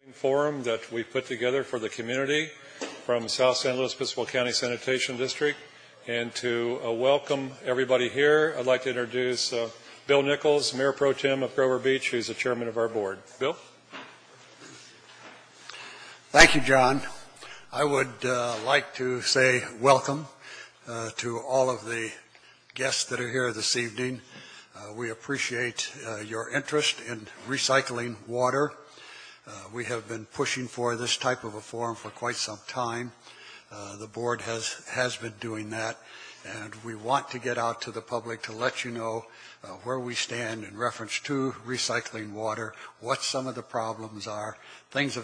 forum that we put together for the community from South San Luis Obispo County Sanitation District. And to welcome everybody here, I'd like to introduce Bill Nichols, Mayor Pro Tem of Grover Beach, who's the chairman of our board. Bill? Thank you, John. I would like to say welcome to all of the guests that are here this evening. We appreciate your interest in recycling water. We have been pushing for this type of a forum for quite some time. The board has been doing that, and we want to get out to the public to let you know where we stand in reference to recycling water, what some of the problems are, things of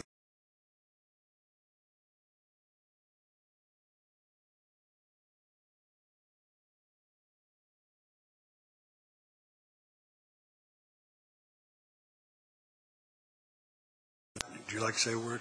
Would you like to say a word?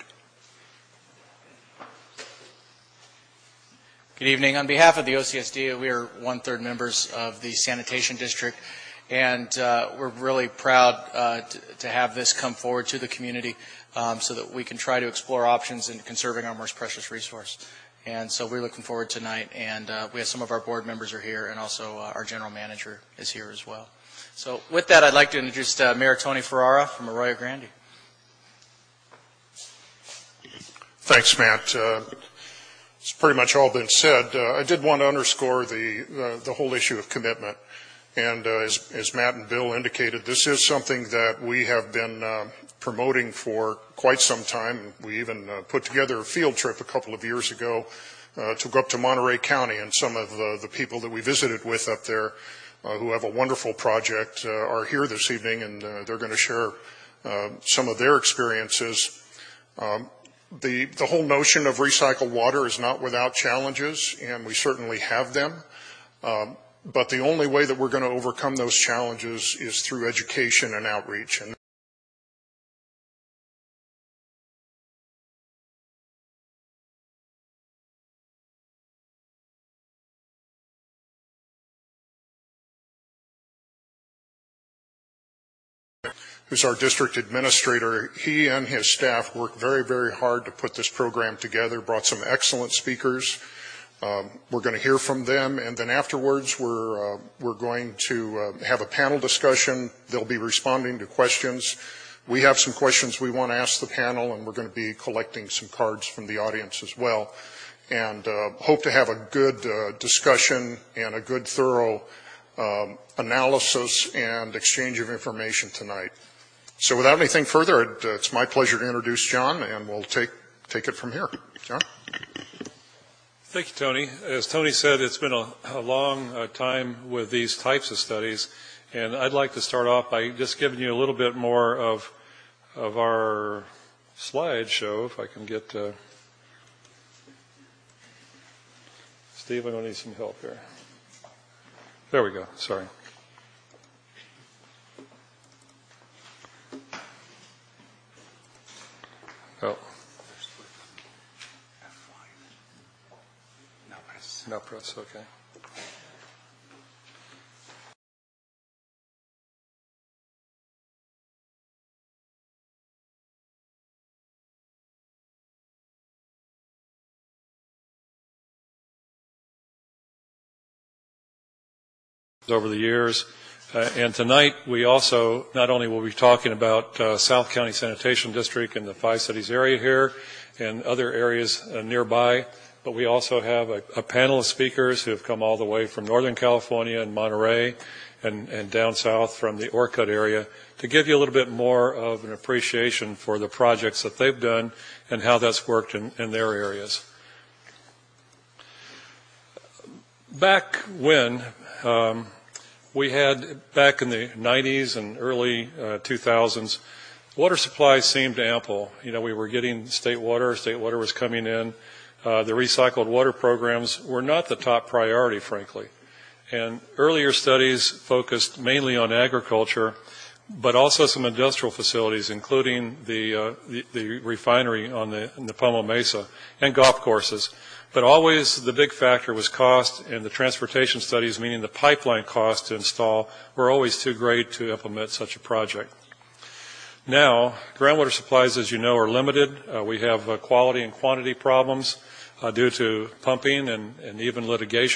Good evening. On behalf of the OCSD, we are one-third members of the Sanitation District, and we're really proud to have this come forward to the community so that we can try to explore options in conserving our most precious resource. And so we're looking forward tonight, and we have some of our board members are here, and also our general manager is here as well. So with that, I'd like to introduce Mayor Tony Ferrara from Arroyo Grande. Thanks, Matt. It's pretty much all been said. I did want to underscore the whole issue of commitment. And as Matt and Bill indicated, this is something that we have been promoting for quite some time. We even put together a field trip a couple of years ago to go up to Monterey County, and some of the people that we visited with up there who have a wonderful project are here this evening, and they're going to share some of their experiences. The whole notion of recycled water is not without challenges, and we certainly have them. But the only way that we're going to overcome those challenges is through education and outreach. And who's our district administrator, he and his staff worked very, very hard to put this program together, brought some excellent speakers. We're going to hear from them, and then afterwards we're going to have a panel discussion. They'll be responding to questions. We have some questions we want to ask the panel, and we're going to be collecting some cards from the audience as well, and hope to have a good discussion and a good thorough analysis and exchange of information tonight. So without anything further, it's my pleasure to introduce John, and we'll take it from here. John? Thank you, Tony. As Tony said, it's been a long time with these types of studies, and I'd like to start off by just giving you a little bit more of our slideshow, if I can get Steve, I'm going to need some help here. There we go. Sorry. Oh. No press, okay. Over the years. And tonight we also, not only will we be talking about South County Sanitation District and the Five Cities area here and other areas nearby, but we also have a panel of speakers who have come all the way from Northern California and Monterey and down south from the Orcutt area to give you a little bit more of an appreciation for the projects that they've done and how that's worked in their areas. Back when we had, back in the 90s and early 2000s, water supplies seemed ample. You know, we were getting state water was coming in. The recycled water programs were not the top priority, frankly. And earlier studies focused mainly on agriculture, but also some industrial facilities, including the refinery in the Pomo Mesa and golf courses. But always the big factor was cost, and the transportation studies, meaning the pipeline cost to install, were always too great to implement such a project. Now, groundwater supplies, as you know, are limited. We have quality and quantity problems due to pumping and even litigation.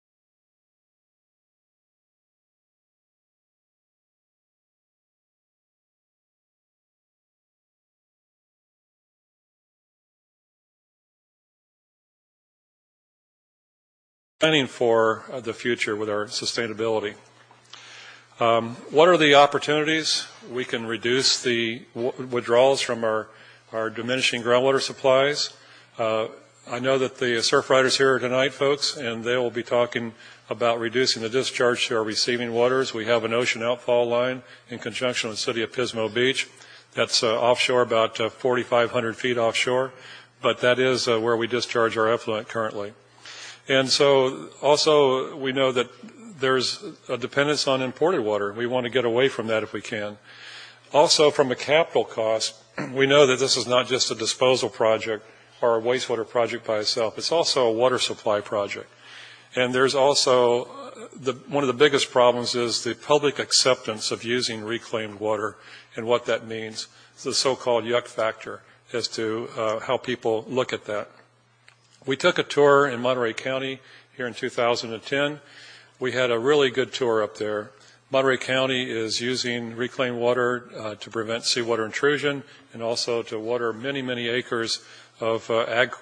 Planning for the future with our sustainability. What are the opportunities? We can reduce the withdrawals from our diminishing groundwater supplies. I know that the surf riders here are tonight, folks, and they will be talking about reducing the discharge to our receiving waters. We have an ocean outfall line in conjunction with the city of Pismo Beach. That's offshore, about 4,500 feet offshore, but that is where we discharge our effluent currently. And so also we know that there's a dependence on imported water. We want to get away from that if we can. Also, from a capital cost, we know that this is not just a disposal project or a wastewater project by itself. It's also a water supply project. And there's also one of the biggest problems is the public acceptance of using reclaimed water and what that means. It's the so-called yuck factor as to how people look at that. We took a tour in Monterey County here in 2010. We had a really good tour up there. Monterey County is using reclaimed water to prevent seawater intrusion and also to water many, many acres of ag.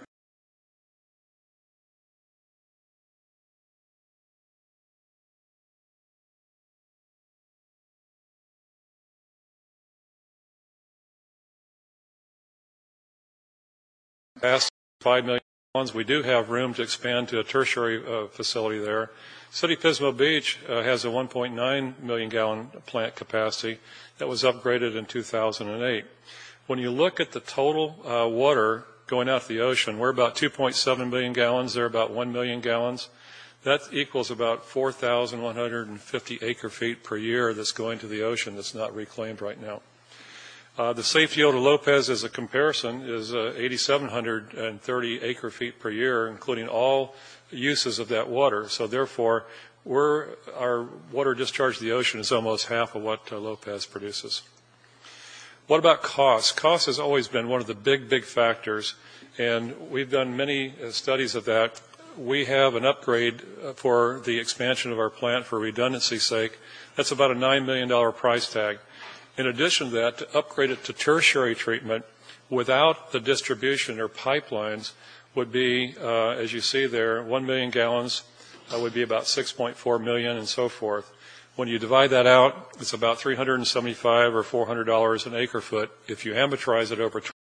Past 5 million gallons. We do have room to expand to a tertiary facility there. City of Pismo Beach has a 1.9 million gallon plant capacity that was upgraded in 2008. When you look at the total water going out to the ocean, we're about 2.7 million gallons. They're about 1 million gallons. That equals about 4,150 acre feet per year that's going to the ocean that's not reclaimed right now. The safe yield of Lopez, as a comparison, is 8,730 acre feet per year, including all uses of that water. So therefore, our water discharge to the ocean is almost half of what Lopez produces. What about cost? Cost has always been one of the big factors, and we've done many studies of that. We have an upgrade for the expansion of our plant for redundancy's sake. That's about a $9 million price tag. In addition to that, to upgrade it to tertiary treatment without the distribution or pipelines would be, as you see there, 1 million gallons would be about 6.4 million and so forth. When you divide that out, it's about $375 or $400 an acre foot. If you amortize it over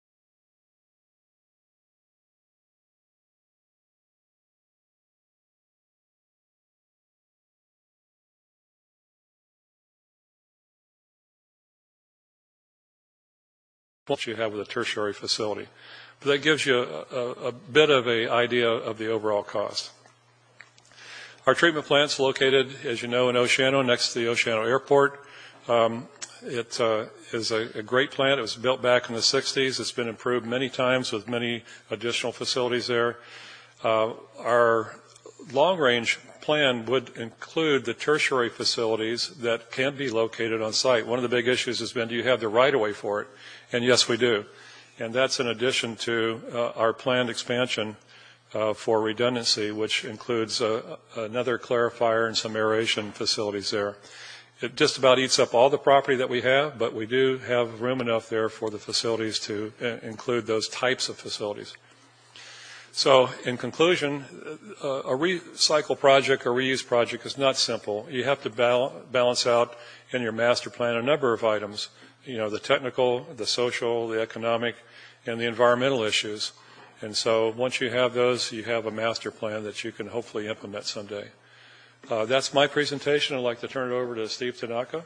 what you have with a tertiary facility. But that gives you a bit of an idea of the overall cost. Our treatment plant's located, as you know, in Oceano, next to the Oceano Airport. It is a great plant. It was built back in the 60s. It's been improved many times with many additional facilities there. Our long-range plan would include the tertiary facilities that can be located on site. One of the big issues has been, do you have the right-of-way for it? And yes, we do. And that's in addition to our planned expansion for redundancy, which includes another clarifier and some aeration facilities there. It just about eats up all the property that we have, but we do have room enough there for the facilities to include those types of facilities. So in conclusion, a recycle project or reuse project is not simple. You have to balance out in your master plan a number of items, you know, the technical, the social, the economic, and the environmental issues. And so once you have those, you have a master plan that you can hopefully implement someday. That's my presentation. I'd like to turn it over to Steve Tanaka.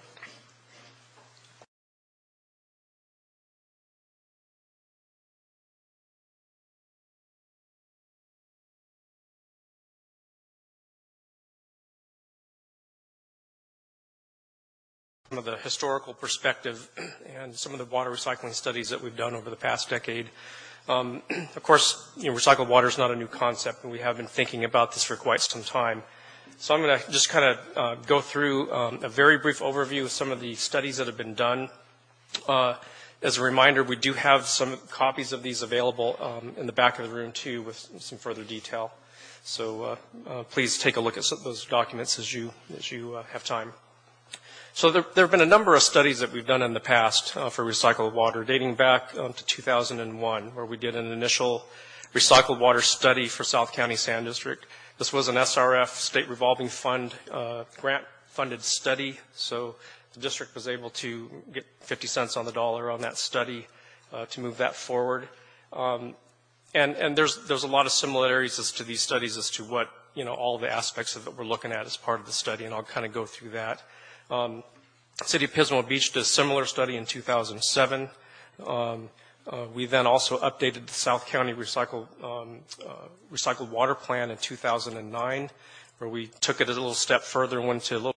Some of the historical perspective and some of the water recycling studies that we've done over the past decade. Of course, recycled water is not a new concept, and we have been thinking about this for quite some time. So I'm going to just kind of go through a very brief overview of some of the studies that have been done As a reminder, we do have some copies of these available in the back of the room, too, with some further detail. So please take a look at those documents as you have time. So there have been a number of studies that we've done in the past for recycled water, dating back to 2001, where we did an initial recycled water study for South County Sand District. This was an SRF, State Revolving Fund, grant-funded study, so the district was able to get 50 cents on the dollar on that study to move that forward. And there's a lot of similarities as to these studies as to what, all the aspects of it we're looking at as part of the study, and I'll kind of go through that. City of Pismo Beach did a similar study in 2007. We then also updated the South County recycled water plan in 2009, where we took it a little step further and went to a little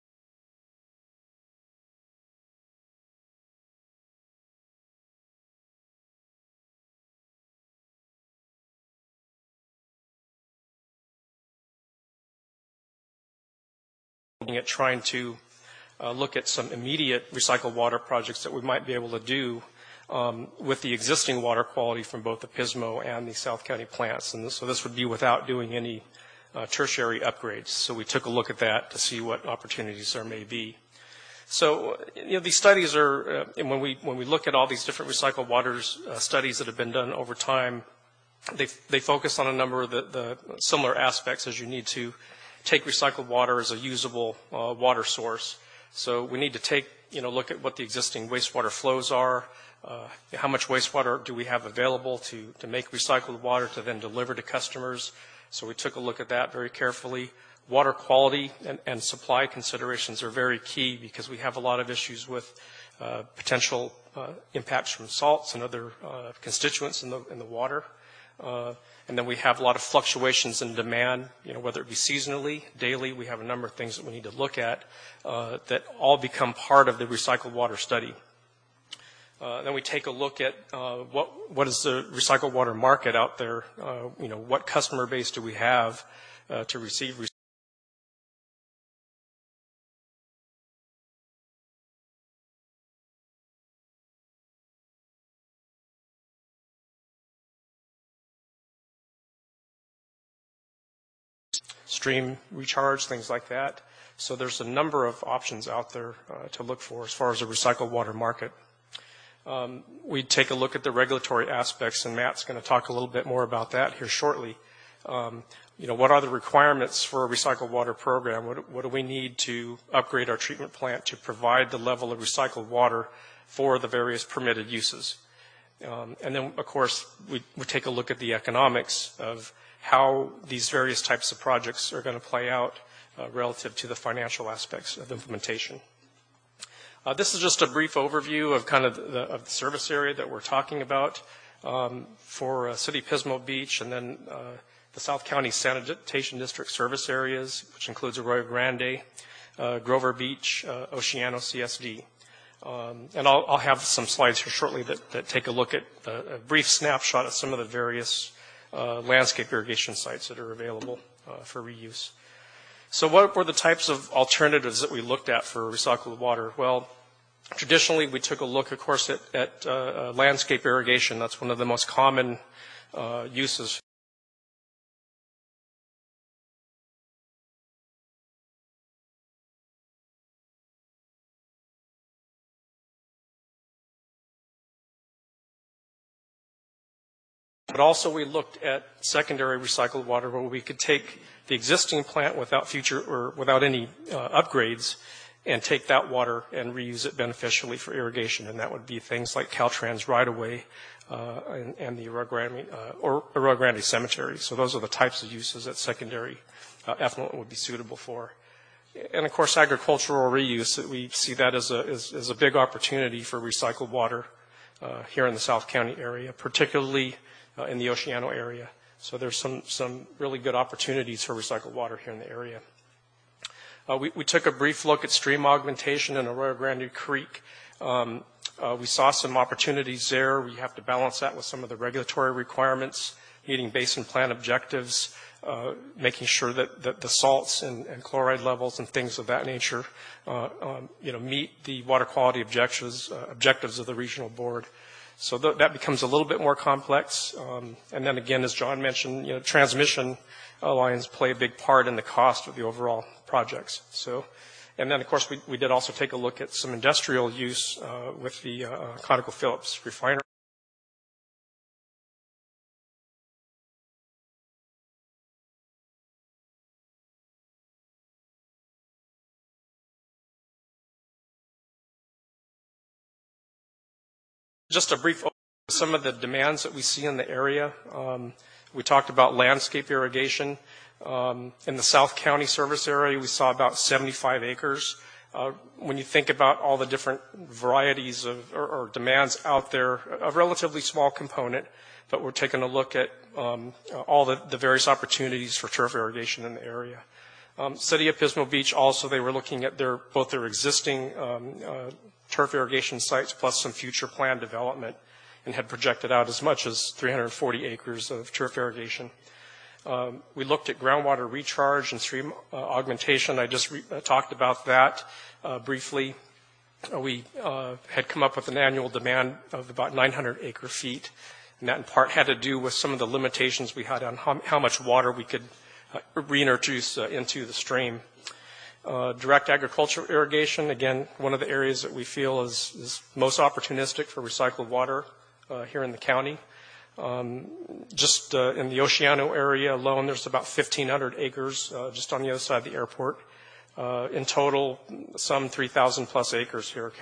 at trying to look at some immediate recycled water projects that we might be able to do with the existing water quality from both the Pismo and the South County plants. And so this would be without doing any tertiary upgrades. So we took a look at that to see what opportunities there may be. So, these studies are, and when we look at all these different recycled waters studies that have been done over time, they focus on a number of the similar aspects as you need to take recycled water as a usable water source. So we need to take, look at what the existing wastewater flows are, how much wastewater do we have available to make recycled water to then deliver to customers. So we took a look at that very carefully. Water quality and supply considerations are very key because we have a lot of issues with potential impacts from salts and other constituents in the water. And then we have a lot of fluctuations in demand, whether it be seasonally, daily. We have a number of things that we need to look at that all become part of the recycled water study. Then we take a look at what is the recycled water market out there. What customer base do we have to receive stream recharge, things like that. So there's a number of options out there to look for as far as the recycled water market. We take a look at the regulatory aspects, and Matt's going to talk a little bit more about that here shortly. What are the requirements for a recycled water program? What do we need to upgrade our treatment plant to provide the level of recycled water for the various permitted uses? And then, of course, we take a look at the economics of how these various types of projects are going to play out relative to the financial aspects of implementation. This is just a brief overview of kind of the service area that we're talking about for City Pismo Beach and then the South County Sanitation District service areas, which includes Arroyo Grande, Grover Beach, Oceano CSD. And I'll have some slides here shortly that take a look at a brief snapshot of some of the various landscape irrigation sites that are available for reuse. So what were the types of alternatives that we looked at for recycled water? Well, traditionally we took a look, of course, at landscape irrigation. That's one of the most common uses. But also we looked at secondary recycled water where we could take the existing plant without any upgrades and take that water and reuse it beneficially for irrigation. And that would be things like Caltrans right-of-way and the Arroyo Grande Cemetery. So those are the types of uses that secondary effluent would be suitable for. And of course, agricultural reuse, we see that as a big opportunity for recycled water here in the South County area, particularly in the Oceano area. So there's some really good opportunities for recycled water here in the area. We took a brief look at stream augmentation in Arroyo Grande Creek. We saw some opportunities there. We have to balance that with some of the regulatory requirements, meeting basin plan objectives, making sure that the salts and chloride levels and things of that nature, meet the water quality objectives of the regional board. So that becomes a little bit more complex. And then again, as John mentioned, transmission lines play a big part in the cost of the overall projects. So, and then of course we did also take a look at some industrial use with the ConocoPhillips refinery. Just a brief overview of some of the demands that we see in the area. We talked about landscape irrigation. In the South County service area, we saw about 75 acres. When you think about all the different varieties of or demands out there, a relatively small component, but we're taking a look at all the various opportunities for turf irrigation in the area. City of Pismo Beach also, they were looking at both their existing turf irrigation sites plus some future planned development, and had projected out as much as 340 acres of turf irrigation. We looked at groundwater recharge and stream augmentation. I just talked about that briefly. We had come up with an annual demand of about 900 acre feet, and that in part had to do with some of the limitations we had on how much water we could reintroduce into the stream. Direct agricultural irrigation, again, one of the areas that we feel is most opportunistic for recycled water here in the county. Just in the Oceano area alone, there's about 1,500 acres just on the other side of the airport. In total, some 3,000 plus acres here.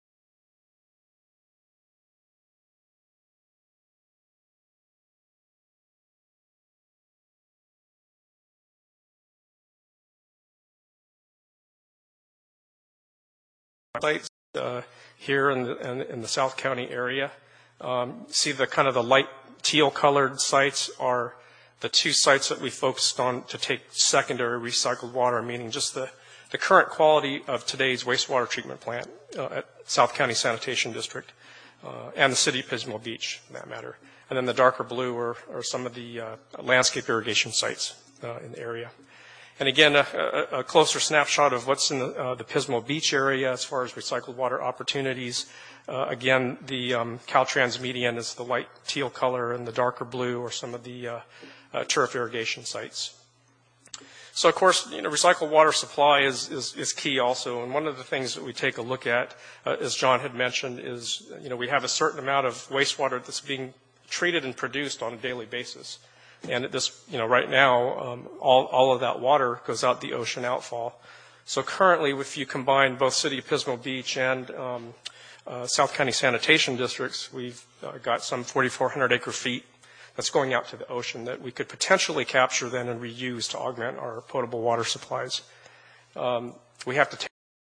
Sites here in the South County area. See the kind of the light teal colored sites are the two sites that we focused on to take secondary recycled water, meaning just the current quality of today's wastewater treatment plant at South County Sanitation District and the City of Pismo Beach, for that matter. And then the darker blue are some of the landscape irrigation sites in the area. And again, a closer snapshot of what's in the Pismo Beach area as far as recycled water opportunities. Again, the Caltrans median is the light teal color, and the darker blue are some of the turf irrigation sites. So, of course, recycled water supply is key also. And one of the things that we take a look at, as John had mentioned, is we have a certain amount of wastewater that's being treated and produced on a daily basis. And at this, right now, all of that water goes out the ocean outfall. So currently, if you combine both City of Pismo Beach and South County Sanitation Districts, we've got some 4,400 acre feet that's going out to the ocean that we could potentially capture then and reuse to augment our potable water supplies. We have to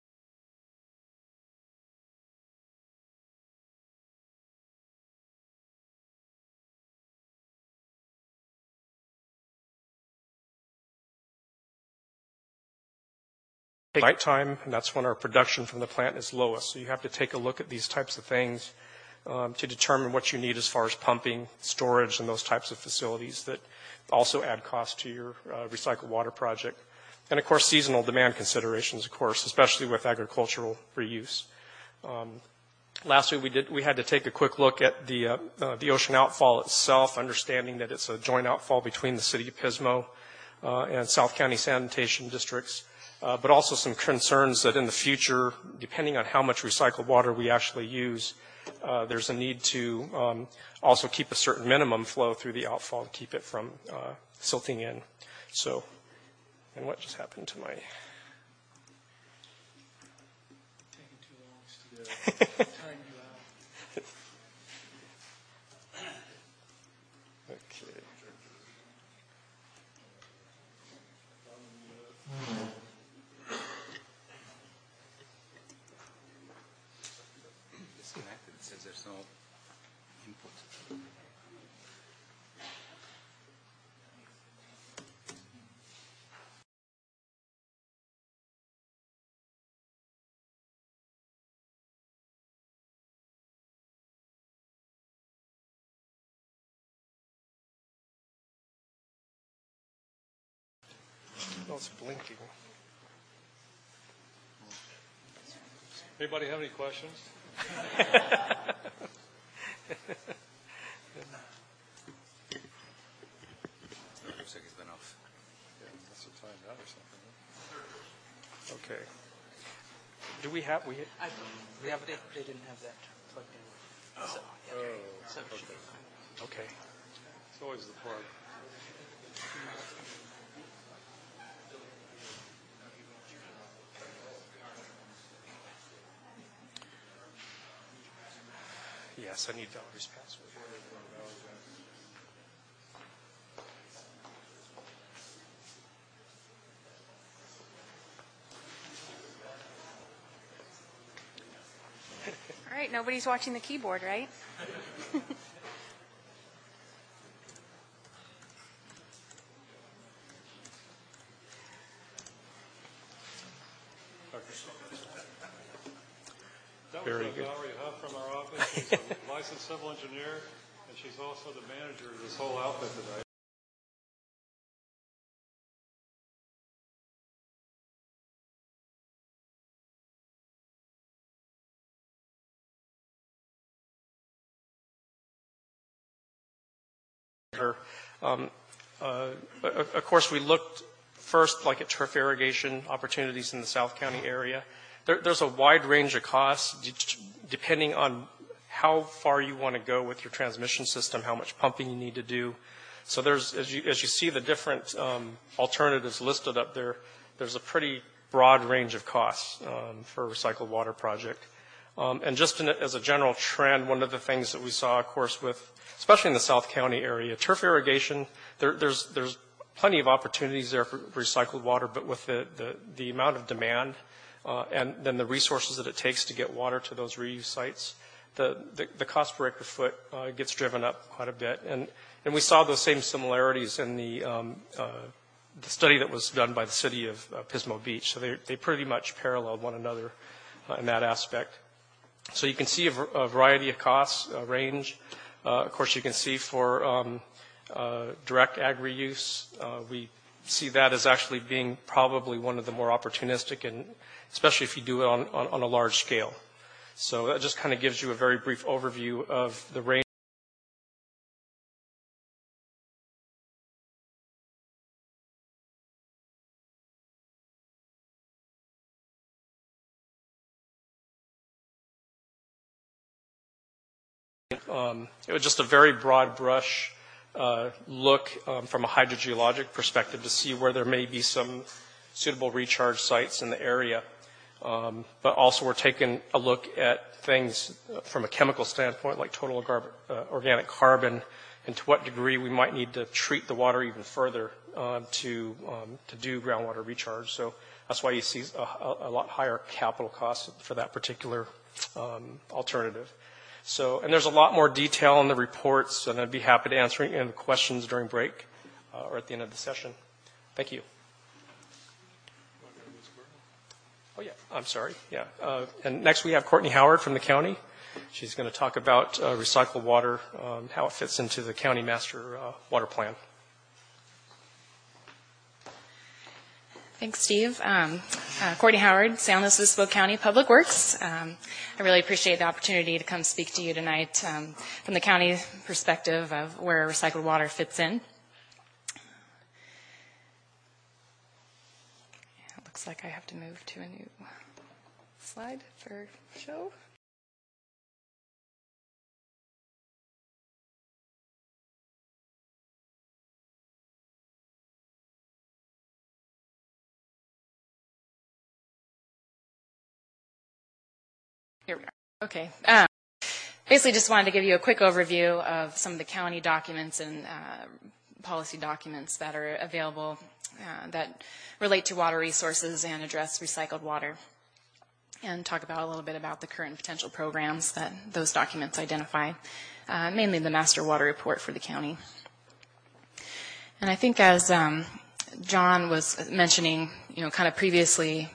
nighttime, and that's when our production from the plant is lowest. So you have to take a look at these types of things to determine what you need as far as pumping, storage, and those types of facilities that also add cost to your recycled water project. And of course, seasonal demand considerations, of course, especially with agricultural reuse. Lastly, we had to take a quick look at the ocean outfall itself, understanding that it's a joint outfall between the City of Pismo and South County Sanitation Districts. But also some concerns that in the future, depending on how much recycled water we actually use, there's a need to also keep a certain minimum flow through the outfall to keep it from silting in. So, and what just happened to my... Taking too long to Oh, it's blinking. Anybody have any questions? Looks like it's been off. Yeah, that's a time out or something. Okay. Do we have, We have they didn't have that plugged in. So, so it should be fine. okay. It's always the plug. Yes, I need Valerie's password. All right, nobody's watching the keyboard, right? That Very was good. Valerie Huff from our office. She's a licensed civil engineer, and she's also the manager of this whole outfit today. Of course, we looked first like at turf irrigation opportunities in the South County area. There's a wide range of costs depending on how far you want to go with your transmission system, how much pumping you need to do. So there's, as you see the different alternatives listed up there, there's a pretty broad range of costs for a recycled water project. And just as a general trend, one of the things that we saw, of course, with especially in the South County area, turf irrigation, there's plenty of opportunities there for recycled water, but with the amount of demand and then the resources that it takes to get water to those reuse sites, the cost per acre foot gets driven up quite a bit. And we saw those same similarities in the study that was done by the city of Pismo Beach. So they pretty much paralleled one another in that aspect. So you can see a variety of costs range. Of course, you can see for direct ag reuse, we see that as actually being probably one of the more opportunistic, and especially if you do it on a large scale. So that just kind of gives you a very brief overview of the range. It was just a very broad brush look from a hydrogeologic perspective to see where there may be some suitable recharge sites in the area. But also we're taking a look at things from a chemical standpoint, like total organic carbon, and to what degree we might need to treat the water even further to do groundwater recharge. So that's why you see a lot higher capital costs for that particular alternative. So, and there's a lot more detail in the reports, and I'd be happy to answer any questions during break or at the end of the session. Thank you. Oh, yeah, I'm sorry. Yeah. And next we have Courtney Howard from the county. She's going to talk about recycled water, how it fits into the county master water plan. Thanks, Steve. Courtney Howard, San Luis Obispo County Public Works. I really appreciate the opportunity to come speak to you tonight from the county perspective of where recycled water fits in. It looks like I have to move to a new slide for show. Here we are. Okay. Basically, just wanted to give you a quick overview of some of the county documents and policy documents that are available that relate to water resources and address recycled water, and talk about a little bit about the current potential programs that those documents identify, mainly the master water report for the county. And I think as John was mentioning, kind of previously,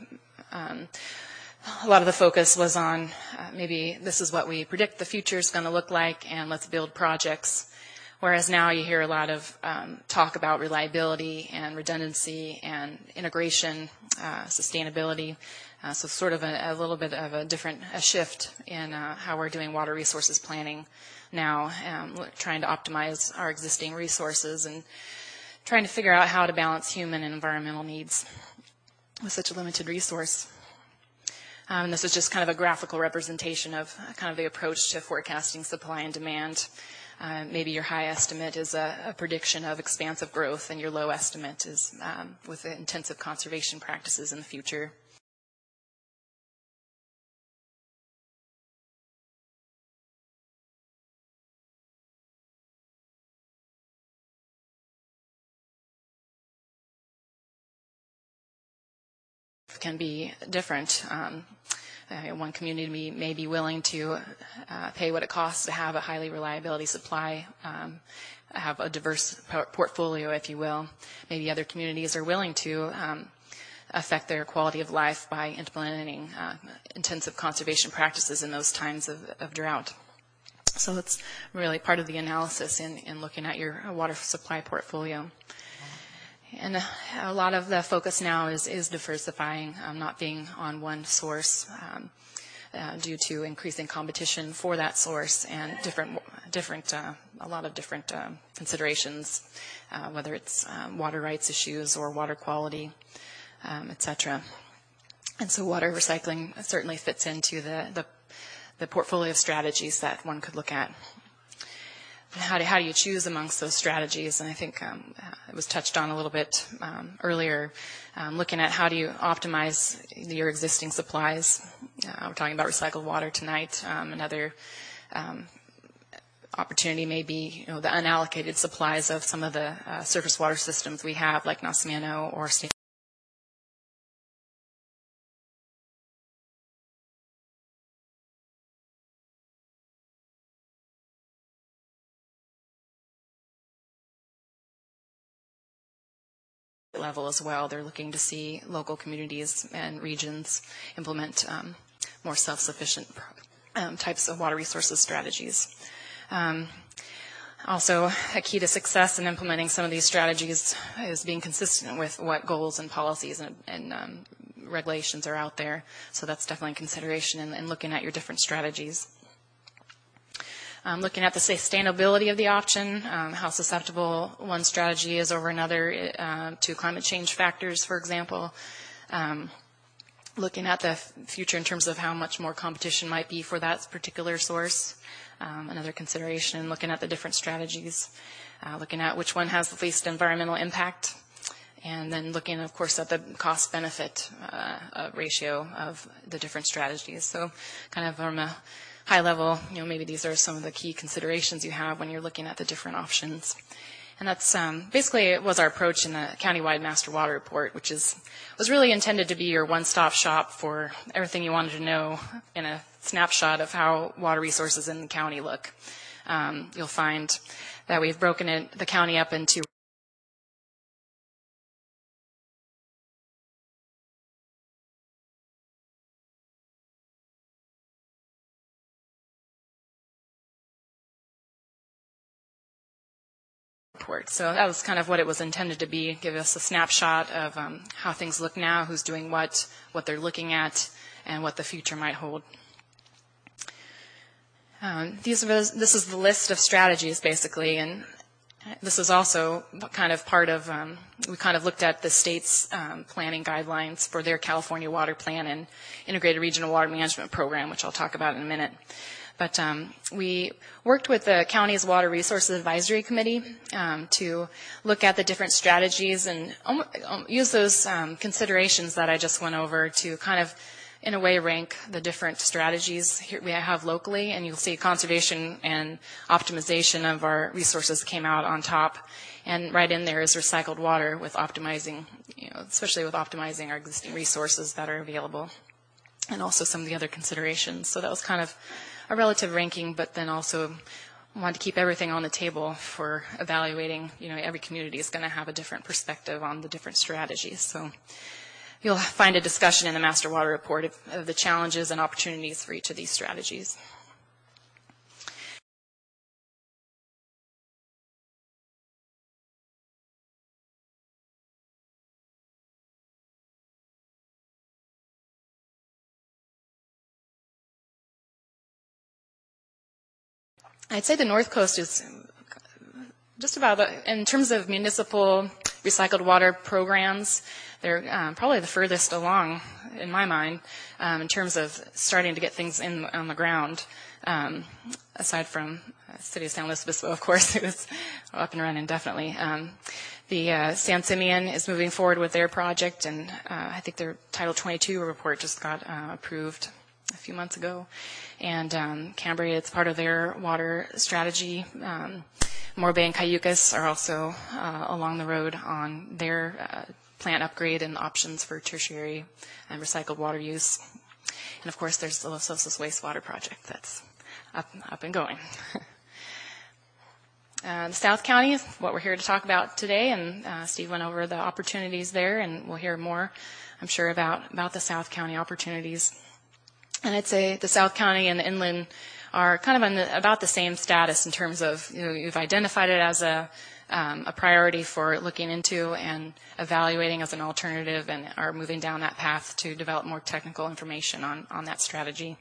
a lot of the focus was on maybe this is what we predict the future is going to look like, and let's build projects. Whereas now you hear a lot of talk about reliability and redundancy and integration, sustainability. So sort of a little bit of a shift in how we're doing water resources planning now, trying to optimize our existing resources and trying to figure out how to balance human and environmental needs with such a limited resource. And this is just kind of a graphical representation of kind of the approach to forecasting supply and demand. Maybe your high estimate is a prediction of expansive growth, and your low estimate is with intensive conservation practices in the future. Can be different. One community may be willing to pay what it costs to have a highly reliability supply, have a diverse portfolio, if you will. Maybe other communities are willing to affect their quality of life by implementing intensive conservation practices in those times of drought. So it's really part of the analysis in looking at your water supply portfolio. And a lot of the focus now is diversifying, not being on one source due to increasing competition for that source and a lot of different considerations, whether it's water rights issues or water quality, et cetera. And so water recycling certainly fits into the portfolio of strategies that one could look at. How do you choose amongst those strategies? And I think it was touched on a little bit earlier, looking at how do you optimize your existing supplies. We're talking about recycled water tonight. Another opportunity may be the unallocated supplies of some of the surface water systems we have, like Nacimiento or State. Level as well. They're looking to see local communities and regions implement more self-sufficient types of water resources strategies. Also, a key to success in implementing some of these strategies is being consistent with what goals and policies and regulations are out there. So that's definitely a consideration in looking at your different strategies. Looking at the sustainability of the option, how susceptible one strategy is over another to climate change factors, for example. Looking at the future in terms of how much more competition might be for that particular source, another consideration. Looking at the different strategies, looking at which one has the least environmental impact, and then looking, of course, at the cost-benefit ratio of the different strategies. So kind of from a high level, maybe these are some of the key considerations you have when you're looking at the different options. And that's basically it was our approach in the countywide master water report, which was really intended to be your one-stop shop for everything you wanted to know in a snapshot of how water resources in the county look. You'll find that we've broken the county up into report. So that was kind of what it was intended to be, give us a snapshot of how things look now, who's doing what they're looking at, and what the future might hold. This is the list of strategies, basically, and this is also kind of part of, we kind of looked at the state's planning guidelines for their California Water Plan and Integrated Regional Water Management Program, which I'll talk about in a minute. But we worked with the county's Water Resources Advisory Committee to look at the different strategies and use those considerations that I just went over to kind of, in a way, rank the different strategies here we have locally. And you'll see conservation and optimization of our resources came out on top. And right in there is recycled water with optimizing, especially with optimizing our existing resources that are available, and also some of the other considerations. So that was kind of a relative ranking, but then also wanted to keep everything on the table for evaluating. Every community is going to have a different perspective on the different strategies. So you'll find a discussion in the Master Water Report of the challenges and opportunities for each of these strategies. I'd say the North Coast is just about, in terms of municipal recycled water programs, they're probably the furthest along, in my mind, in terms of starting to get things on the ground, aside from the city of San Luis Obispo, of course, it was up and running, definitely. The San Simeon is moving forward with their project, and I think their Title 22 report just got approved a few months ago. And Cambria, it's part of their water strategy. Morbe and Cayucas are also along the road on their plant upgrade and options for tertiary and recycled water use. And of course, there's the Los Osos wastewater project that's up and going. The South County is what we're here to talk about today, and Steve went over the opportunities there, and we'll hear more, I'm sure, about the South County opportunities. And I'd say the South County and the inland are kind of about the same status in terms of, you've identified it as a priority for looking into and evaluating as an alternative, and are moving down that path to develop more technical information on that strategy.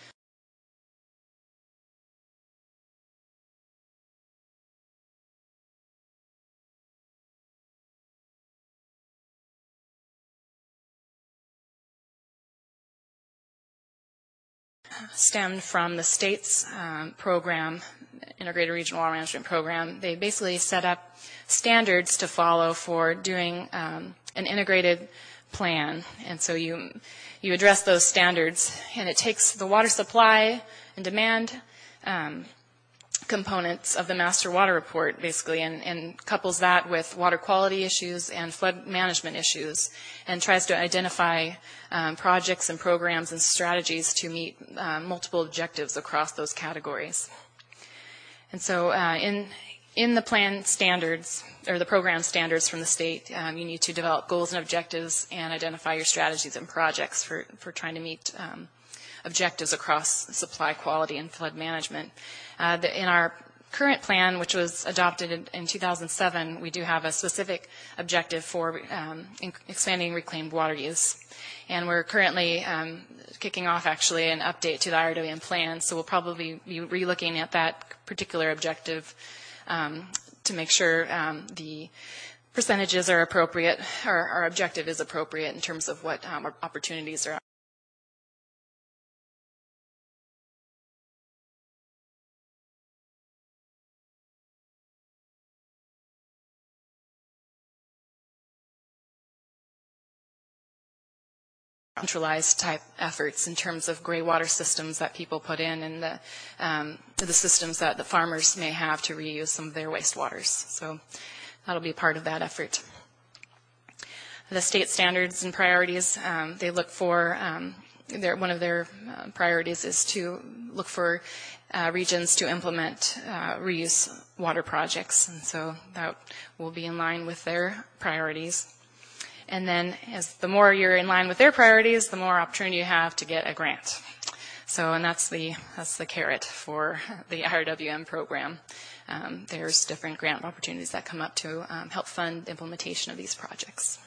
Stemmed from the state's program, Integrated Regional Water Management Program. They basically set up standards to follow for doing an integrated plan. And so you address those standards, and it takes the water supply and demand components of the master water report, basically, and couples that with water quality issues and flood management issues, and tries to identify projects and programs and strategies to meet multiple objectives across those categories. And so in the plan standards, or the program standards from the state, you need to develop goals and objectives and identify your strategies and projects for trying to meet objectives across supply quality and flood management. In our current plan, which was adopted in 2007, we do have a specific objective for expanding reclaimed water use. And we're currently kicking off, actually, an update to the IRWM plan, so we'll probably be re-looking at that particular objective to make sure the percentages are appropriate, or our objective is appropriate in terms of what opportunities are. Centralized type efforts in terms of gray water systems that people put in, and the systems that the farmers may have to reuse some of their wastewaters. So that'll be part of that effort. The state standards and priorities, they look for, one of their priorities is to look for regions to implement reuse water projects, and so that will be in line with their priorities. And then as the more you're in line with their priorities, the more opportunity you have to get a grant. So, and that's the carrot for the IRWM program. There's different grant opportunities that come up to help fund the implementation of these projects.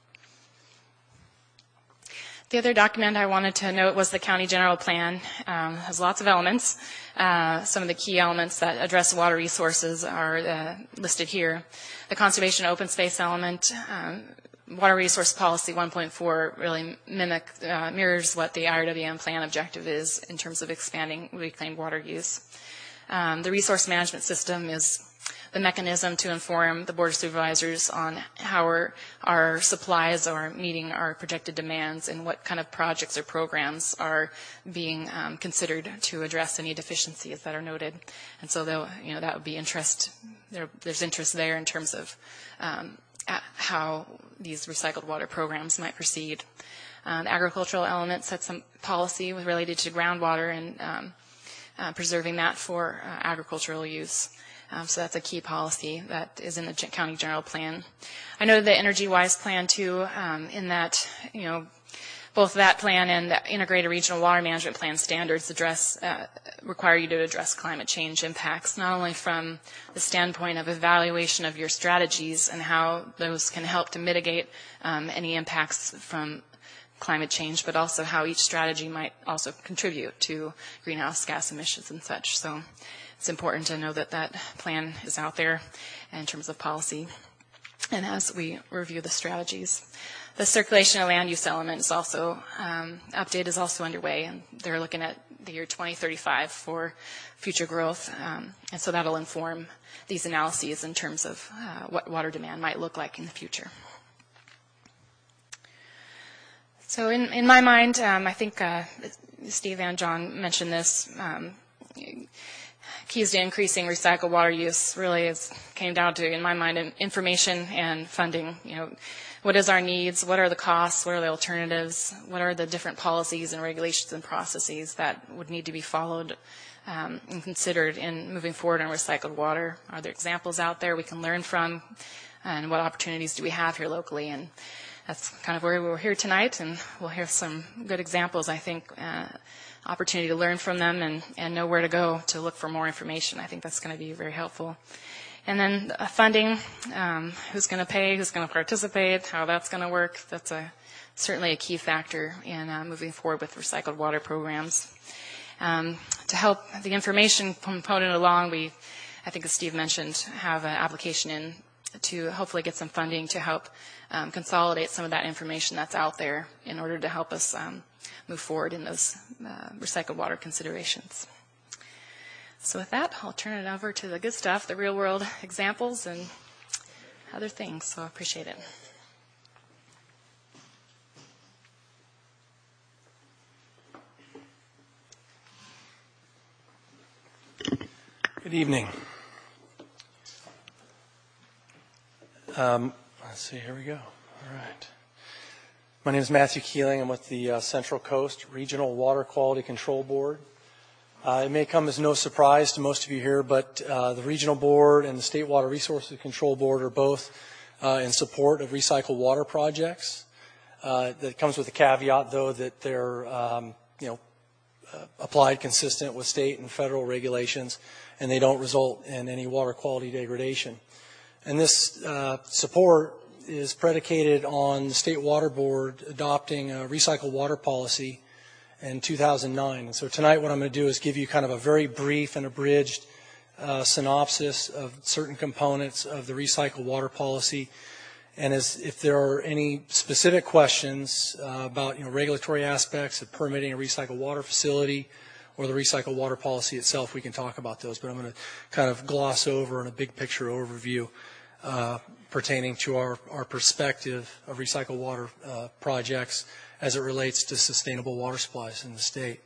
The other document I wanted to note was the County General Plan. It has lots of elements. Some of the key elements that address water resources are listed here. The conservation open space element, Water Resource Policy 1.4 really mirrors what the IRWM plan objective is in terms of expanding reclaimed water use. The resource management system is the mechanism to inform the Board of Supervisors on how our supplies are meeting our projected demands and what kind of projects or programs are being considered to address any deficiencies that are noted. And so that would be interest. There's interest there in terms of how these recycled water programs might proceed. The agricultural element sets some policy related to groundwater and preserving that for agricultural use. So that's a key policy that is in the County General Plan. I know the Energy Wise Plan too, in that, both that plan and the Integrated Regional Water Management Plan standards require you to address climate change impacts, not only from the standpoint of evaluation of your strategies and how those can help to mitigate any impacts from climate change, but also how each strategy might also contribute to greenhouse gas emissions and such. So it's important to know that that plan is out there in terms of policy and as we review the strategies. The circulation of land use element is also, update is also underway, and they're looking at the year 2035 for future growth, and so that'll inform these analyses in terms of what water demand might look like in the future. So in my mind, I think Steve and John mentioned this, keys to increasing recycled water use really came down to, in my mind, information and funding. You know, what is our needs? What are the costs? What are the alternatives? What are the different policies and regulations and processes that would need to be followed and considered in moving forward on recycled water? Are there examples out there we can learn from? And what opportunities do we have here locally? And that's kind of where we're here tonight, and we'll hear some good examples, I think, opportunity to learn from them and know where to go to look for more information. I think that's going to be very helpful. And then funding, who's going to pay, who's going to participate, how that's going to work. That's certainly a key factor in moving forward with recycled water programs. To help the information component along, I think as Steve mentioned, have an application in to hopefully get some funding to help consolidate some of that information that's out there in order to help us move forward in those recycled water considerations. So with that, I'll turn it over to the good stuff, the real world examples and other things. So I appreciate it. Good evening. Let's see, here we go. All right. My name is Matthew Keeling. I'm with the Central Coast Regional Water Quality Control Board. It may come as no surprise to most of you here, but the Regional Board and the State Water Resources Control Board are both in support of recycled water projects. That comes with a caveat, though, that they're applied consistent with state and federal regulations, and they don't result in any water quality degradation. And this support is predicated on the State Water Board adopting a recycled water policy in 2009. And so tonight what I'm going to do is give you kind of a very brief and abridged synopsis of certain components of the recycled water policy. And if there are any specific questions about regulatory aspects of permitting a recycled water facility or the recycled water policy itself, we can talk about those. But I'm going to kind of gloss over in a big picture overview pertaining to our perspective of recycled water projects as it relates to sustainable water supplies in the state.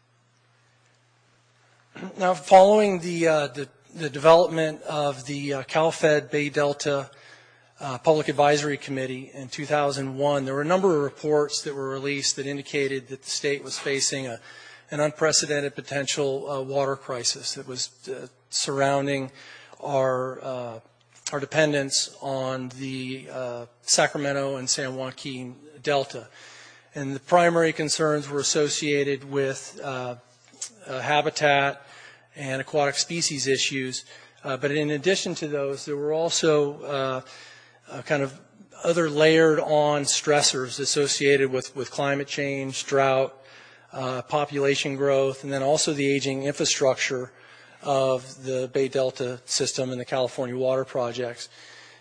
Now, following the development of the CalFed Bay Delta Public Advisory Committee in 2001, there were a number of reports that were released that indicated that the state was facing an unprecedented potential water crisis that was surrounding our dependence on the Sacramento and San Joaquin Delta. And the primary concerns were associated with habitat and aquatic species issues. But in addition to those, there were also kind of other layered on stressors associated with climate change, drought, population growth, and then also the aging infrastructure of the Bay Delta system and the California water projects.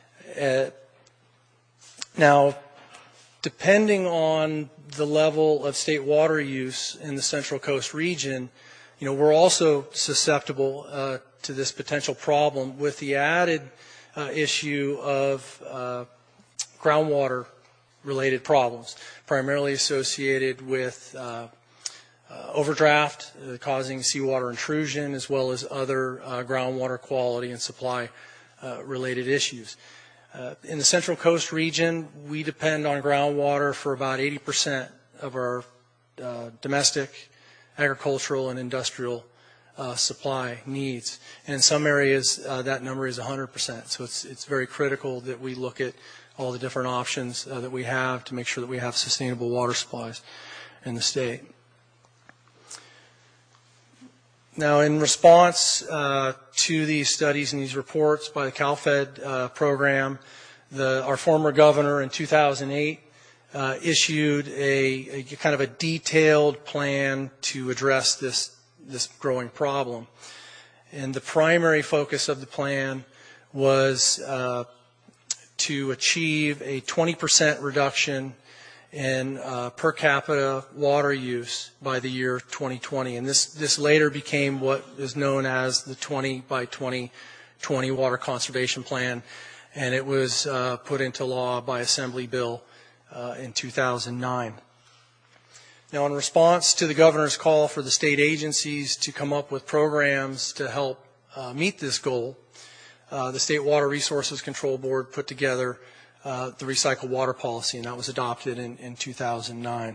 Now, depending on the level of state water use in the Central Coast region, we're also susceptible to this potential problem with the added issue of groundwater-related problems, primarily associated with overdraft, causing seawater intrusion, as well as other groundwater quality and supply related issues. In the Central Coast region, we depend on groundwater for about 80% of our domestic, agricultural, and industrial supply needs. And in some areas, that number is 100%. So it's very critical that we look at all the different options that we have to make sure that we have sustainable water supplies in the state. Now, in response to these studies and these reports by the CalFed program, our former governor in 2008 issued a kind of a detailed plan to address this growing problem. And the primary focus of the plan was to achieve a 20% reduction in per capita water use by the year 2020. And this later became what is known as the 20 by 2020 Water Conservation Plan, and it was put into law by Assembly Bill in 2009. Now, in response to the governor's call for the state agencies to come up with programs to help meet this goal, the State Water Resources Control Board put together the Recycled Water Policy, and that was adopted in 2009.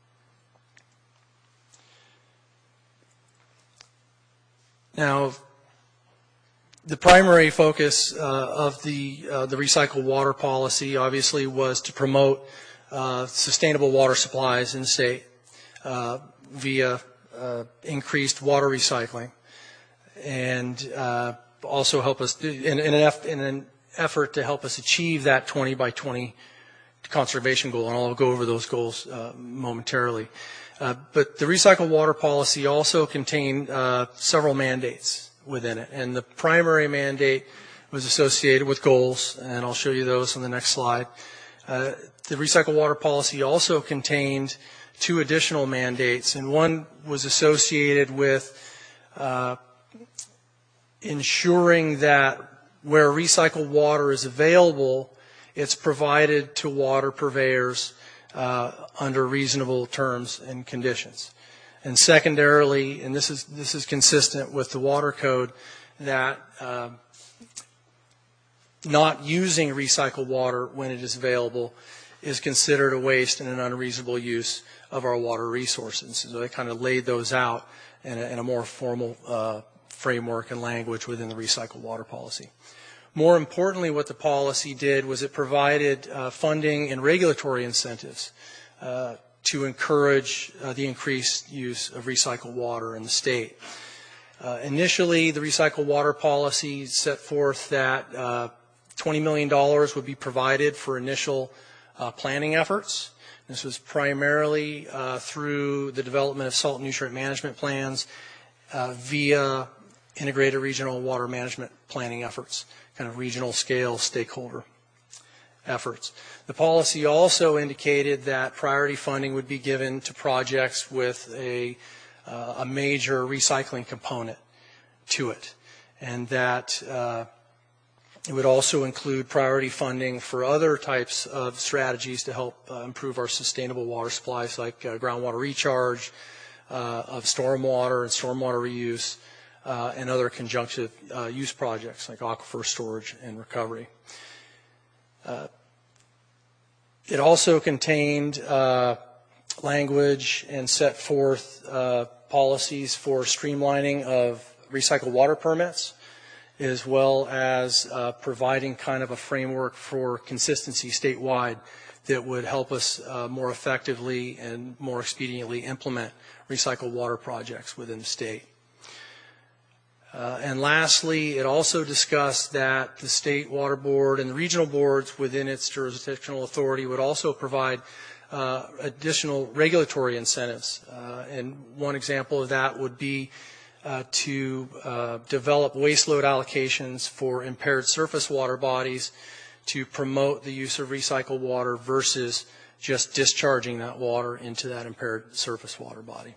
Now, the primary focus of the Recycled Water Policy obviously was to promote sustainable water supplies in the state via increased water recycling, and also help us in an effort to help us achieve that 20 by 20 conservation goal, and I'll go over those goals momentarily. But the Recycled Water Policy also contained several mandates within it, and the primary mandate was associated with goals, and I'll show you those on the next slide. The Recycled Water Policy also contained two additional mandates, and one was associated with ensuring that where recycled water is available, it's provided to water purveyors under reasonable terms and conditions. And secondarily, and this is consistent with the Water Code, that not using recycled water when it is available is considered a waste and an unreasonable use of our water resources. So they kind of laid those out in a more formal framework and language within the Recycled Water Policy. More importantly, what the policy did was it provided funding and regulatory incentives to encourage the increased use of recycled water in the state. Initially, the Recycled Water Policy set forth that $20 million would be provided for initial planning efforts. This was primarily through the development of salt and nutrient management plans via integrated regional water management planning efforts, kind of regional scale stakeholder efforts. The policy also indicated that priority funding would be given to projects with a major recycling component to it, and that it would also include priority funding for other types of strategies to help improve our sustainable water supplies, like groundwater recharge, of stormwater and stormwater reuse, and other conjunctive use projects like aquifer storage and recovery. It also contained language and set forth policies for streamlining of recycled water permits, as well as providing kind of a framework for consistency statewide that would help us more effectively and more expediently implement recycled water projects within the state. And lastly, it also discussed that the State Water Board and the regional boards within its jurisdictional authority would also provide additional regulatory incentives. And one example of that would be to develop waste load allocations for impaired surface water bodies to promote the use of recycled water versus just discharging that water into that impaired surface water body.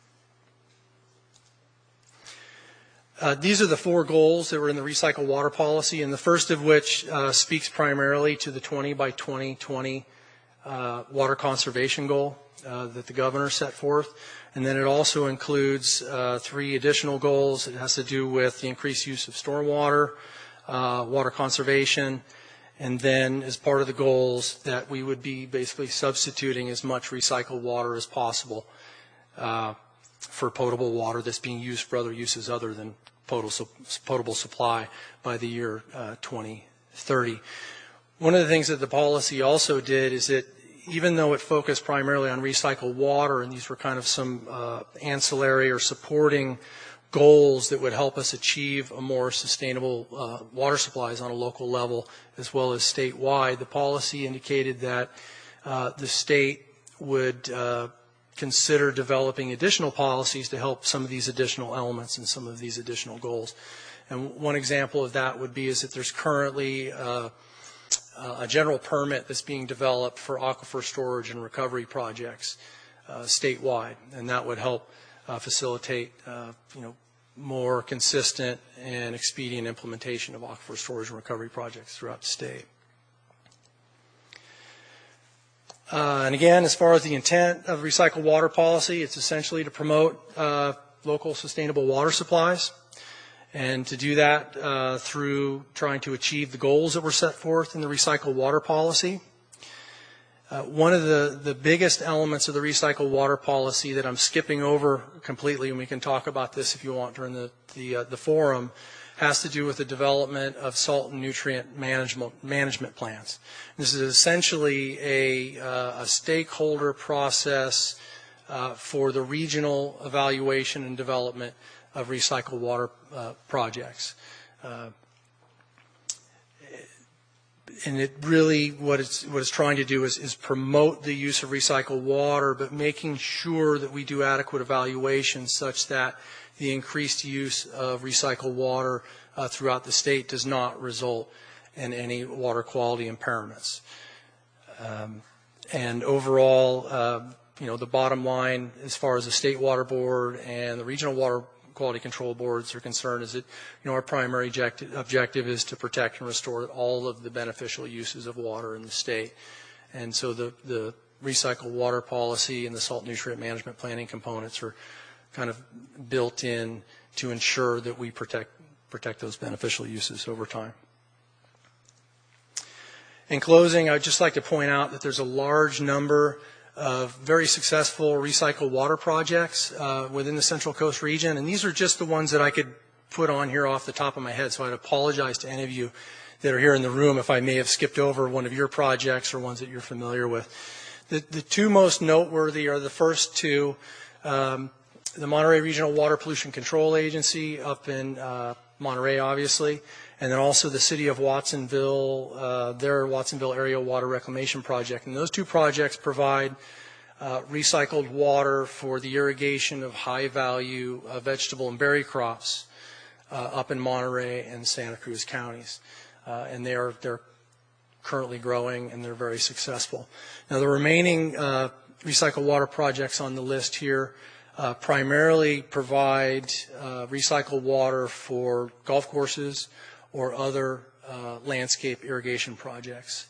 These are the four goals that were in the Recycled Water Policy, and the first of which speaks primarily to the 20 by 2020 water conservation goal that the governor set forth. And then it also includes three additional goals. It has to do with the increased use of stormwater, water conservation, and then as part of the goals that we would be basically substituting as much recycled water as possible for potable water that's being used for other uses other than potable supply by the year 2030. One of the things that the policy also did is that even though it focused primarily on recycled water, and these were kind of some ancillary or supporting goals that would help us achieve a more sustainable water supplies on a local level as well as statewide, the policy indicated that the state would consider developing additional policies to help some of these additional elements and some of these additional goals. And one example of that would be is that there's currently a general permit that's being developed for aquifer storage and recovery projects statewide, and that would help facilitate more consistent and expedient implementation of aquifer storage and recovery projects throughout the state. And again, as far as the intent of recycled water policy, it's essentially to promote local sustainable water supplies, and to do that through trying to achieve the goals that were set forth in the recycled water policy. One of the biggest elements of the recycled water policy that I'm skipping over completely, and we can talk about this if you want during the forum, has to do with the development of salt and nutrient management plans. This is essentially a stakeholder process for the regional evaluation and development of recycled water projects. And it really, what it's trying to do is promote the use of recycled water, but making sure that we do adequate evaluation such that the increased use of recycled water throughout the state does not result in any water quality impairments. And overall, the bottom line as far as the State Water Board and the Regional Water Quality Control Boards are concerned is that our primary objective is to protect and restore all of the beneficial uses of water in the state. And so the recycled water policy and the salt nutrient management planning components are kind of built in to ensure that we protect those beneficial uses over time. In closing, I'd just like to point out that there's a large number of very successful recycled water projects within the Central Coast region, and these are just the ones that I could put on here off the top of my head, so I'd apologize to any of you that are here in the room if I may have skipped over one of your projects or ones that you're familiar with. The two most noteworthy are the first two, the Monterey Regional Water Pollution Control Agency up in Monterey, obviously, and then also the City of Watsonville, their Watsonville Area Water Reclamation Project. And those two projects provide recycled water for the irrigation of high-value vegetable and berry crops up in Monterey and Santa Cruz counties. And they're currently growing, and they're very successful. Now, the remaining recycled water projects on the list here primarily provide recycled water for golf courses or other landscape irrigation projects.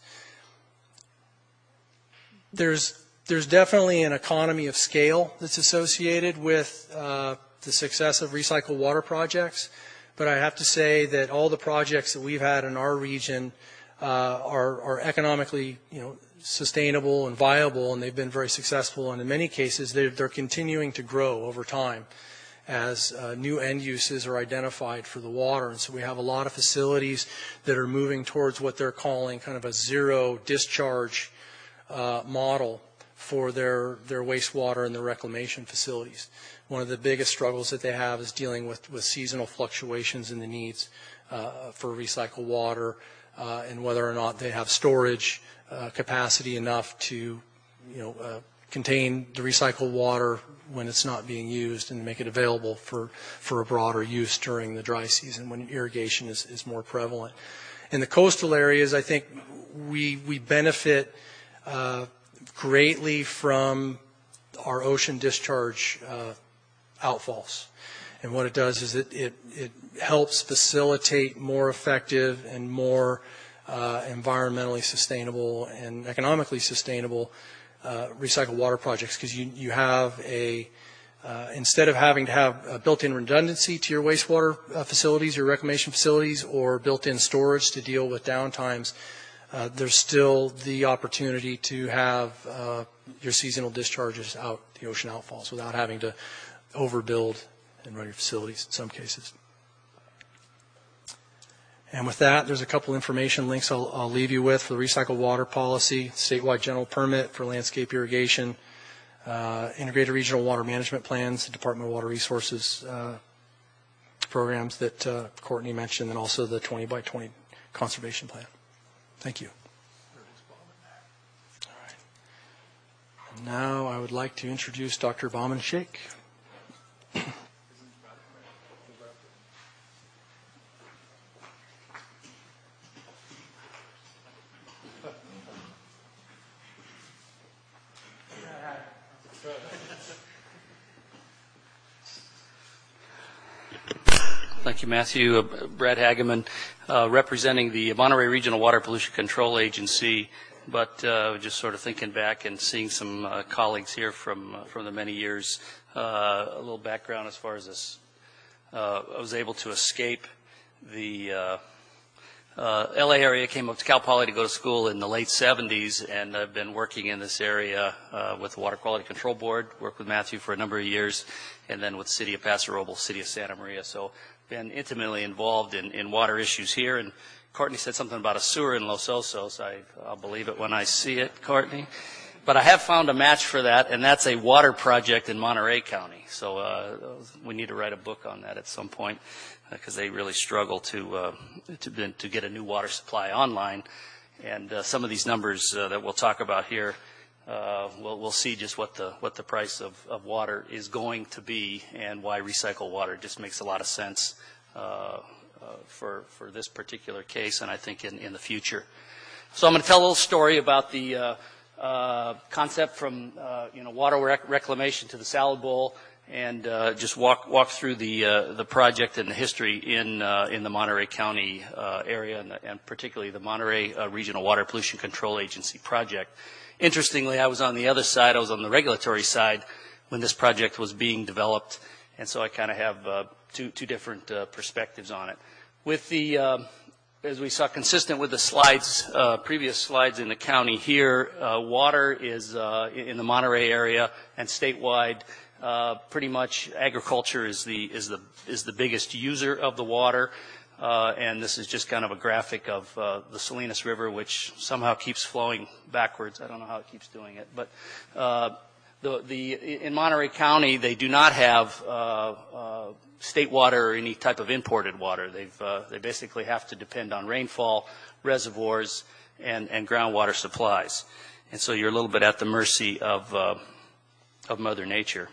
There's definitely an economy of scale that's associated with the success of recycled water projects, but I have to say that all the projects that we've had in our region are economically, sustainable and viable, and they've been very successful, and in many cases they're continuing to grow over time as new end uses are identified for the water. And so we have a lot of facilities that are moving towards what they're calling kind of a zero discharge model for their wastewater and their reclamation facilities. One of the biggest struggles that they have is dealing with seasonal fluctuations in the needs for recycled water and whether or not they have storage capacity enough to contain the recycled water when it's not being used and make it available for a broader use during the dry season when irrigation is more prevalent. In the coastal areas, I think we benefit greatly from our ocean discharge outfalls. And what it does is it helps facilitate more effective and more environmentally sustainable and economically sustainable recycled water projects, because you have instead of having to have a built-in redundancy to your wastewater facilities, your reclamation facilities, or built-in storage to deal with downtimes, there's still the opportunity to have your seasonal discharges out the ocean outfalls without having to overbuild and run your facilities in some cases. And with that, there's a couple information links I'll leave you with for the recycled water policy, statewide general permit for landscape irrigation, integrated regional water management plans, the Department of Water Resources programs that Courtney mentioned, and also the 20 by 20 conservation plan. Thank you. All right. Now I would like to introduce Dr. Bauman Sheikh. Thank you, Matthew. Brad Hageman, representing the Monterey Regional Water Pollution Control Agency, but just sort of thinking back and seeing some colleagues here from the many years. A little background as far as this. I was able to escape the LA area, came up to Cal Poly to go to school in the late 70s, and I've been working in this area with the Water Quality Control Board, worked with Matthew for a number of years, and then with City of Paso Robles, City of Santa Maria. So been intimately involved in water issues here. And Courtney said something about a sewer in Los Osos. I'll believe it when I see it, Courtney. But I have found a match for that, and that's a water project in Monterey County. So we need to write a book on that at some point, because they really struggle to get a new water supply online. And some of these numbers that we'll talk about here, we'll see just what the price of water is going to be, and why recycled water just makes a lot of sense for this particular case, and I think in the future. So I'm going to tell a little story about the concept from water reclamation to the salad bowl, and just walk through the project and the history in the Monterey County area, and particularly the Monterey Regional Water Pollution Control Agency project. Interestingly, I was on the other side. I was on the regulatory side when this project was being developed, and so I kind of have two different perspectives on it. With the as we saw, consistent with the slides, previous slides in the county here, water is in the Monterey area and statewide. Pretty much, agriculture is the biggest user of the water, and this is just kind of a graphic of the Salinas River, which somehow keeps flowing backwards. I don't know how it keeps doing it, but in Monterey County, they do not have state water or any type of imported water. They basically have to depend on rainfall, reservoirs, and groundwater supplies, and so you're a little bit at the mercy of Mother Nature.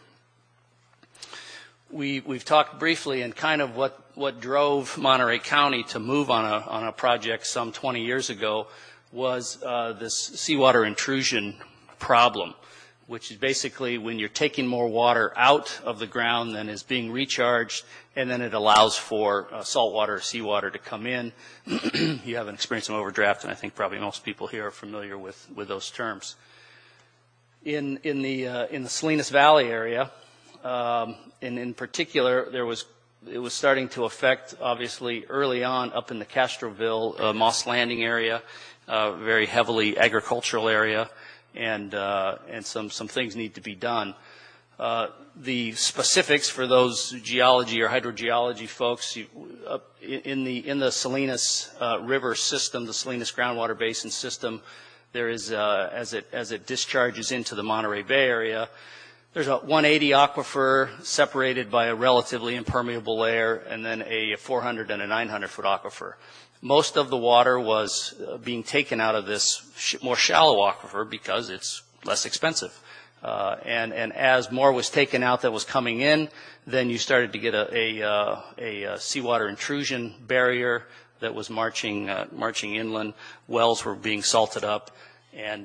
We've talked briefly and kind of what drove Monterey County to move on a project some 20 years ago was this seawater intrusion problem, which is basically when you're taking more water out of the ground than is being recharged, and then it allows for saltwater or seawater to come in. You have an experience of overdraft, and I think probably most people here are familiar with those terms. In the Salinas Valley area, and in particular, it was starting to affect, obviously, early on up in the Castroville, Moss Landing area, very heavily agricultural area, and some things need to be done. The specifics for those geology or hydrogeology folks, in the Salinas River system, the Salinas Groundwater Basin system, there is, as it discharges into the Monterey Bay area, there's a 180 aquifer separated by a relatively impermeable layer, and then a 400 and a 900 foot aquifer. Most of the water was being taken out of this more shallow aquifer because it's less expensive. And as more was taken out that was coming in, then you started to get a seawater intrusion barrier that was marching inland. Wells were being salted up, and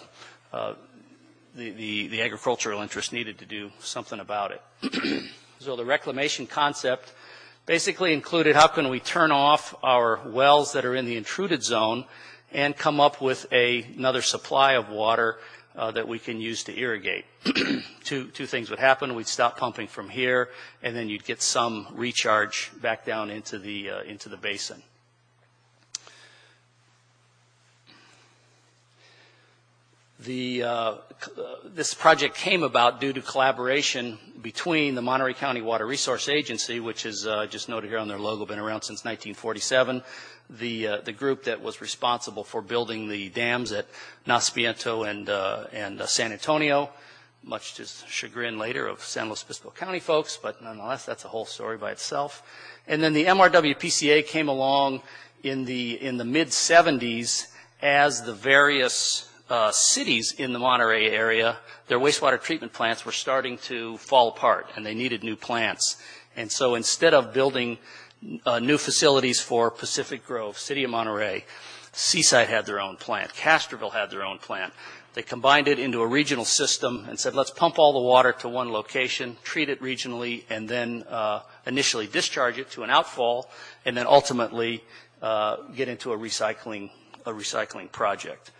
the agricultural interest needed to do something about it. So the reclamation concept basically included how can we turn off our wells that are in the intruded zone and come up with another supply of water that we can use to irrigate. Two things would happen. We'd stop pumping from here, and then you'd get some recharge back down into the basin. This project came about due to collaboration between the Monterey County Water Resource Agency, which is just noted here on their logo, been around since 1947, the group that was responsible for building the dams at Nacimiento and San Antonio, much to chagrin later of San Luis Obispo County folks, but nonetheless, that's a whole story by itself. And then the MRWPCA came along in the mid-70s as the various cities in the Monterey area, their wastewater treatment plants were starting to fall apart, and they needed new plants. And so instead of building new facilities for Pacific Grove, City of Monterey, Seaside had their own plant, Castroville had their own plant. They combined it into a regional system and said, let's pump all the water to one location, treat it regionally, and then initially discharge it to an outfall, and then ultimately get into a recycling project.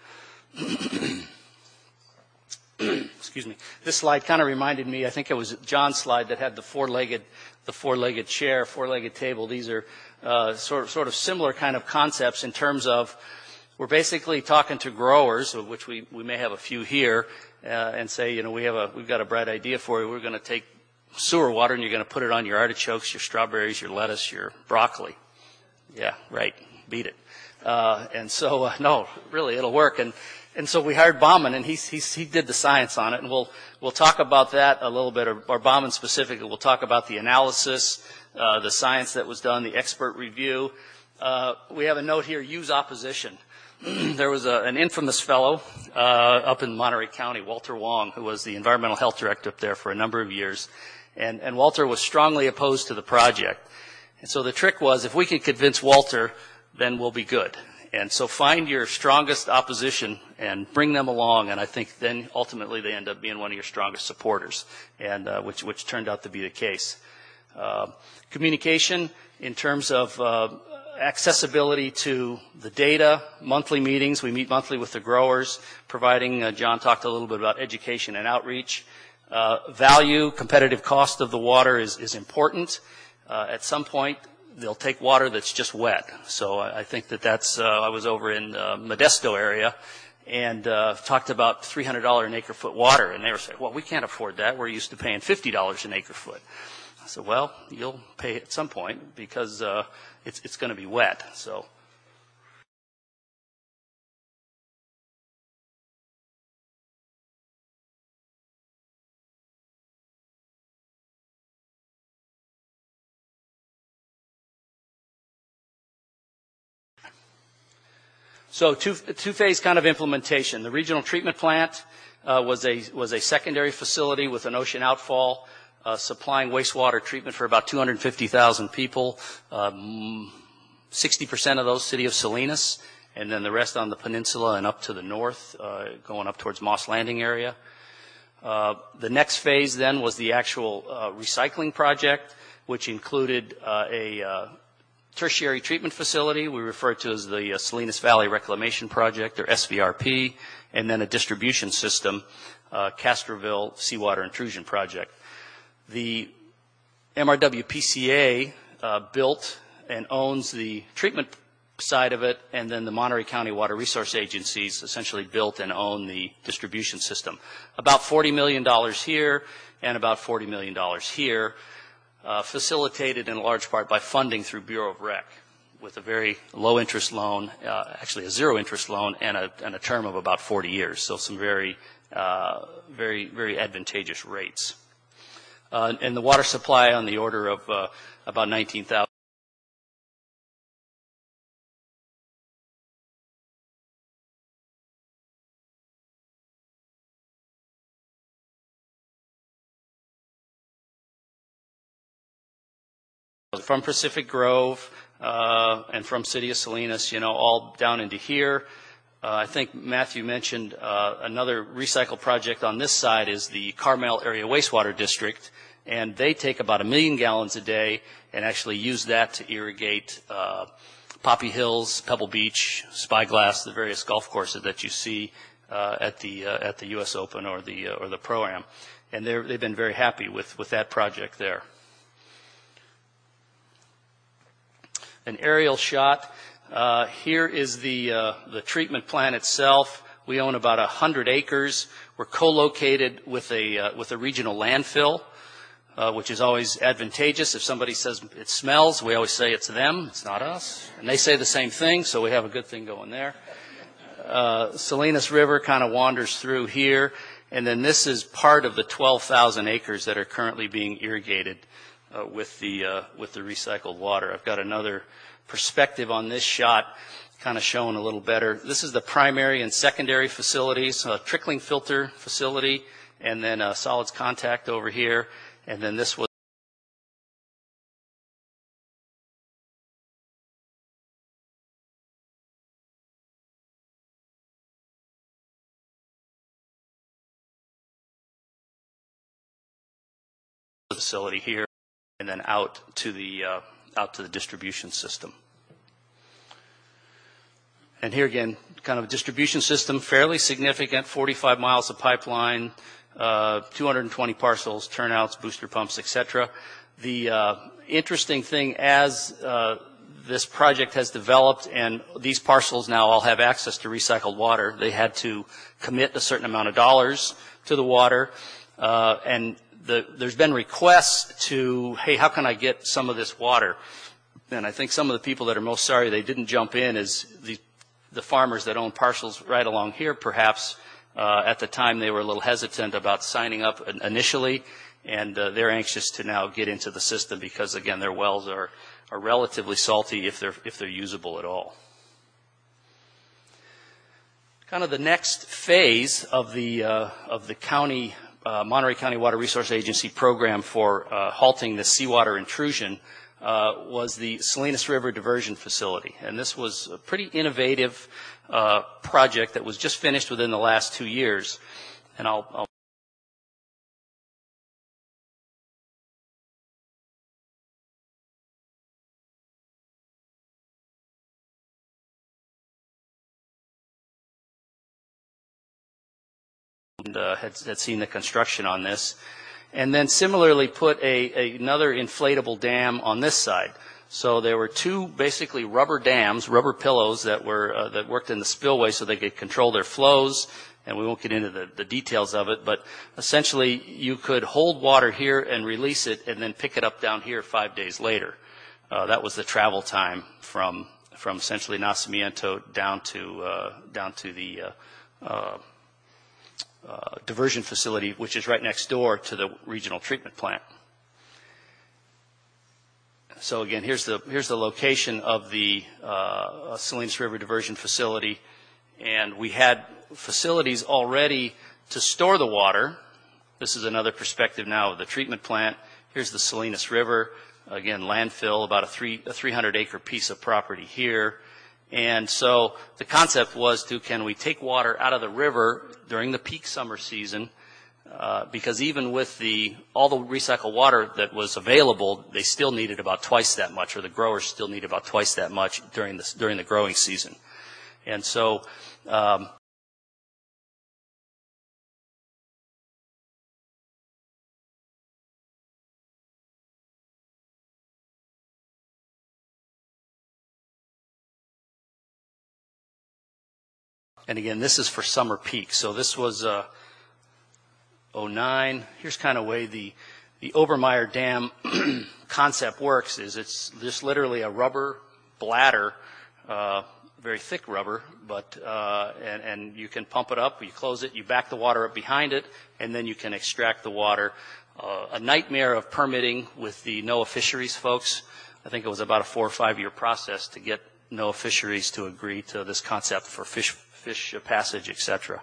Excuse me. This slide kind of reminded me, I think it was John's slide that had the four-legged chair, four-legged table. These are sort of similar kind of concepts in terms of we're basically talking to growers, of which we may have a few here, and say, you know, we've got a bright idea for you. We're going to take sewer water and you're going to put it on your artichokes, your strawberries, your lettuce, your broccoli. Yeah, right. Beat it. And so, no, really, it'll work. And so we hired Bauman, and he did the science on it, and we'll talk about that a little bit, or Bauman specifically. We'll talk about the analysis, the science that was done, the expert review. We have a note here: use opposition. There was an infamous fellow up in Monterey County, Walter Wong, who was the environmental health director up there for a number of years, and Walter was strongly opposed to the project. And so the trick was, if we could convince Walter, then we'll be good. And so find your strongest opposition and bring them along, and I think then ultimately they end up being one of your strongest supporters, and which turned out to be the case. Communication in terms of accessibility to the data, monthly meetings. We meet monthly with the growers, providing, John talked a little bit about education and outreach. Value, competitive cost of the water is important. At some point, they'll take water that's just wet. So I think that's, I was over in Modesto area and talked about $300 an acre foot water. And they were saying, well, we can't afford that. We're used to paying $50 an acre foot. I said, well, you'll pay at some point because it's going to be wet. So. So two-phase kind of implementation. The regional treatment plant was a secondary facility with an ocean outfall, supplying wastewater treatment for about 250,000 people. 60% of those, City of Salinas, and then the rest on the peninsula and up to the north, going up towards Moss Landing area. The next phase then was the actual recycling project, which included a tertiary treatment facility we refer to as the Salinas Valley Reclamation Project, or SVRP, and then a distribution system, Castroville Seawater Intrusion Project. The MRWPCA built and owns the treatment side of it, and then the Monterey County Water Resource Agencies essentially built and own the distribution system. About $40 million here and about $40 million here. Facilitated in large part by funding through Bureau of Rec with a very low interest loan, actually a zero interest loan, and a term of about 40 years. So some very advantageous rates. And the water supply on the order of about 19,000. From Pacific Grove and from City of Salinas, all down into here. I think Matthew mentioned another recycle project on this side is the Carmel Area Wastewater District, and they take about 1 million gallons a day and actually use that to irrigate Poppy Hills, Pebble Beach, Spyglass, the various golf courses that you see at the U.S. Open or the Pro-Am, and they've been very happy with that project there. An aerial shot. Here is the treatment plant itself. We own about 100 acres. We're co-located with a regional landfill, which is always advantageous. If somebody says it smells, we always say it's them, it's not us. And they say the same thing, so we have a good thing going there. Salinas River kind of wanders through here, and then this is part of the 12,000 acres that are currently being irrigated with the recycled water. I've got another perspective on this shot. kind of shown a little better. This is the primary and secondary facilities, a trickling filter facility, and then a solids contact over here, and then this was the facility here, and then out to the distribution system. And here again, kind of a distribution system, fairly significant, 45 miles of pipeline, 220 parcels, turnouts, booster pumps, etc. The interesting thing, as this project has developed and these parcels now all have access to recycled water, they had to commit a certain amount of dollars to the water, and there's been requests to, hey, how can I get some of this water? And I think some of the people that are most sorry they didn't jump in is the farmers that own parcels right along here, perhaps. At the time, they were a little hesitant about signing up initially, and they're anxious to now get into the system because, again, their wells are relatively salty if they're usable at all. Kind of the next phase of the county Monterey County Water Resource Agency program for halting the seawater intrusion was the Salinas River Diversion Facility. And this was a pretty innovative project that was just finished within the last 2 years. And I'll had seen the construction on this. And then similarly put another inflatable dam on this side. So there were two basically rubber dams, rubber pillows that worked in the spillway so they could control their flows. And we won't get into the details of it, but essentially you could hold water here and release it and then pick it up down here 5 days later. That was the travel time from essentially Nacimiento down to the diversion facility, which is right next door to the regional treatment plant. So again, here's the location of the Salinas River Diversion Facility, and we had facilities already to store the water. This is another perspective now of the treatment plant. Here's the Salinas River, again landfill, about a 300-acre piece of property here. And so the concept was can we take water out of the river during the peak summer season, because even with all the recycled water that was available, they still needed about twice that much, or the growers still need about twice that much during the growing season. And so and again, this is for summer peak. So this was 09. Here's kind of way the Obermeyer Dam concept works. It's just literally a rubber bladder, very thick rubber, but and you can pump it up. You close it. You back the water up behind it, and then you can extract the water. A nightmare of permitting with the NOAA Fisheries folks. I think it was about a 4 or 5 year process to get NOAA Fisheries to agree to this concept for fish passage, etc.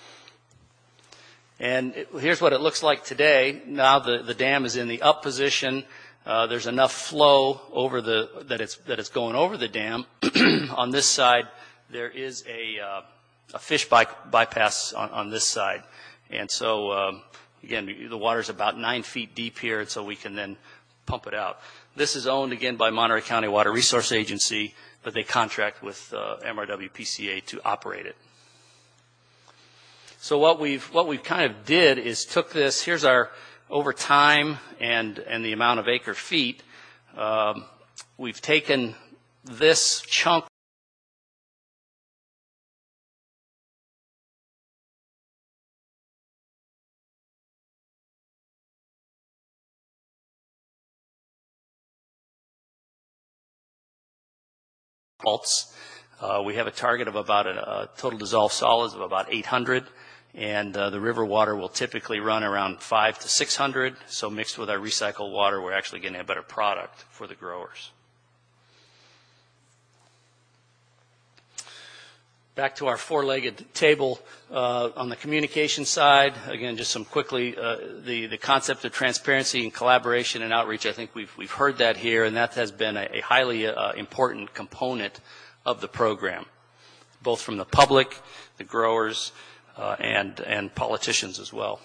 And here's what it looks like today. Now the dam is in the up position. There's enough flow over that it's going over the dam. On this side, there is a fish bypass on this side, and so again, the water's about 9 feet deep here, and so we can then pump it out. This is owned again by Monterey County Water Resource Agency, but they contract with MRW PCA to operate it. So what we've kind of did is took this. Here's our over time and the amount of acre feet. We've taken this chunk salts. We have a target of about a total dissolved solids of about 800, and the river water will typically run around 500 to 600. So mixed with our recycled water, we're actually getting a better product for the growers. Back to our four-legged table on the communication side. Again, just some quickly, the concept of transparency and collaboration and outreach, I think we've heard that here, and that has been a highly important component of the program, both from the public, the growers, and politicians as well.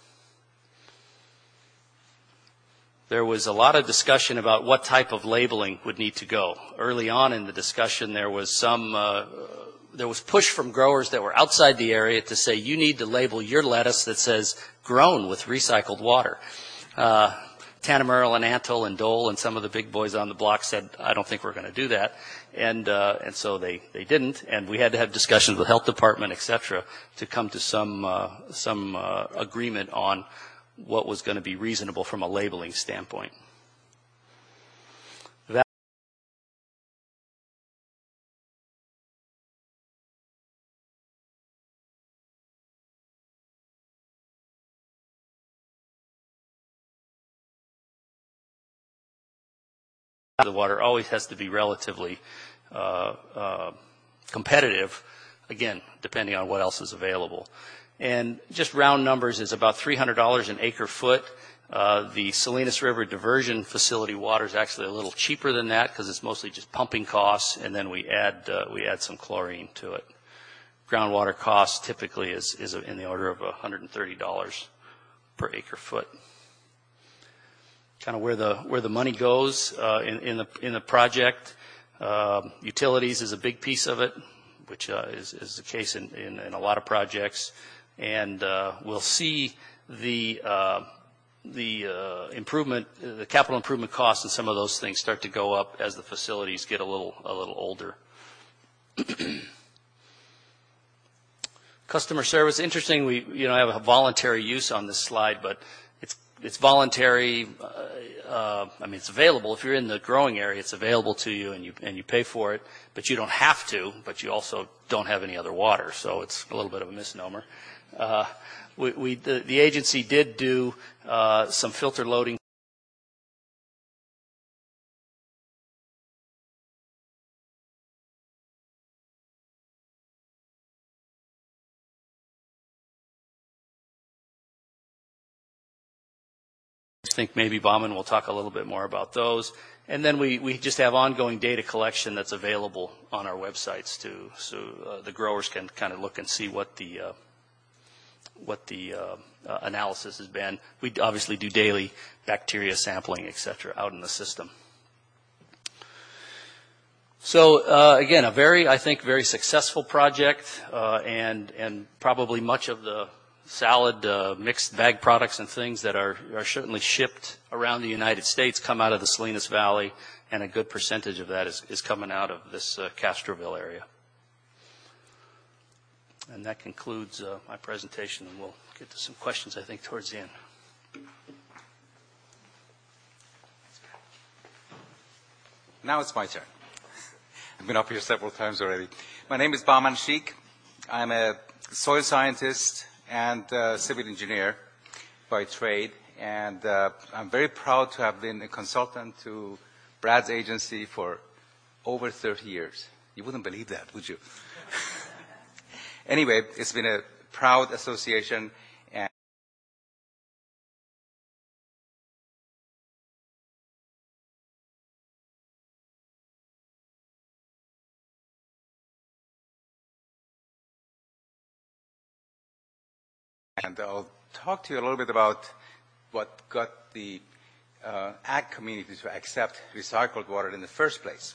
There was a lot of discussion about what type of labeling would need to go. Early on in the discussion, there was push from growers that were outside the area to say, you need to label your lettuce that says grown with recycled water. Tannemerle and Antle and Dole and some of the big boys on the block said, I don't think we're going to do that. And so they didn't, and we had to have discussions with health department, et cetera, to come to some agreement on what was going to be reasonable from a labeling standpoint. The water always has to be relatively competitive, again, depending on what else is available. And just round numbers is about $300 an acre foot. The Salinas River Diversion Facility water is actually a little cheaper than that because it's mostly just pumping costs, and then we add some chlorine to it. Groundwater cost typically is in the order of $130 per acre foot. Kind of where the money goes in the project. Utilities is a big piece of it, which is the case in a lot of projects, and we'll see the improvement, the capital improvement costs, and some of those things start to go up as the facilities get a little older. Customer service, interesting. We have a voluntary use on this slide, but it's voluntary. I mean, it's available. If you're in the growing area, it's available to you, and you pay for it. But you don't have to. But you also don't have any other water, so it's a little bit of a misnomer. The agency did do some filter loading. I think maybe Bauman will talk a little bit more about those. And then we just have ongoing data collection that's available on our websites too, so the growers can kind of look and see what the analysis has been. We obviously do daily bacteria sampling, et cetera, out in the system. So again, I think very successful project, and probably much of the salad, mixed bag products and things that are certainly shipped around the United States come out of the Salinas Valley, and a good percentage of that is coming out of this Castroville area. And that concludes my presentation, and we'll get to some questions, I think, towards the end. Now it's my turn. I've been up here several times already. My name is Bahman Sheikh. I'm a soil scientist and civil engineer by trade, and I'm very proud to have been a consultant to Brad's agency for over 30 years. You wouldn't believe that, would you? Anyway, it's been a proud association, and I'll talk to you a little bit about what got the ag community to accept recycled water in the first place.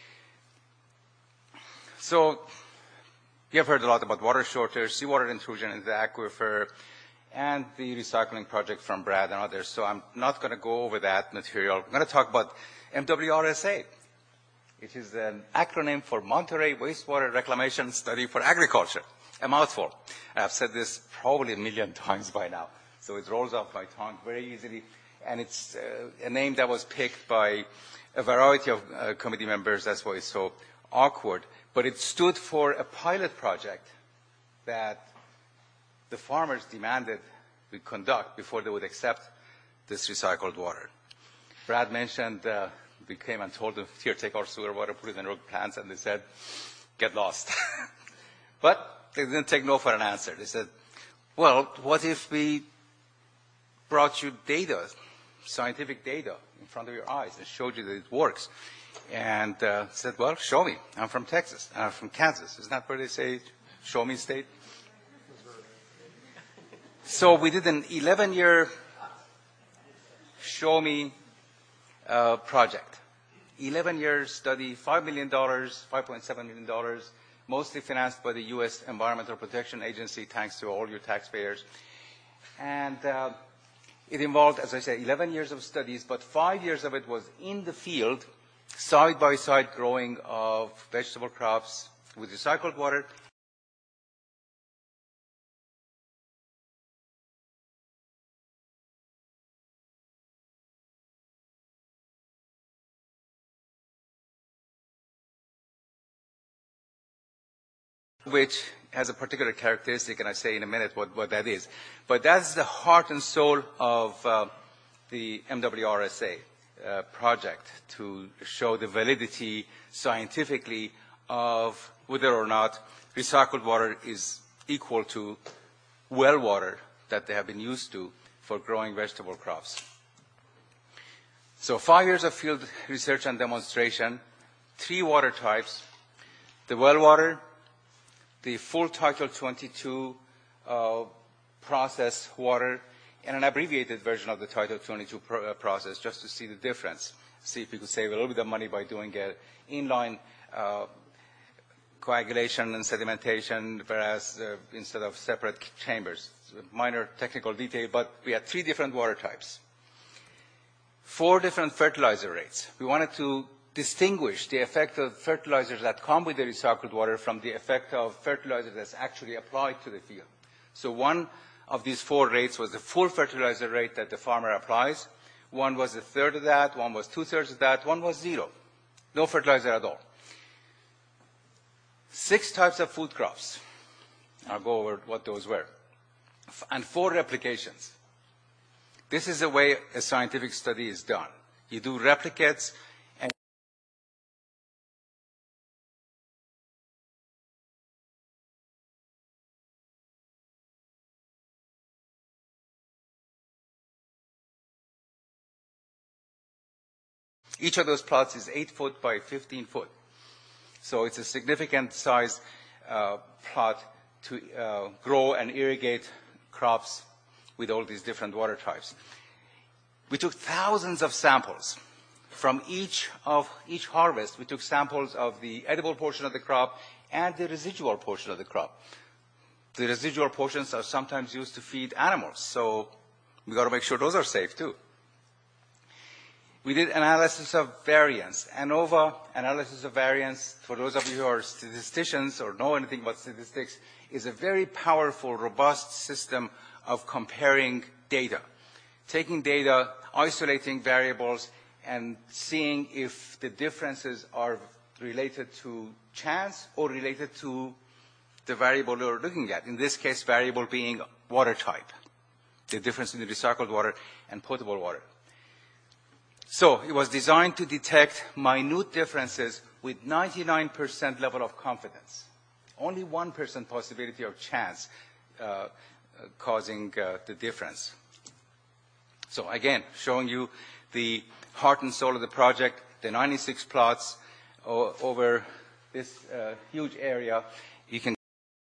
So you have heard a lot about water shortage, seawater intrusion into the aquifer, and the recycling project from Brad and others. So I'm not going to go over that material. I'm going to talk about MWRSA, which is an acronym for Monterey Wastewater Reclamation Study for Agriculture. A mouthful. I've said this probably 1 million times by now, so it rolls off my tongue very easily. And it's a name that was picked by a variety of committee members. That's why it's so awkward. But it stood for a pilot project that the farmers demanded we conduct before they would accept this recycled water. Brad mentioned we came and told them, here, take our sewer water, put it in our plants, and they said, get lost. But they didn't take no for an answer. They said, well, what if we brought you data, scientific data, in front of your eyes and showed you that it works? And said, well, show me. I'm from Texas. I'm from Kansas. Isn't that where they say, show me state? So we did an 11-year show me project. 11-year study, $5 million, $5.7 million, mostly financed by the U.S. Environmental Protection Agency, thanks to all your taxpayers. And it involved, as I said, 11 years of studies, but 5 years of it was in the field, side-by-side growing of vegetable crops with recycled water. Which has a particular characteristic, and I say in a minute what that is. But that's the heart and soul of the MWRSA project, to show the validity scientifically of whether or not recycled water is equal to well water that they have been used to for growing vegetable crops. So 5 years of field research and demonstration, 3 water types, the well water, the full Title 22 process water, and an abbreviated version of the Title 22 process, just to see the difference. See if we could save a little bit of money by doing an inline coagulation and sedimentation, whereas instead of separate chambers. Minor technical detail, but we had 3 different water types. 4 different fertilizer rates. We wanted to distinguish the effect of fertilizers that come with the recycled water from the effect of fertilizer that's actually applied to the field. So one of these 4 rates was the full fertilizer rate that the farmer applies. One was a third of that, one was 2/3 of that, one was 0. No fertilizer at all. 6 types of food crops. I'll go over what those were. And 4 replications. This is the way a scientific study is done. You do replicates, and each of those plots is 8 foot by 15 foot. So it's a significant size plot to grow and irrigate crops with all these different water types. We took thousands of samples. From each harvest, we took samples of the edible portion of the crop and the residual portion of the crop. The residual portions are sometimes used to feed animals, so we got to make sure those are safe too. We did analysis of variance. ANOVA, analysis of variance, for those of you who are statisticians or know anything about statistics, is a very powerful, robust system of comparing data. Taking data, isolating variables, and seeing if the differences are related to chance or related to the variable you're looking at. In this case, variable being water type, the difference in the recycled water and potable water. So it was designed to detect minute differences with 99% level of confidence. Only 1% possibility of chance causing the difference. So again, showing you the heart and soul of the project, the 96 plots over this huge area. You can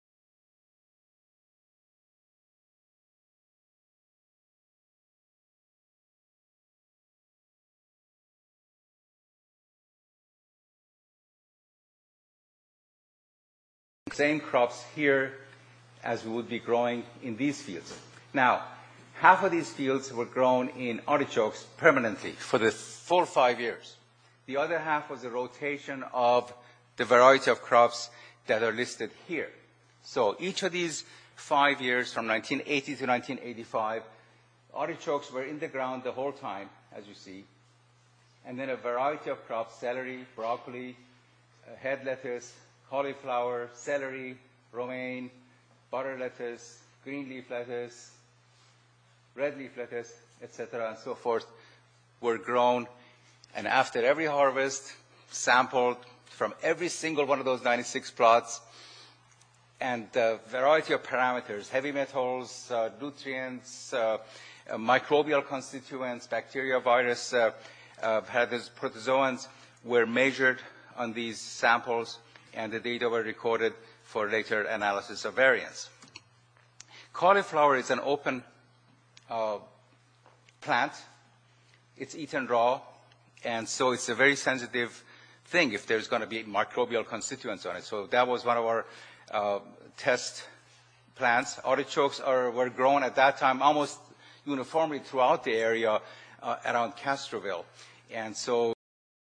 same crops here as we would be growing in these fields. Now, half of these fields were grown in artichokes permanently for the full 5 years. The other half was a rotation of the variety of crops that are listed here. So each of these 5 years, from 1980 to 1985, artichokes were in the ground the whole time, as you see. And then a variety of crops, celery, broccoli, head lettuce, cauliflower, celery, romaine, butter lettuce, green leaf lettuce, red leaf lettuce, etc., and so forth, were grown. And after every harvest, sampled from every single one of those 96 plots, and a variety of parameters, heavy metals, nutrients, microbial constituents, bacteria, virus, protozoans were measured on these samples, and the data were recorded for later analysis of variance. Cauliflower is an open plant. It's eaten raw, and so it's a very sensitive thing if there's going to be microbial constituents on it. So that was one of our test plants. Artichokes were grown at that time almost uniformly throughout the area around Castroville. And so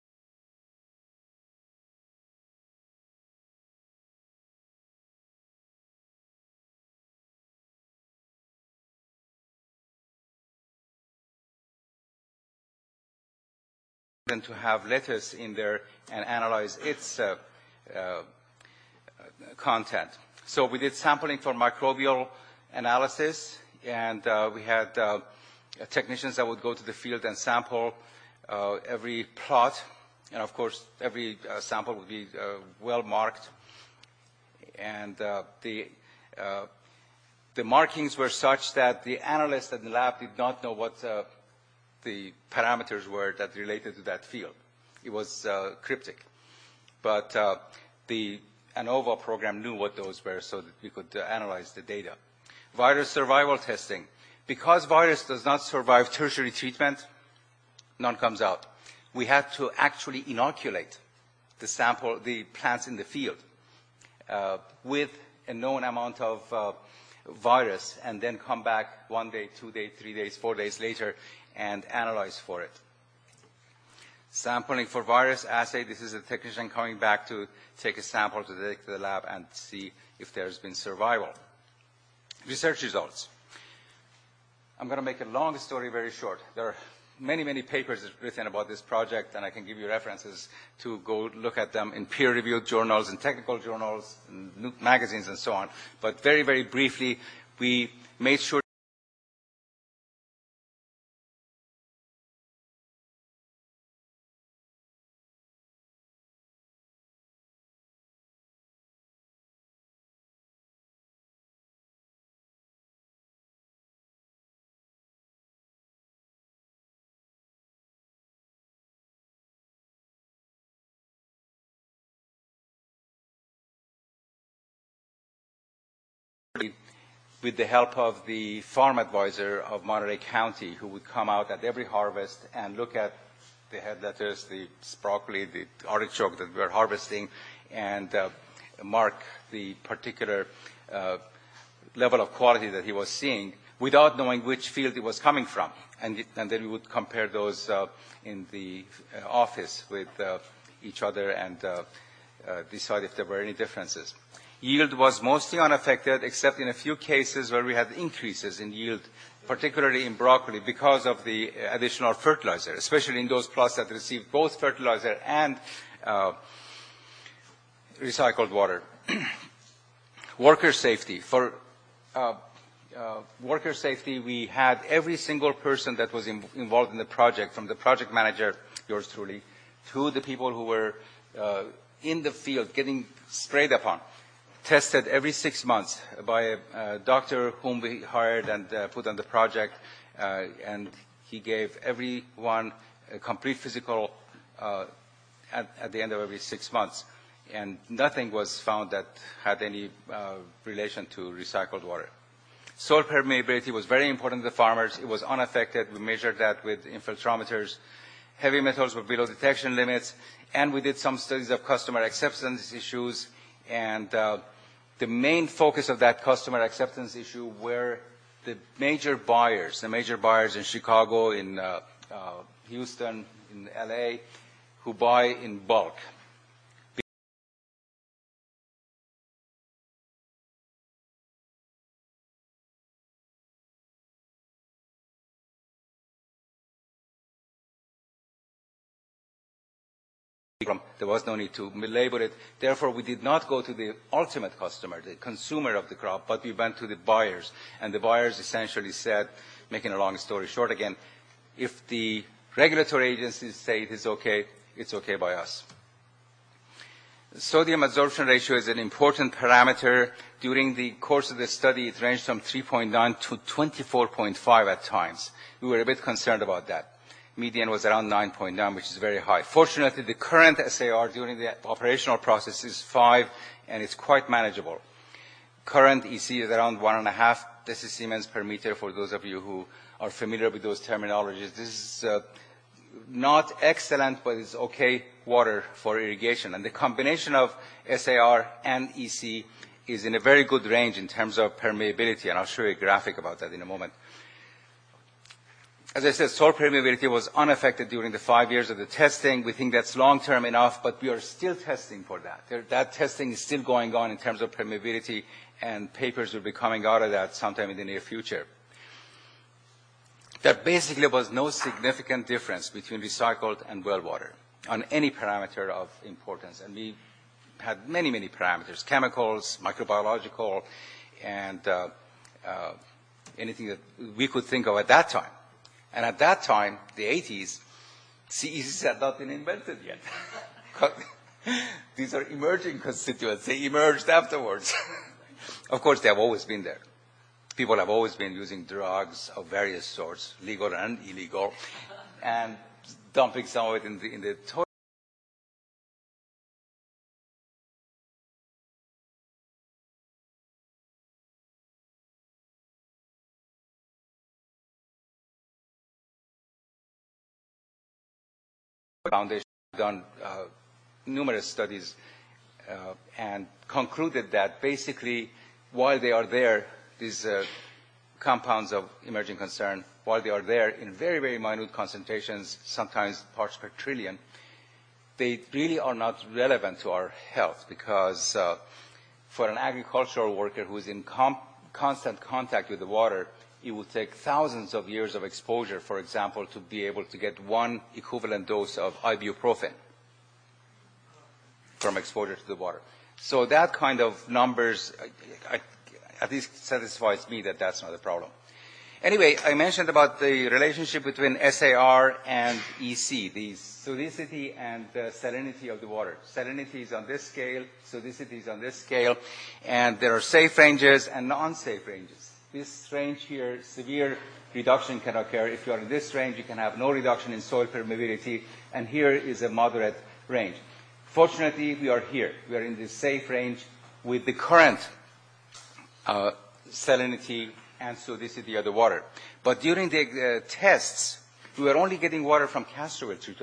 to have lettuce in there and analyze its content. So we did sampling for microbial analysis, and we had technicians that would go to the field and sample every plot, and of course every sample would be well marked. And the markings were such that the analyst at the lab did not know what the parameters were that related to that field. It was cryptic. But the ANOVA program knew what those were so that we could analyze the data. Virus survival testing. Because virus does not survive tertiary treatment, none comes out. We had to actually inoculate the plants in the field with a known amount of virus, and then come back 1 day, 2 days, 3 days, 4 days later and analyze for it. Sampling for virus assay. This is a technician coming back to take a sample to take to the lab and see if there's been survival. Research results. I'm going to make a long story very short. There are many, many papers written about this project, and I can give you references to go look at them in peer-reviewed journals and technical journals and magazines and so on. But very, very briefly, we made sure with the help of the farm advisor of Monterey County, who would come out at every harvest and look at the head lettuce, the broccoli, the artichoke that we were harvesting, and mark the particular level of quality that he was seeing without knowing which field it was coming from. And then we would compare those in the office with each other and decide if there were any differences. Yield was mostly unaffected, except in a few cases where we had increases in yield, particularly in broccoli, because of the additional fertilizer, especially in those plots that received both fertilizer and recycled water. Worker safety. For worker safety, we had every single person that was involved in the project, from the project manager, yours truly, to the people who were in the field getting sprayed upon, tested every 6 months by a doctor whom we hired and put on the project, and he gave everyone a complete physical at the end of every 6 months. And nothing was found that had any relation to recycled water. Soil permeability was very important to the farmers. It was unaffected. We measured that with infiltrometers. Heavy metals were below detection limits, and we did some studies of customer acceptance issues. And the main focus of that customer acceptance issue were the major buyers in Chicago, in Houston, in LA, who buy in bulk. There was no need to label it. Therefore, we did not go to the ultimate customer, the consumer of the crop, but we went to the buyers. And the buyers essentially said, making a long story short again, if the regulatory agencies say it is okay, it's okay by us. Sodium absorption ratio is an important parameter. During the course of the study, it ranged from 3.9 to 24.5 at times. We were a bit concerned about that. Median was around 9.9, which is very high. Fortunately, the current SAR during the operational process is 5, and it's quite manageable. Current EC is around 1.5 decisiemens per meter for those of you who are familiar with those terminologies. This is not excellent, but it's okay water for irrigation. And the combination of SAR and EC is in a very good range in terms of permeability, and I'll show you a graphic about that in a moment. As I said, soil permeability was unaffected during the 5 years of the testing. We think that's long-term enough, but we are still testing for that. That testing is still going on in terms of permeability, and papers will be coming out of that sometime in the near future. There basically was no significant difference between recycled and well water on any parameter of importance. And we had many, many parameters, chemicals, microbiological, and anything that we could think of at that time. And at that time, the 80s, CECs had not been invented yet. These are emerging constituents. They emerged afterwards. Of course, they have always been there. People have always been using drugs of various sorts, legal and illegal, and dumping some of it in the toilet. Foundation done numerous studies and concluded that basically while they are there, these compounds of emerging concern, while they are there in very, very minute concentrations, sometimes parts per trillion, they really are not relevant to our health because for an agricultural worker who is in constant contact with the water, it would take thousands of years of exposure, for example, to be able to get one equivalent dose of ibuprofen from exposure to the water. So that kind of numbers at least satisfies me that that's not a problem. Anyway, I mentioned about the relationship between SAR and EC, the sodicity and salinity of the water. Salinity is on this scale, sodicity is on this scale, and there are safe ranges and non-safe ranges. This range here, severe reduction can occur. If you are in this range, you can have no reduction in soil permeability, and here is a moderate range. Fortunately, we are here. We are in the safe range with the current salinity and sodicity of the water. But during the tests, we were only getting water from Castroville treatment.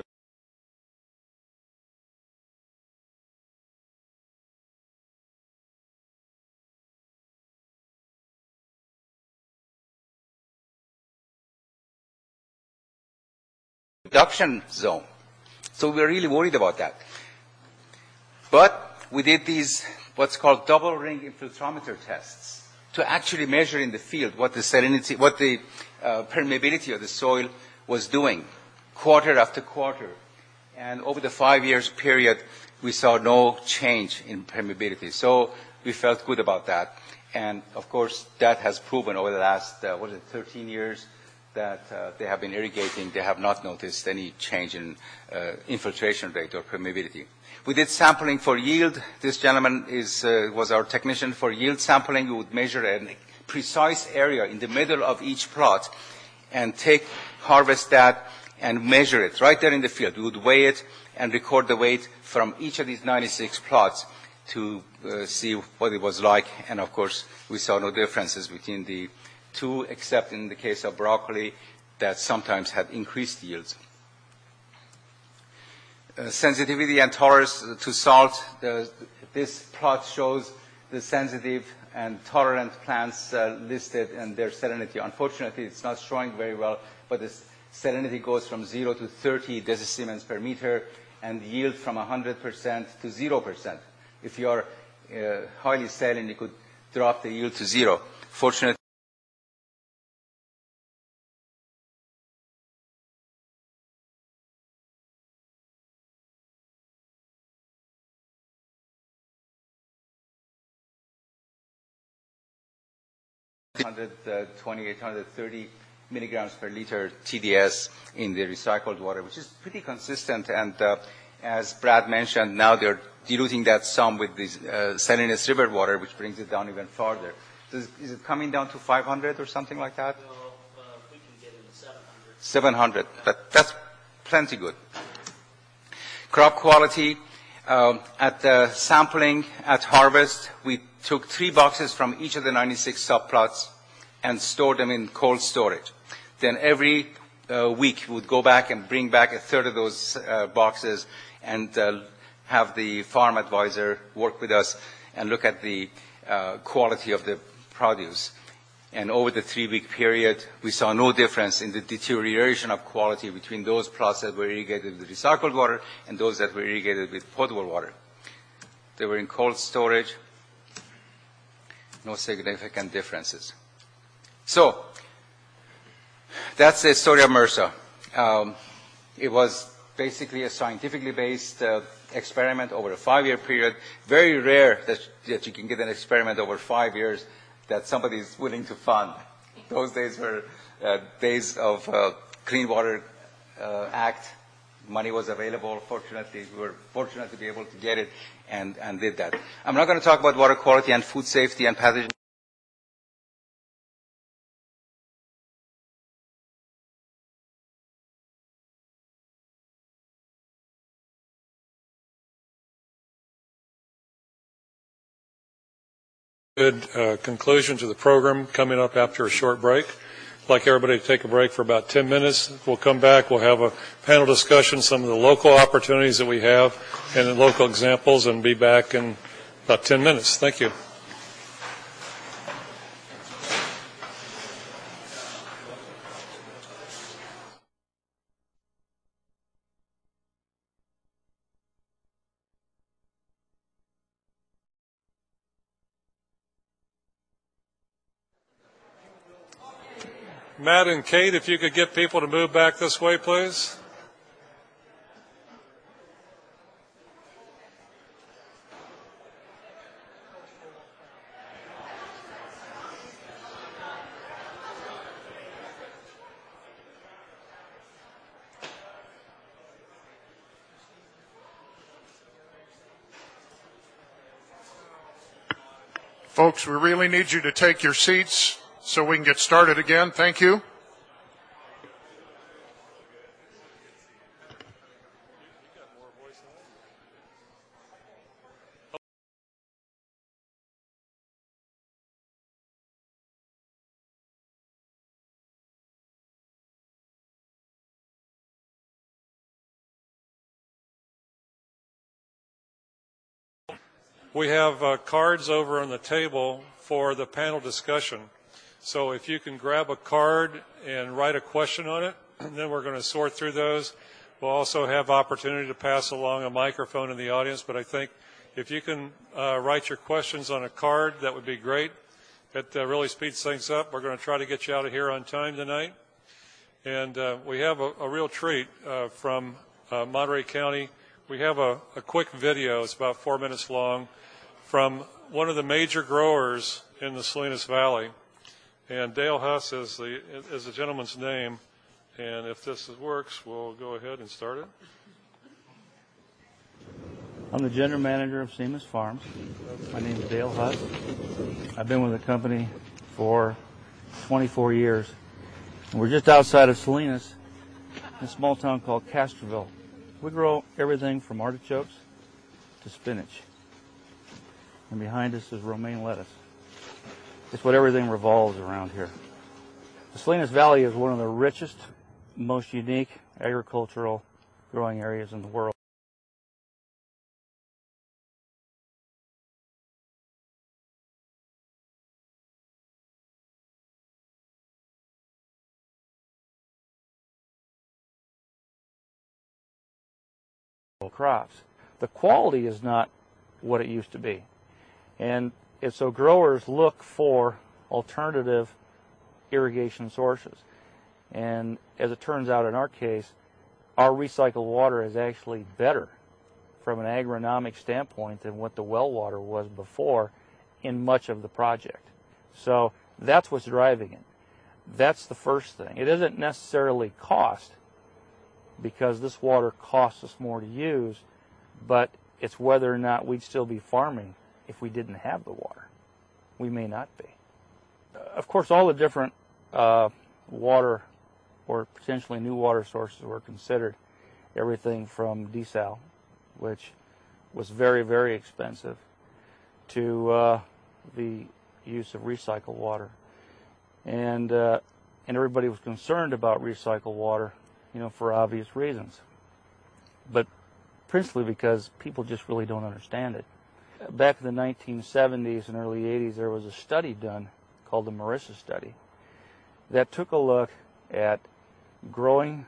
Reduction zone. So we were really worried about that. But we did these what's called double ring infiltrometer tests to actually measure in the field what the salinity, what the permeability of the soil was doing quarter after quarter. And over the 5 years period, we saw no change in permeability. So we felt good about that. And of course, that has proven over the last, 13 years, that they have been irrigating, they have not noticed any change in infiltration rate or permeability. We did sampling for yield. This gentleman was our technician for yield sampling. We would measure a precise area in the middle of each plot and harvest that and measure it right there in the field. We would weigh it and record the weight from each of these 96 plots to see what it was like. And of course, we saw no differences between the two, except in the case of broccoli that sometimes had increased yields. Sensitivity and tolerance to salt. This plot shows the sensitive and tolerant plants listed and their salinity. Unfortunately, it's not showing very well, but the salinity goes from 0 to 30 decisiemens per meter and yield from 100% to 0%. If you are highly saline, you could drop the yield to 0. Fortunately, $128, 130 milligrams per liter TDS in the recycled water, which is pretty consistent and As Brad mentioned, now they're diluting that some with this Salinas River water, which brings it down even farther. Is it coming down to 500 or something like that? No, we can get into 700. 700. That's plenty good. Crop quality. At the sampling at harvest, we took 3 boxes from each of the 96 subplots and stored them in cold storage. Then every week we would go back and bring back a third of those boxes and have the farm advisor work with us and look at the quality of the produce. And over the 3-week period, we saw no difference in the deterioration of quality between those plots that were irrigated with recycled water and those that were irrigated with potable water. They were in cold storage, no significant differences. So, that's the story of MRSA. It was basically a scientifically based experiment over a 5-year period. Very rare that you can get an experiment over 5 years that somebody is willing to fund. Those days were days of Clean Water Act. Money was available. Fortunately, we were fortunate to be able to get it and did that. I'm not going to talk about water quality and food safety and pathogen. Good conclusion to the program coming up after a short break. I'd like everybody to take a break for about 10 minutes. We'll come back. We'll have a panel discussion, some of the local opportunities that we have and the local examples, and be back in about 10 minutes. Thank you. Matt and Kate, if you could get people to move back this way, please. Folks, we really need you to take your seats so we can get started again. Thank you. We have cards over on the table for the panel discussion. So if you can grab a card and write a question on it, and then we're going to sort through those. We'll also have opportunity to pass along a microphone in the audience, but I think if you can write your questions on a card, that would be great. It really speeds things up. We're going to try to get you out of here on time tonight. And we have a real treat from Monterey County. We have a quick video. It's about 4 minutes long from one of the major growers in the Salinas Valley. And Dale Huss is the gentleman's name. And if this works, we'll go ahead and start it. I'm the general manager of Seamus Farms. My name is Dale Huss. I've been with the company for 24 years. And we're just outside of Salinas, in a small town called Castroville. We grow everything from artichokes to spinach. And behind us is romaine lettuce. It's what everything revolves around here. The Salinas Valley is one of the richest, most unique agricultural growing areas in the world. Crops. The quality is not what it used to be. And so growers look for alternative irrigation sources. And as it turns out in our case, our recycled water is actually better from an agronomic standpoint than what the well water was before in much of the project. So that's what's driving it. That's the first thing. It isn't necessarily cost. because this water costs us more to use, but it's whether or not we'd still be farming if we didn't have the water. We may not be. Of course, all the different water or potentially new water sources were considered. Everything from desal, which was very, very expensive, to the use of recycled water. And everybody was concerned about recycled water, for obvious reasons. But principally because people just really don't understand it. Back in the 1970s and early 80s, there was a study done called the Marissa Study that took a look at growing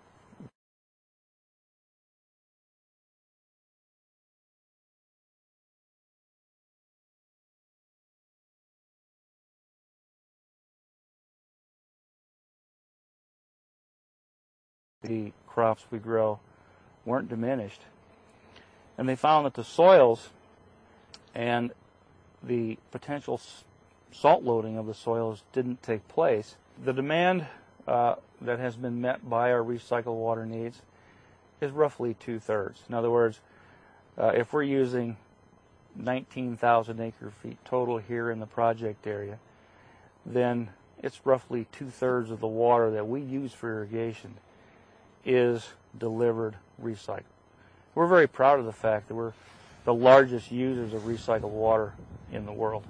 the crops we grow weren't diminished. And they found that the soils and the potential salt loading of the soils didn't take place. The demand that has been met by our recycled water needs is roughly 2/3. In other words, if we're using 19,000 acre-feet total here in the project area, then it's roughly 2/3 of the water that we use for irrigation is delivered recycled. We're very proud of the fact that we're the largest users of recycled water in the world.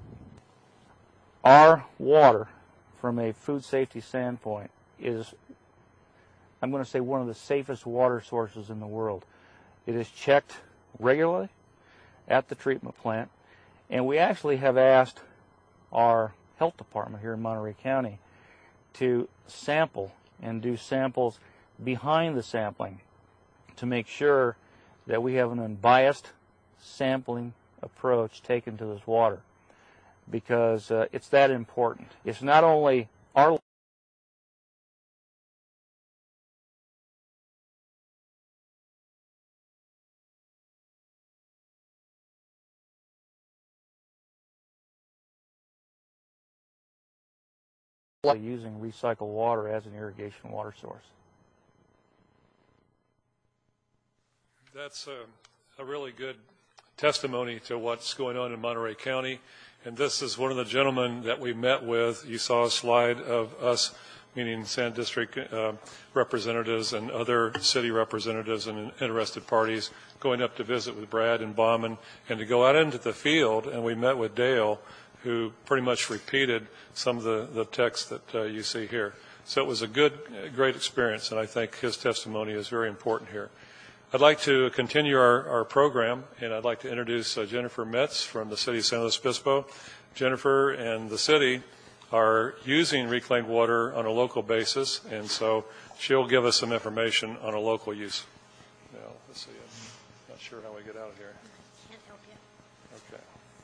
Our water, from a food safety standpoint, is, I'm going to say, one of the safest water sources in the world. It is checked regularly at the treatment plant, and we actually have asked our health department here in Monterey County to sample and do samples behind the sampling to make sure that we have an unbiased sampling approach taken to this water, because it's that important. It's not only our using recycled water as an irrigation water source. That's a really good testimony to what's going on in Monterey County. And this is one of the gentlemen that we met with. You saw a slide of us, meaning Sand District representatives and other city representatives and interested parties, going up to visit with Brad and Bauman and to go out into the field. And we met with Dale, who pretty much repeated some of the text that you see here. So it was a great experience, and I think his testimony is very important here. I'd like to continue our program, and I'd like to introduce Jennifer Metz from the city of San Luis Obispo. Jennifer and the city are using reclaimed water on a local basis, and so she'll give us some information on a local use. Now, let's see. I'm not sure how we get out of here. Can't help you. Okay.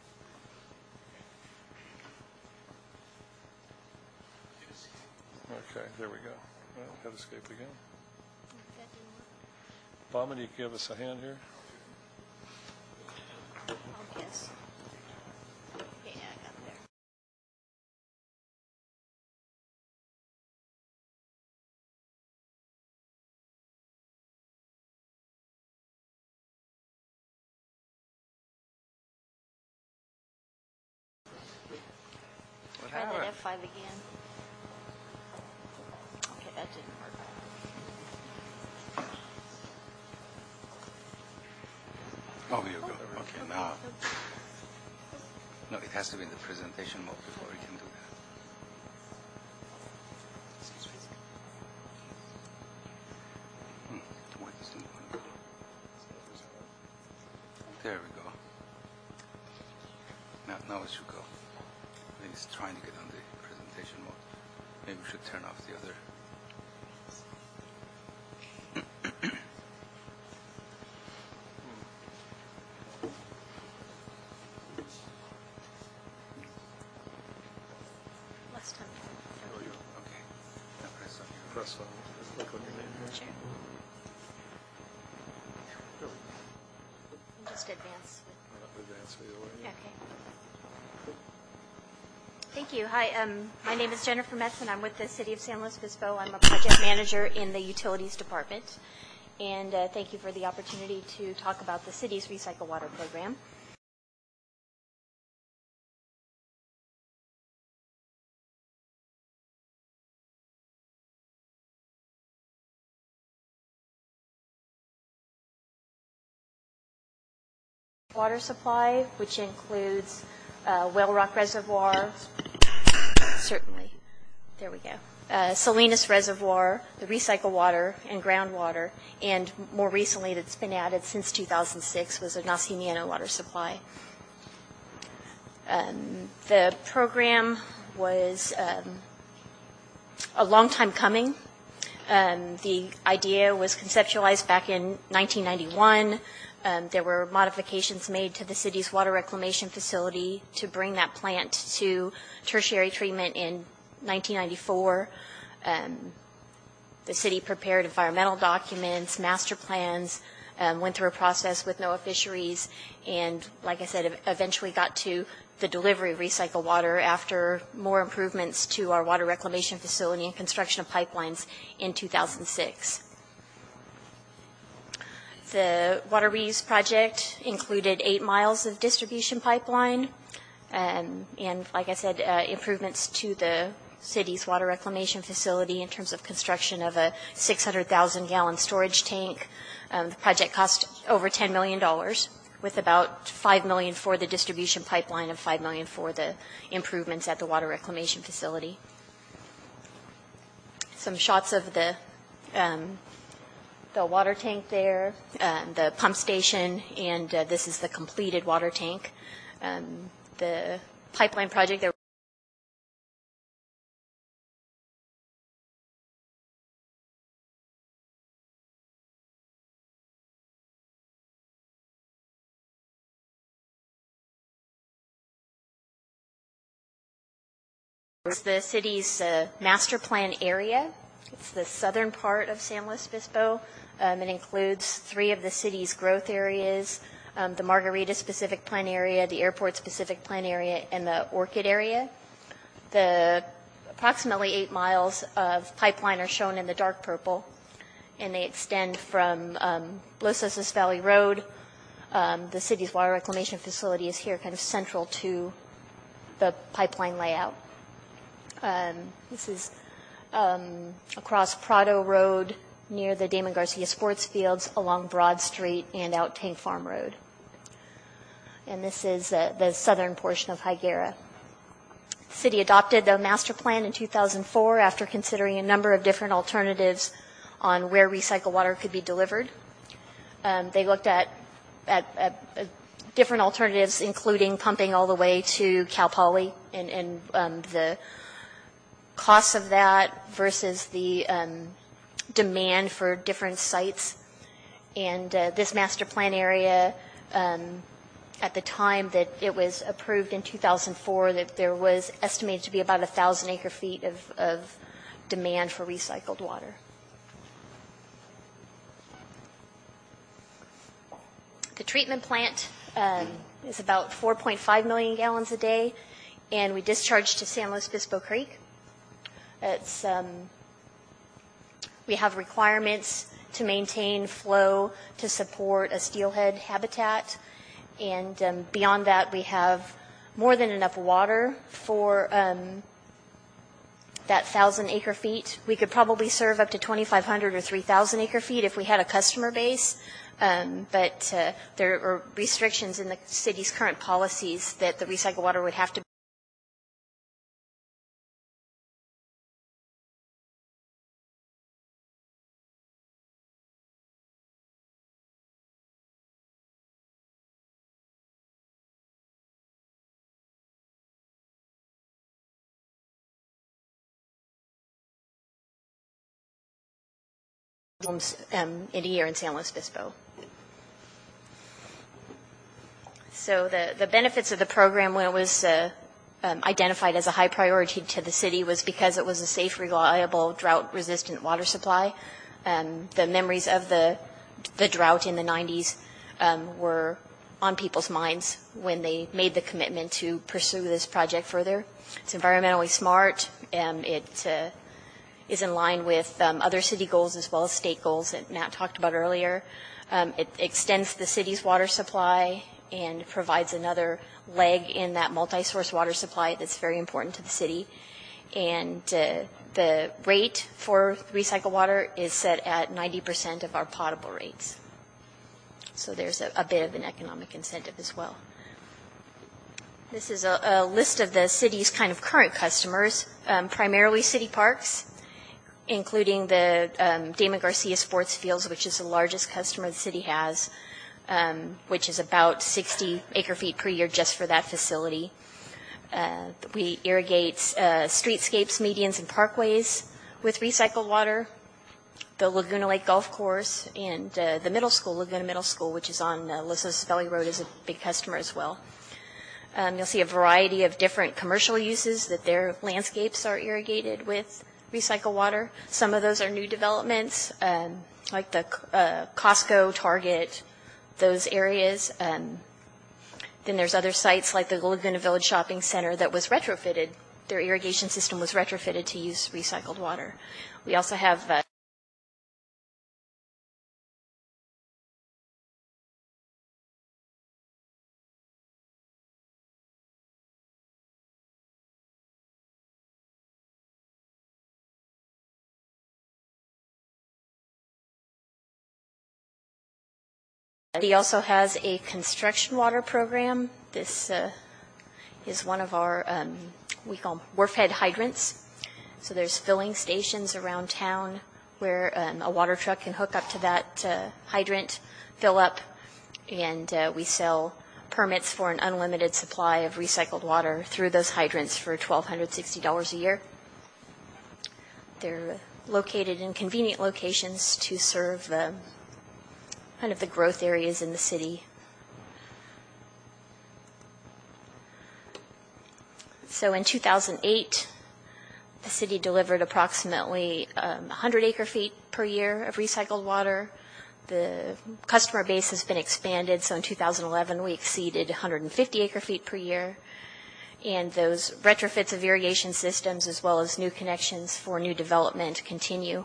Okay, there we go. Well, head escape again. Bauman, you give us a hand here? Oh, yes. Yeah, I got there. Try that F5 again. Okay, that didn't work. Oh, here we go. Okay, now. No, it has to be in the presentation mode before we can do that. Wait, this thing. There we go. Now it should go. I think it's trying to get on the presentation mode. Maybe we should turn off the other. Last time. There we go. Okay. Now press on your. Press on. Click on your name here. Sure. And just advance with. Advance either way. Okay. Thank you. Hi, my name is Jennifer Metz, and I'm with the City of San Luis Obispo. I'm a project manager in the Utilities Department. And thank you for the opportunity to talk about the city's Recycle Water program. Water supply, which includes Whale Rock Reservoir, certainly, there we go, Salinas Reservoir, the recycle water and groundwater, and more recently that's been added since 2006 was a Nacimiento water supply. The program was a long time coming. The idea was conceptualized back in 1991. There were modifications made to the city's water reclamation facility to bring that plant to tertiary treatment in 1994. The city prepared environmental documents, master plans, went through a process with NOAA Fisheries, and like I said, eventually got to the delivery of recycled water after more improvements to our water reclamation facility and construction of pipelines in 2006. The water reuse project included 8 miles of distribution pipeline, and like I said, improvements to the city's water reclamation facility in terms of construction of a 600,000-gallon storage tank. The project cost over $10 million, with about $5 million for the distribution pipeline and $5 million for the improvements at the water reclamation facility. Some shots of the water tank there, the pump station, and this is the completed water tank. The pipeline project, there was the city's master plan area. It's the southern part of San Luis Obispo. It includes 3 of the city's growth areas, the Margarita Specific Plan area, the Airport Specific Plan area, and the Orchid area. The approximately 8 miles of pipeline are shown in the dark purple, and they extend from Los Osos Valley Road. The city's water reclamation facility is here, kind of central to the pipeline layout. This is across Prado Road near the Damon Garcia Sports Fields, along Broad Street and out Tank Farm Road. And this is the southern portion of Higuera. The city adopted the master plan in 2004 after considering a number of different alternatives on where recycled water could be delivered. They looked at different alternatives, including pumping all the way to Cal Poly and the costs of that versus the demand for different sites. And this master plan area, at the time that it was approved in 2004, that there was estimated to be about 1,000 acre feet of demand for recycled water. The treatment plant is about 4.5 million gallons a day, and we discharge to San Luis Obispo Creek. It's we have requirements to maintain flow to support a steelhead habitat, and beyond that we have more than enough water for that 1,000 acre feet. We could probably serve up to 2,500 or 3,000 acre feet if we had a customer base, but there are restrictions in the city's current policies that the recycled water would have to in a year in San Luis Obispo. So the benefits of the program when it was identified as a high priority to the city was because it was a safe, reliable, drought-resistant water supply. The memories of the drought in the 90s were on people's minds when they made the commitment to pursue this project further. It's environmentally smart. It is in line with other city goals as well as state goals that Matt talked about earlier. It extends the city's water supply and provides another leg in that multi-source water supply that's very important to the city. And the rate for recycled water is set at 90% of our potable rates. So there's a bit of an economic incentive as well. This is a list of the city's kind of current customers, primarily city parks, including the Damon Garcia Sports Fields, which is the largest customer the city has, which is about 60 acre-feet per year just for that facility. We irrigate streetscapes, medians, and parkways with recycled water. The Laguna Lake Golf Course and the middle school, Laguna Middle School, which is on Los Osos Valley Road, is a big customer as well. You'll see a variety of different commercial uses that their landscapes are irrigated with recycled water. Some of those are new developments, like the Costco, Target, those areas. Then there's other sites like the Laguna Village Shopping Center that was retrofitted. Their irrigation system was retrofitted to use recycled water. We also have he also has a construction water program. This is one of our, we call them wharf head hydrants. So there's filling stations around town where a water truck can hook up to that hydrant, fill up, and we sell permits for an unlimited supply of recycled water through those hydrants for $1,260 a year. They're located in convenient locations to serve kind of the growth areas in the city. So in 2008, the city delivered approximately 100 acre-feet per year of recycled water. The customer base has been expanded, so in 2011 we exceeded 150 acre-feet per year. And those retrofits of irrigation systems as well as new connections for new development continue.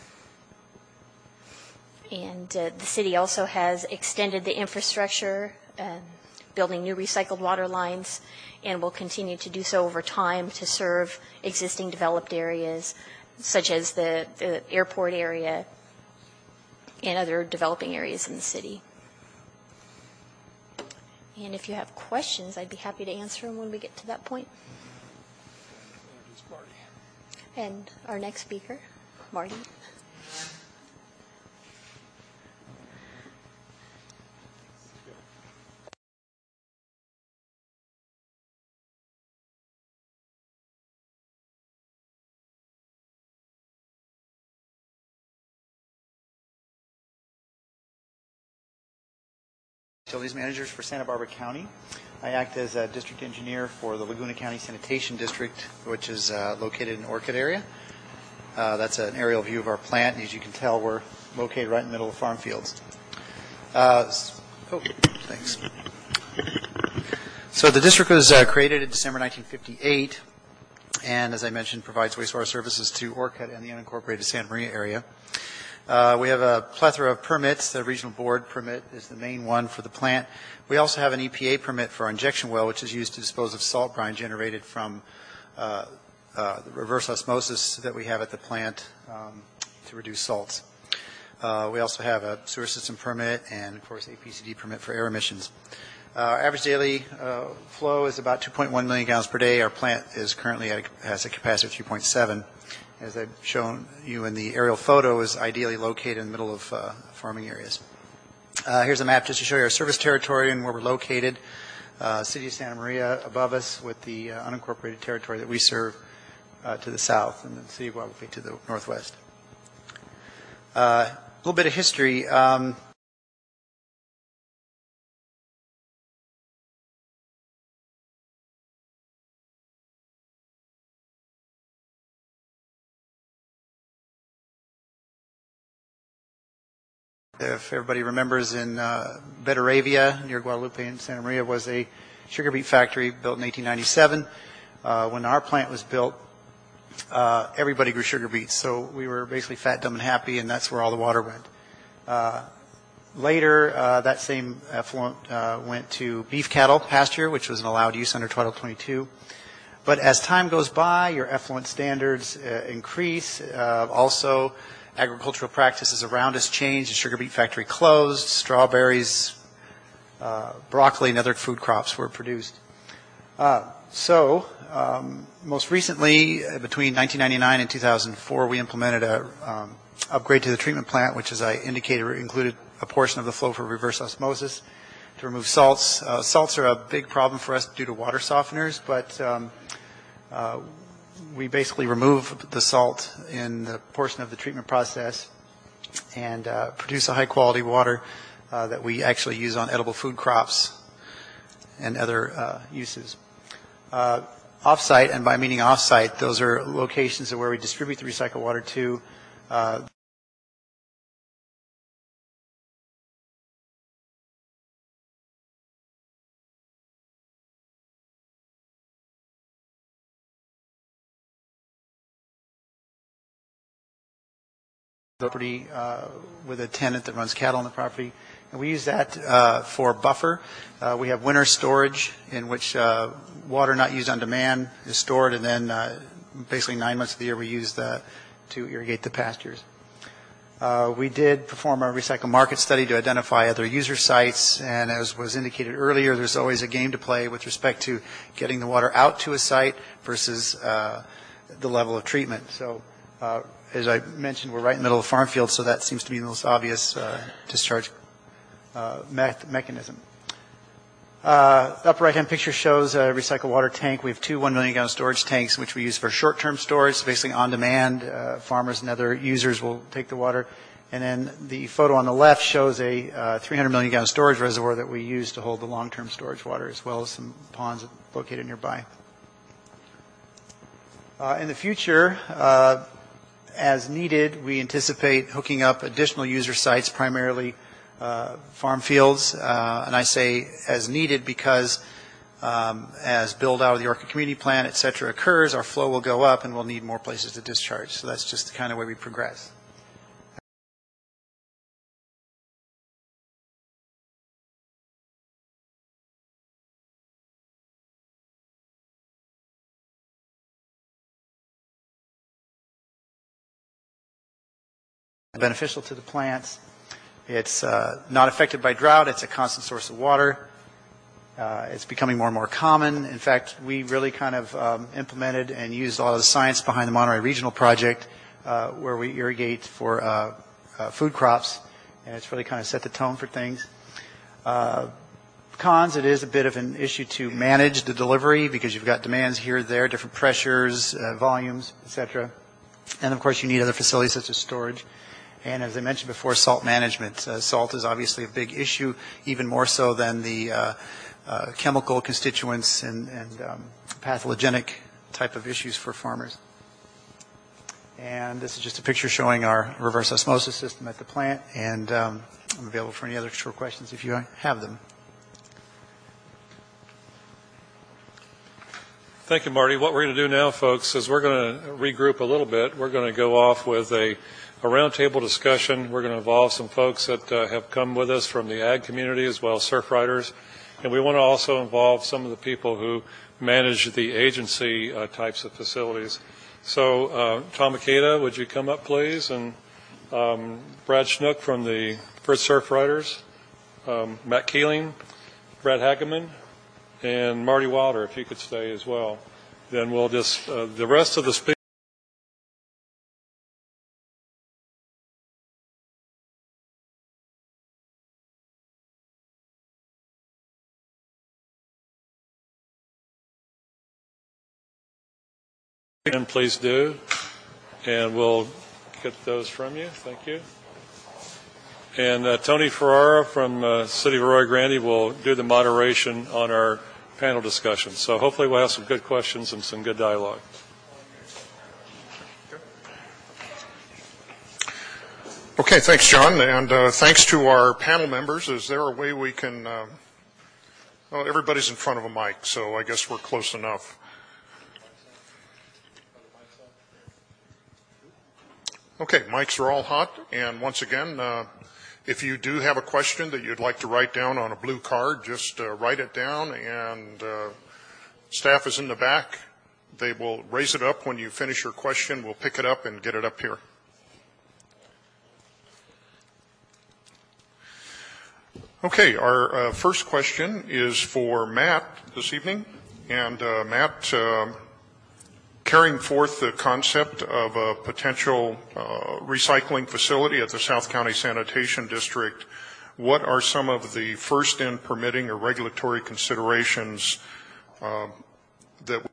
And the city also has extended the infrastructure, building new recycled water lines, and will continue to do so over time to serve existing developed areas, such as the airport area and other developing areas in the city. And if you have questions, I'd be happy to answer them when we get to that point. And our next speaker, Marty. Facilities managers for Santa Barbara County. I act as a district engineer for the Laguna County Sanitation District, which is located in Orchid area. That's an aerial view of our plant. As you can tell, we're located right in the middle of farm fields. Thanks. So the district was created in December 1958, and as I mentioned, provides wastewater services to Orchid and the unincorporated Santa Maria area. We have a plethora of permits. The regional board permit is the main one for the plant. We also have an EPA permit for our injection well, which is used to dispose of salt brine generated from the reverse osmosis that we have at the plant to reduce salts. We also have a sewer system permit and, of course, a PCD permit for air emissions. Our average daily flow is about 2.1 million gallons per day. Our plant is currently has a capacity of 3.7. As I've shown you in the aerial photo, is ideally located in the middle of farming areas. Here's a map just to show you our service territory and where we're located. City of Santa Maria above us with the unincorporated territory that we serve to the south, and the City of Guadalupe to the northwest. A little bit of history. If everybody remembers, in Betaravia, near Guadalupe and Santa Maria, was a sugar beet factory built in 1897. When our plant was built, everybody grew sugar beets, so we were basically fat, dumb, and happy, and that's where all the water went. Later, that same effluent went to beef cattle pasture, which was an allowed use under Title 22. But as time goes by, your effluent standards increase. Also, agricultural practices around us changed. The sugar beet factory closed. Strawberries, broccoli, and other food crops were produced. Most recently, between 1999 and 2004, we implemented a upgrade to the treatment plant, which, as I indicated, included a portion of the flow for reverse osmosis to remove salts. Salts are a big problem for us due to water softeners, but we basically remove the salt in the portion of the treatment process and produce a high-quality water that we actually use on edible food crops and other uses. Off-site, and by meaning off-site, those are locations where we distribute the recycled water to. Property with a tenant that runs cattle on the property, and we use that for buffer. We have winter storage in which water not used on demand is stored, and then basically 9 months of the year we use that to irrigate the pastures. We did perform a recycle market study to identify other user sites, and as was indicated earlier, there's always a game to play with respect to getting the water out to a site versus the level of treatment. So as I mentioned, we're right in the middle of a farm field, so that seems to be the most obvious discharge mechanism. The upper right-hand picture shows a recycled water tank. We have two 1 million gallon storage tanks, which we use for short-term storage, so basically on demand. Farmers and other users will take the water. And then the photo on the left shows a 300 million gallon storage reservoir that we use to hold the long-term storage water, as well as some ponds located nearby. In the future, as needed, we anticipate hooking up additional user sites, primarily farm fields. And I say as needed because as build out of the Orca Community Plan, et cetera, occurs, our flow will go up and we'll need more places to discharge. So that's just the kind of way we progress. Beneficial to the plants. It's not affected by drought. It's a constant source of water. It's becoming more and more common. In fact, we really kind of implemented and used a lot of the science behind the Monterey Regional Project where we irrigate for food crops, and it's really kind of set the tone for things. Cons, it is a bit of an issue to manage the delivery because you've got demands here, there, different pressures, volumes, et cetera. And of course, you need other facilities such as storage. And as I mentioned before, salt management. Salt is obviously a big issue, even more so than the chemical constituents and pathogenic type of issues for farmers. And this is just a picture showing our reverse osmosis system at the plant, and I'm available for any other short questions if you have them. Thank you, Marty. What we're going to do now, folks, is we're going to regroup a little bit. We're going to go off with a roundtable discussion. We're going to involve some folks that have come with us from the ag community as well as surf riders. And we want to also involve some of the people who manage the agency types of facilities. So Tom Makeda, would you come up, please? And Brad Schnook from the First Surf Riders, Matt Keeling, Brad Hageman, and Marty Wilder, if you could stay as well. Then we'll just, the rest of the speakers. And please do, and we'll get those from you. Thank you. And Tony Ferrara from City of Arroyo Grande will do the moderation on our panel discussion. So hopefully we'll have some good questions and some good dialogue. Okay, thanks, John, and thanks to our panel members. Is there a way we can, well, everybody's in front of a mic, so I guess we're close enough. Okay, mics are all hot, and once again, if you do have a question that you'd like to write down on a blue card, just write it down, and staff is in the back. They will raise it up when you finish your question. We'll pick it up and get it up here. Okay, our first question is for Matt this evening. And Matt, carrying forth the concept of a potential recycling facility at the South County Sanitation District, what are some of the first-in permitting or regulatory considerations that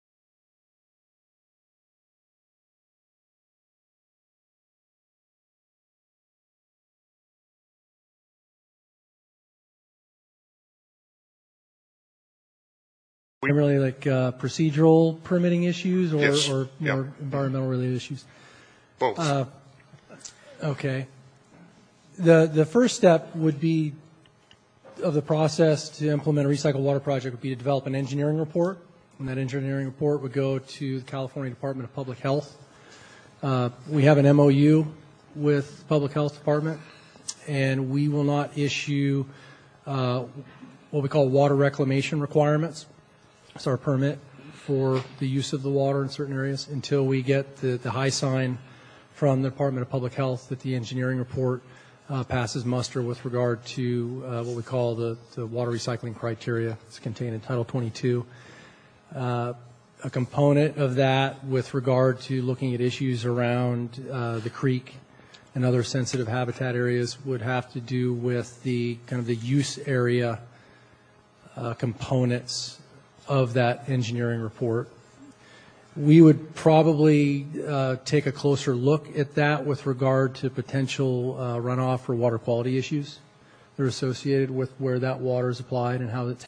Primarily like procedural permitting issues or, Yes. or Yeah. more environmental related issues? Both. Okay. The first step would be of the process to implement a recycled water project would be to develop an engineering report, and that engineering report would go to the California Department of Public Health. We have an MOU with the Public Health Department, and we will not issue what we call water reclamation requirements. It's our permit for the use of the water in certain areas until we get the high sign from the Department of Public Health that the engineering report passes muster with regard to what we call the water recycling criteria. It's contained in Title 22. A component of that with regard to looking at issues around the creek and other sensitive habitat areas would have to do with the kind of the use area components of that engineering report. We would probably take a closer look at that with regard to potential runoff or water quality issues that are associated with where that water is applied and how it's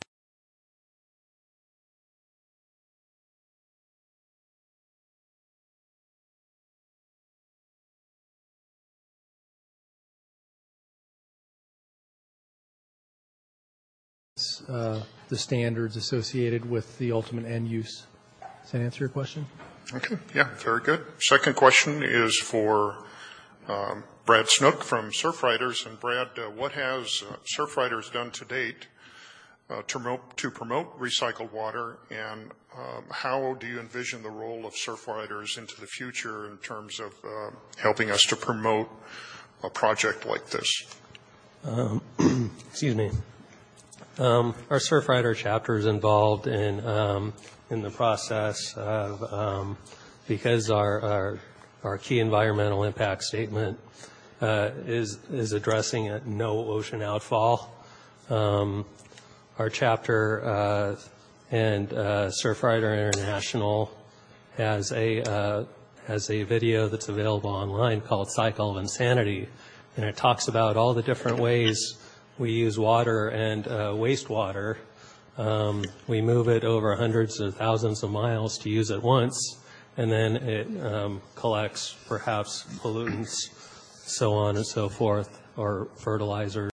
the standards associated with the ultimate end use. Does that answer your question? Okay, yeah, very good. Second question is for Brad Snook from Surfriders. And Brad, what has Surfriders done to date to promote recycled water, and how do you envision the role of Surfriders into the future in terms of helping us to promote a project like this? Excuse me. Our Surfrider chapter is involved in the process of because our key environmental impact statement is addressing no ocean outfall. Our chapter and Surfrider International has a video that's available online called Cycle of Insanity, and it talks about all the different ways we use water and wastewater. We move it over hundreds of thousands of miles to use it once, and then it collects perhaps pollutants, so on and so forth, or fertilizers.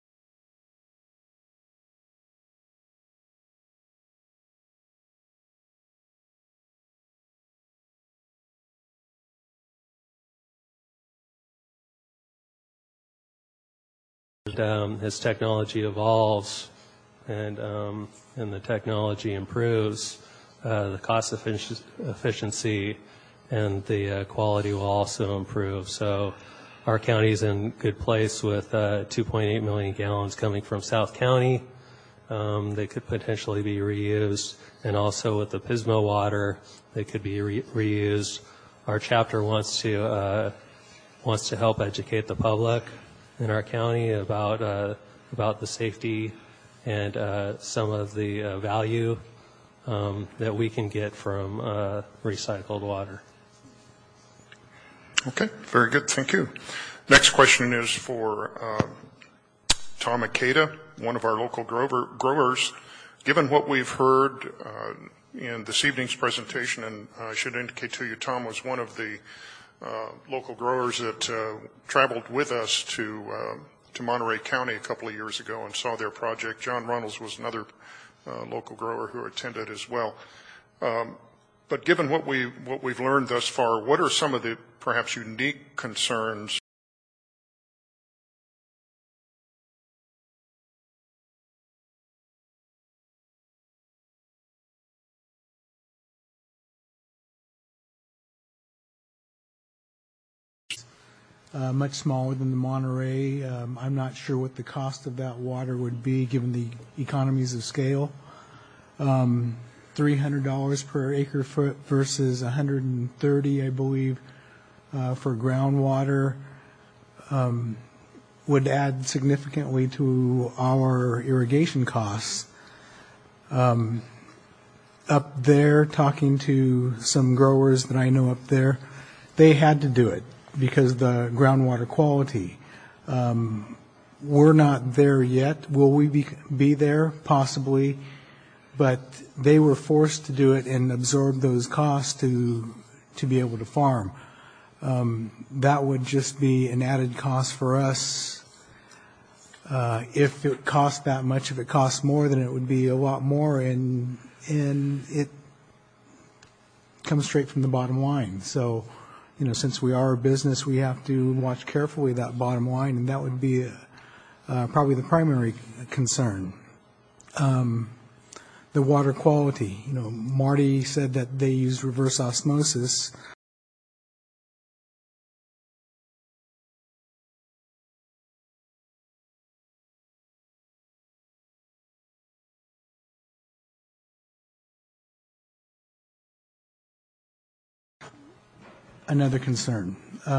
As technology evolves and the technology improves, the cost efficiency and the quality will also improve. So our county's in good place with 2.8 million gallons coming from South County. They could potentially be reused, and also with the Pismo water, they could be reused. Our chapter wants to help educate the public in our county about the safety and some of the value that we can get from recycled water. Okay, very good. Thank you. Next question is for Tom Ikeda, one of our local growers. Given what we've heard in this evening's presentation, and I should indicate to you, Tom was one of the local growers that traveled with us to Monterey County a couple of years ago and saw their project. John Runnels was another local grower who attended as well. But given what we've learned thus far, what are some of the perhaps unique concerns much smaller than the Monterey. I'm not sure what the cost of that water would be given the economies of scale. $300 per acre foot versus $130, I believe, for groundwater would add significantly to our irrigation costs. Up there, talking to some growers that I know up there, they had to do it because the groundwater quality. We're not there yet. Will we be there? Possibly. But they were forced to do it and absorb those costs to be able to farm. That would just be an added cost for us. If it cost that much, if it costs more, then it would be a lot more, and it comes straight from the bottom line. So, since we are a business, we have to watch carefully that bottom line, and that would be probably the primary concern. The water quality. Marty said that they use reverse osmosis. Another concern.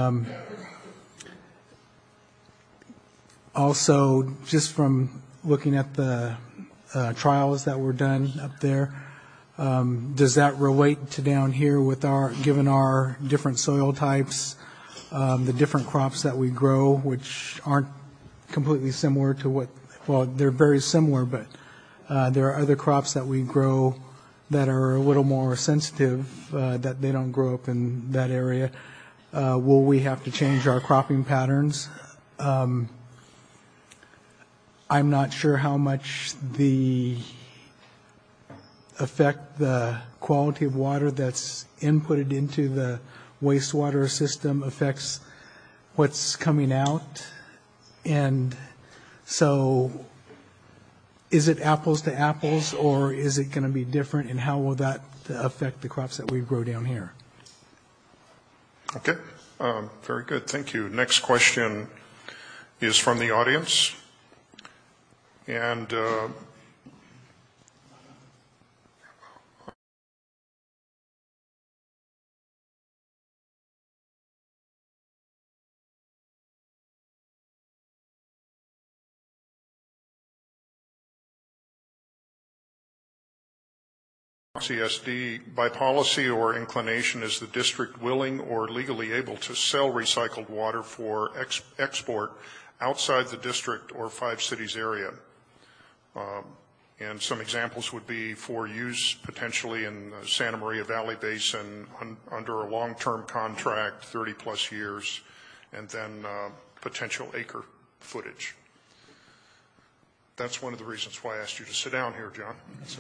Also, just from looking at the trials that were done up there, does that relate to down here with given our different soil types, the different crops that we grow, which aren't completely similar to they're very similar, but there are other crops that we grow that are a little more sensitive, that they don't grow up in that area. Will we have to change our cropping patterns? I'm not sure how much the affect the quality of water that's inputted into the wastewater system affects what's coming out. And so is it apples to apples, or is it going to be different, and how will that affect the crops that we grow down here? Okay, very good. Thank you. Next question is from the audience. And CSD, by policy or inclination, is the district willing or legally able to sell recycled water for export outside the district or 5 cities area? And some examples would be for use potentially in the Santa Maria Valley Basin under a long-term contract, 30-plus years, and then potential acre footage. That's one of the reasons why I asked you to sit down here, John. So.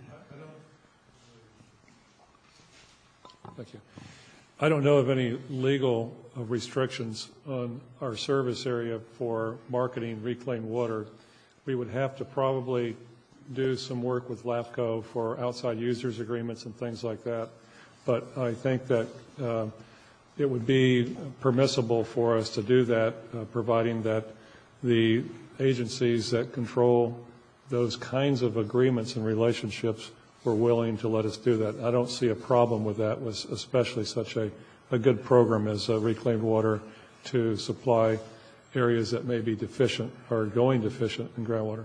Thank you. I don't know of any legal restrictions on our service area for marketing reclaimed water. We would have to probably do some work with LAFCO for outside users agreements and things like that. But I think that it would be permissible for us to do that, providing that the agencies that control those kinds of agreements and relationships were willing to let us do that. I don't see a problem with that, with especially such a good program as reclaimed water to supply areas that may be deficient or going deficient in groundwater.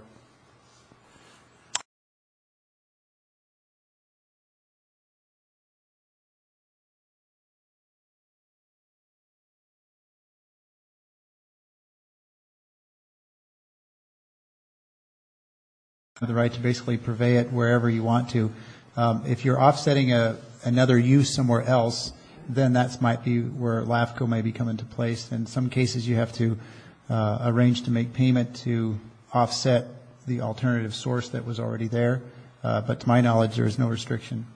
The right to basically purvey it wherever you want to. If you're offsetting another use somewhere else, then that might be where LAFCO may be come into place. In some cases, you have to arrange to make payment to offset the alternative source that was already there. But to my knowledge, there is no restriction.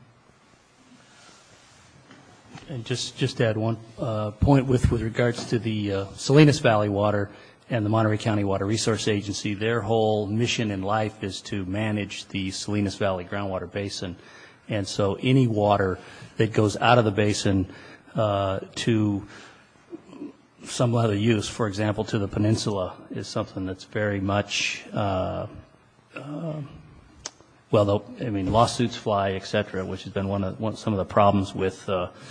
And just to add one point with regards to the Salinas Valley Water and the Monterey County Water Resource Agency, their whole mission in life is to manage the Salinas Valley groundwater basin. And so any water that goes out of the basin to some other use, for example, to the peninsula, is something that's very much, lawsuits fly, et cetera, which has been some of the problems with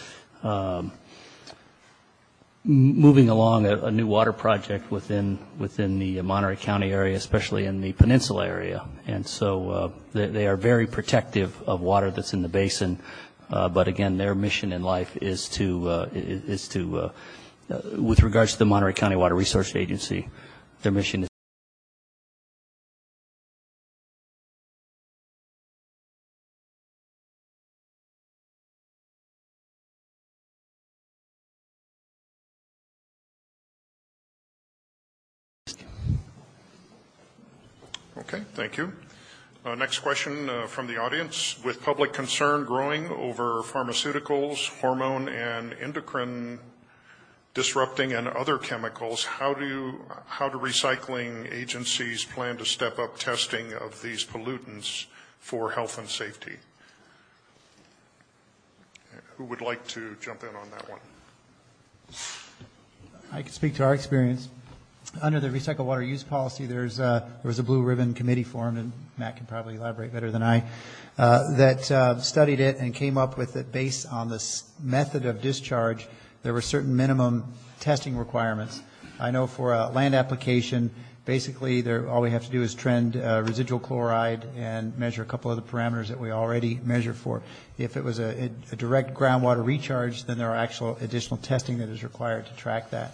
moving along a new water project within the Monterey County area, especially in the peninsula area. And so they are very protective of water that's in the basin. But again, their mission in life is to with regards to the Monterey County Water Resource Agency, their mission is Okay, thank you. Next question from the audience. With public concern growing over pharmaceuticals, hormone and endocrine disrupting and other chemicals, how do recycling agencies plan to step up testing of these pollutants for health and safety? Who would like to jump in on that one? I can speak to our experience. Under the recycled water use policy, there was a blue ribbon committee formed, and Matt can probably elaborate better than I, that studied it and came up with it based on this method of discharge. There were certain minimum testing requirements. I know for a land application, basically all we have to do is trend residual chloride and measure a couple of the parameters that we already measure for. If it was a direct groundwater recharge, then there are actual additional testing that is required to track that.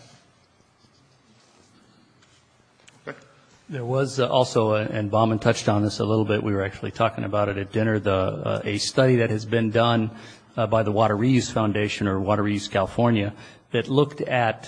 There was also, and Bauman touched on this a little bit, we were actually talking about it at dinner, a study that has been done by the Water Reuse Foundation or Water Reuse California that looked at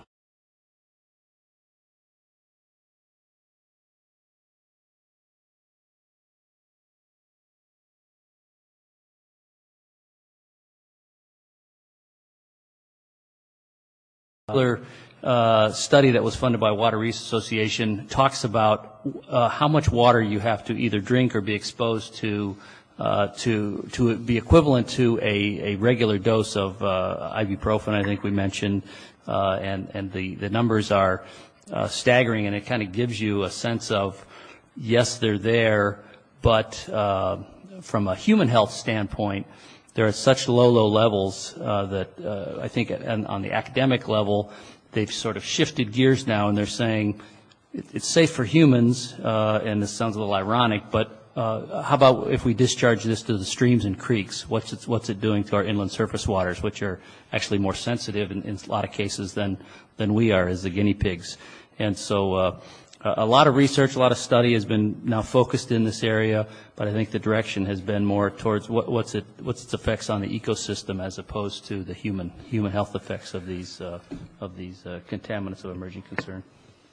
study that was funded by Water Reuse Association talks about how much water you have to either drink or be exposed to be equivalent to a regular dose of ibuprofen, I think we mentioned, and the numbers are staggering, and it kind of gives you a sense of, yes, they're there, but from a human health standpoint, they're at such low levels that I think on the academic level, they've sort of shifted gears now, and they're saying it's safe for humans, and this sounds a little ironic, but how about if we discharge this to the streams and creeks? What's it doing to our inland surface waters, which are actually more sensitive in a lot of cases than we are as the guinea pigs? And so a lot of research, a lot of study has been now focused in this area, but I think the direction has been more towards what's its effects on the ecosystem as opposed to the human health effects of these contaminants of emerging concern.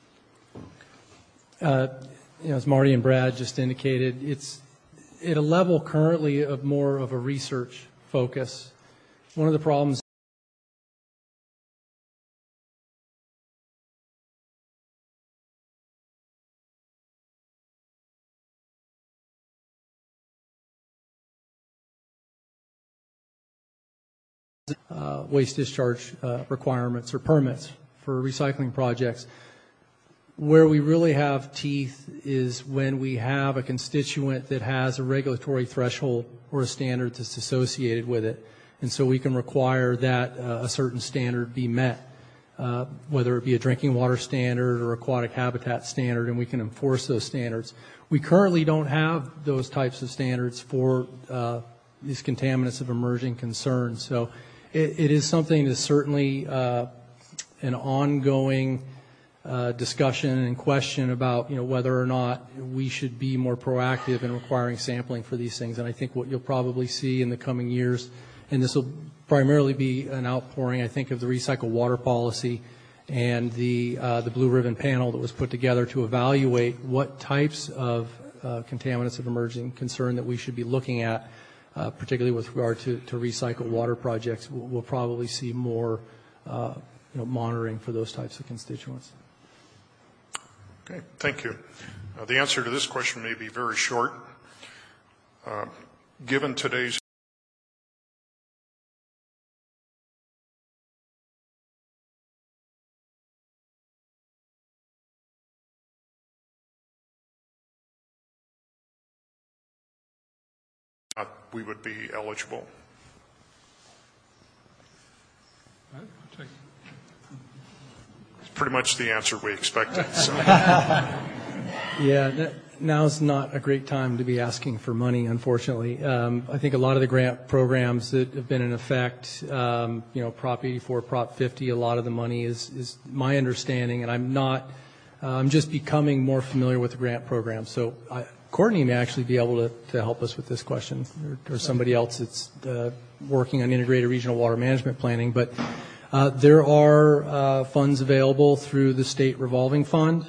As Marty and Brad just indicated, it's at a level currently of more of a research focus. One of the problems waste discharge requirements or permits for recycling projects. Where we really have teeth is when we have a constituent that has a regulatory threshold or a standard that's associated with it. And so we can require that a certain standard be met, whether it be a drinking water standard or aquatic habitat standard, and we can enforce those standards. We currently don't have those types of standards for these contaminants of emerging concern. So it is something that's certainly an ongoing discussion and question about whether or not we should be more proactive in requiring sampling for these things. And I think what you'll probably see in the coming years and this will primarily be an outpouring, I think, of the recycled water policy and the Blue Ribbon panel that was put together to evaluate what types of contaminants of emerging concern that we should be looking at, particularly with regard to recycled water projects. We'll probably see more monitoring for those types of constituents. Okay, thank you. The answer to this question may be very short. Given today's we would be eligible. It's pretty much the answer we expected. So. Yeah, now's not a great time to be asking for money, unfortunately. I think a lot of the grant programs that have been in effect, Prop 84, Prop 50, a lot of the money is my understanding, and I'm just becoming more familiar with the grant program. So Courtney may actually be able to help us with this question, or somebody else that's working on integrated regional water management planning. But there are funds available through the state revolving fund,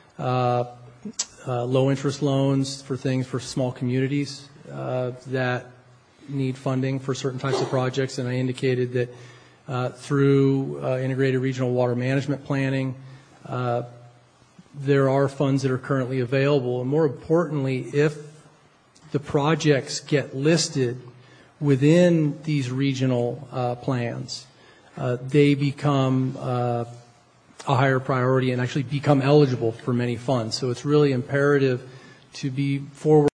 low interest loans for things for small communities that need funding for certain types of projects. And I indicated that through integrated regional water management planning, there are funds that are currently available. And more importantly, if the projects get listed within these regional plans, they become a higher priority and actually become eligible for many funds. So it's really imperative to be forward.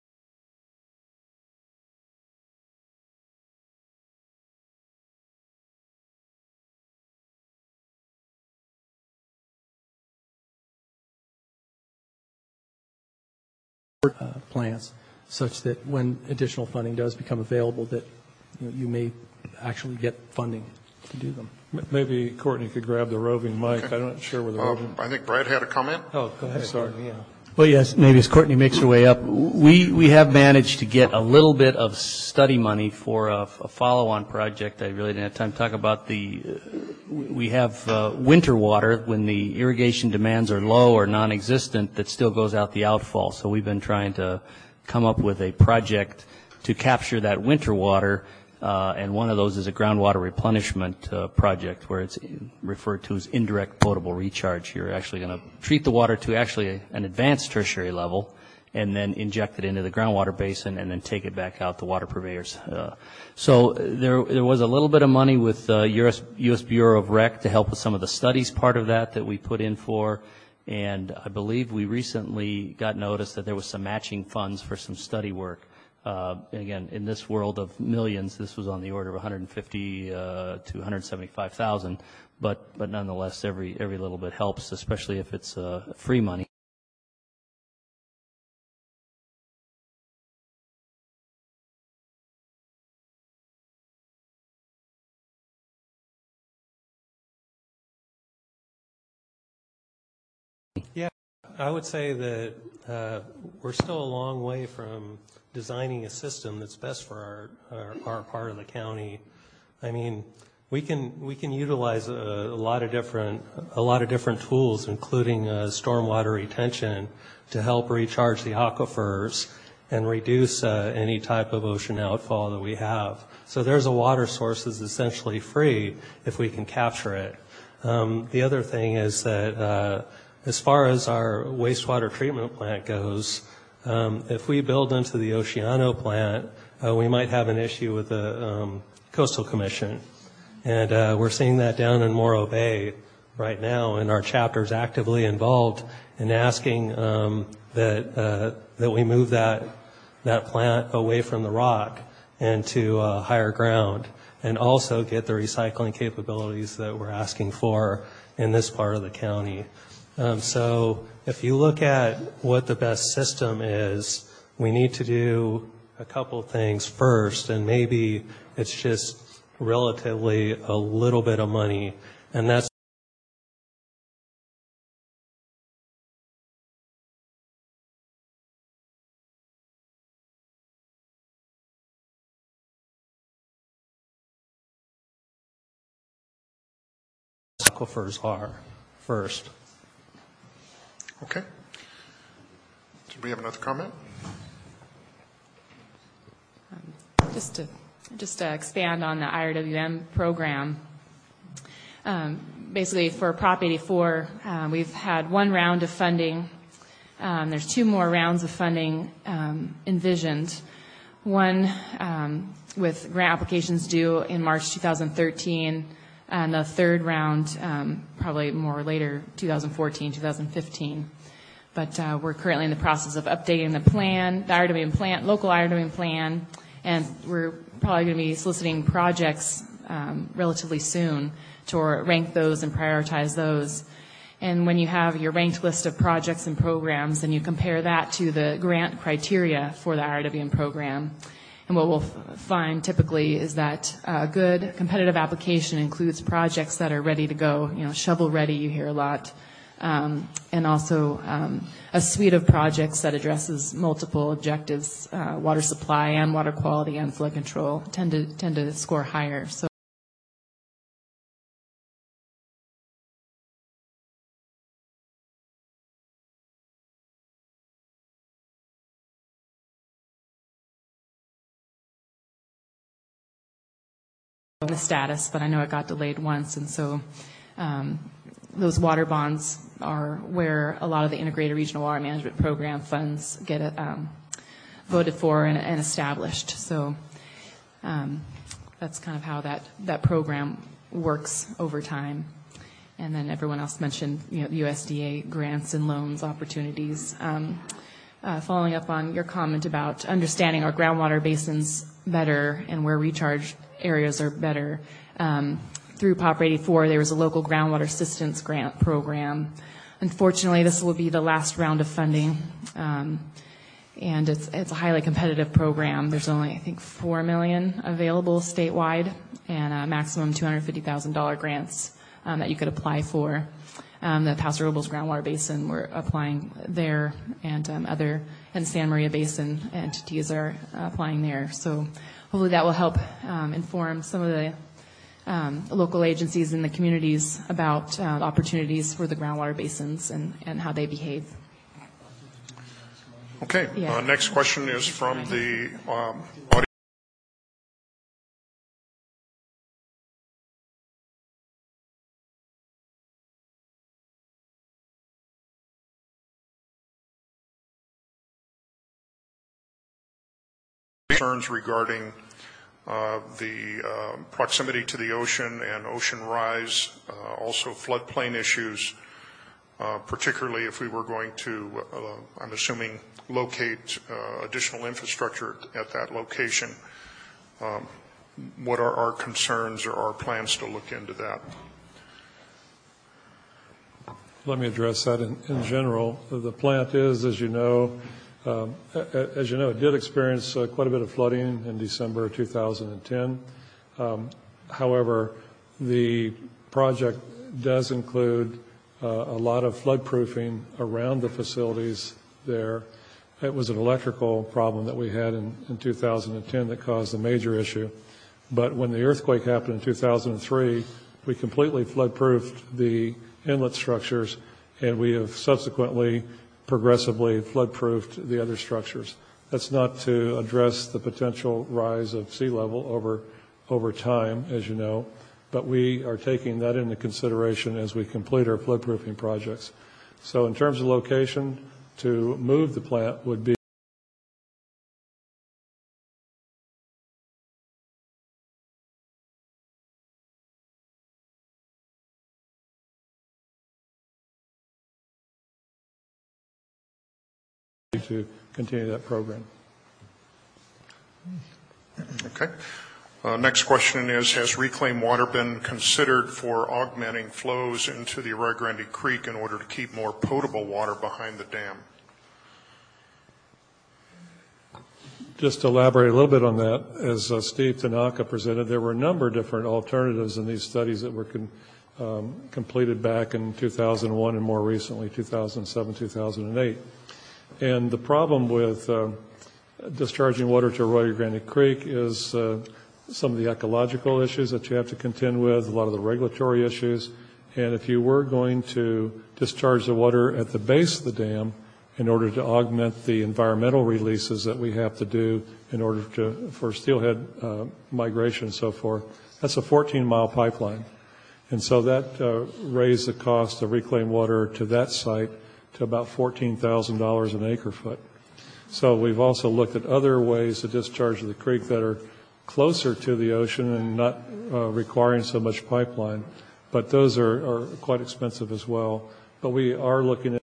Plans, such that when additional funding does become available, that you may actually get funding to do them. Maybe Courtney could grab the roving mic. Okay. I'm not sure where the roving. I think Brad had a comment. Oh, go ahead. Sorry. Yeah. Well, yes, maybe as Courtney makes her way up, we have managed to get a little bit of study money for a follow-on project. I really didn't have time to talk about we have winter water when the irrigation demands are low or non-existent that still goes out the outfall. So we've been trying to come up with a project to capture that winter water, and one of those is a groundwater replenishment project where it's referred to as indirect potable recharge. You're actually going to treat the water to actually an advanced tertiary level and then inject it into the groundwater basin and then take it back out to water purveyors. So there was a little bit of money with U.S. Bureau of Rec to help with some of the studies part of that we put in for, and I believe we recently got notice that there was some matching funds for some study work. Again, in this world of millions, this was on the order of 150 to 175,000, but nonetheless, every little bit helps, especially if it's free money. Yeah, I would say that we're still a long way from designing a system that's best for our part of the county. I mean, we can utilize a lot of different tools, including stormwater retention, to help recharge the aquifers and reduce any type of ocean outfall that we have. So there's a water source that's essentially free if we can capture it. The other thing is that as far as our wastewater treatment plant goes, if we build into the Oceano plant, we might have an issue with the Coastal Commission. And we're seeing that down in Morro Bay right now, and our chapter's actively involved in asking that we move that plant away from the rock and to higher ground, and also get the recycling capabilities that we're asking for in this part of the county. So if you look at what the best system is, we need to do a couple things first, and maybe it's just relatively a little bit of money, and that's aquifers are first. Okay. Did we have another comment? Just to expand on the IRWM program, basically for Prop 84, we've had one round of funding. There's 2 more rounds of funding envisioned. One with grant applications due in March 2013, and the third round probably more later, 2014, 2015. But we're currently in the process of updating the plan, the IRWM plan, local IRWM plan, and we're probably going to be soliciting projects relatively soon to rank those and prioritize those. And when you have your ranked list of projects and programs, then you compare that to the grant criteria for the IRWM program. And what we'll find typically is that a good competitive application includes projects that are ready to go, shovel ready, you hear a lot, and also a suite of projects that addresses multiple objectives, water supply and water quality and flood control tend to score higher. So the status, but I know it got delayed once, and so those water bonds are where a lot of the integrated regional water management program funds get voted for and established. So that's kind of how that program works over time. And then everyone else mentioned the USDA grants and loans opportunities. Following up on your comment about understanding our groundwater basins better and where recharge areas are better. Through Prop 84, there was a local groundwater assistance grant program. Unfortunately, this will be the last round of funding, and it's a highly competitive program. There's only, I think, $4 million available statewide, and a maximum $250,000 grants that you could apply for. The Paso Robles groundwater basin, we're applying there, and and San Maria Basin entities are applying there. So hopefully that will help inform some of the local agencies in the communities about opportunities for the groundwater basins and how they behave. Okay. Yeah. Next question is from the audience. Concerns regarding the proximity to the ocean and ocean rise, also floodplain issues, particularly if we were going to, I'm assuming, locate additional infrastructure at that location. What are our concerns or our plans to look into that? Let me address that in general. The plant is, as you know, it did experience quite a bit of flooding in December of 2010. However, the project does include a lot of floodproofing around the facilities there. It was an electrical problem that we had in 2010 that caused a major issue. But when the earthquake happened in 2003, we completely floodproofed the inlet structures, and we have subsequently progressively flood-proofed the other structures. That's not to address the potential rise of sea level over time, as you know, but we are taking that into consideration as we complete our flood-proofing projects. So in terms of location, to move the plant would be to continue that program. Okay. Next question is, has reclaimed water been considered for augmenting flows into the Arroyo Grande Creek in order to keep more potable water behind the dam? Just to elaborate a little bit on that, as Steve Tanaka presented, there were a number of different alternatives in these studies that were completed back in 2001 and more recently, 2007, 2008. And the problem with discharging water to Arroyo Grande Creek is some of the ecological issues that you have to contend with, a lot of the regulatory issues, And if you were going to discharge the water at the base of the dam in order to augment the environmental releases that we have to do in order for steelhead migration and so forth, that's a 14-mile pipeline. And so that raised the cost of reclaimed water to that site to about $14,000 an acre foot. So we've also looked at other ways to discharge the creek that are closer to the ocean and not requiring so much pipeline. But those are quite expensive as well. But we are looking at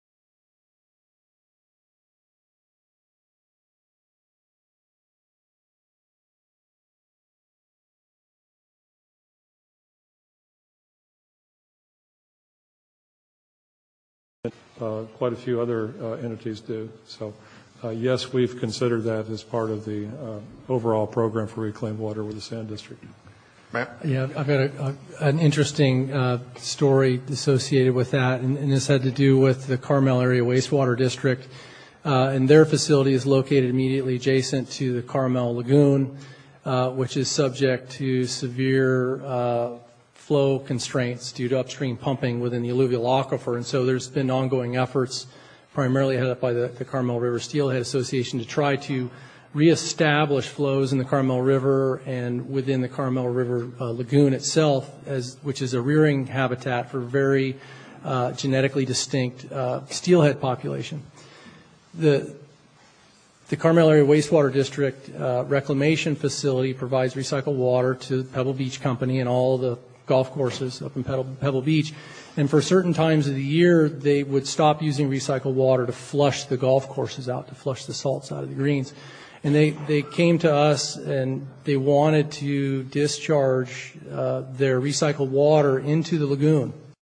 quite a few other entities do. So, yes, we've considered that as part of the overall program for reclaimed water with the Sand District. Matt? Yeah, I've got an interesting story associated with that, and this had to do with the Carmel Area Wastewater District. And their facility is located immediately adjacent to the Carmel Lagoon, which is subject to severe flow constraints due to upstream pumping within the alluvial aquifer. And so there's been ongoing efforts, primarily headed up by the Carmel River Steelhead Association, to try to reestablish flows in the Carmel River and within the Carmel River Lagoon itself, which is a rearing habitat for very genetically distinct steelhead population. The Carmel Area Wastewater District reclamation facility provides recycled water to Pebble Beach Company and all the golf courses up in Pebble Beach. And for certain times of the year, they would stop using recycled water to flush the golf courses out, to flush the salts out of the greens. And they came to us and they wanted to discharge their recycled water into the lagoon.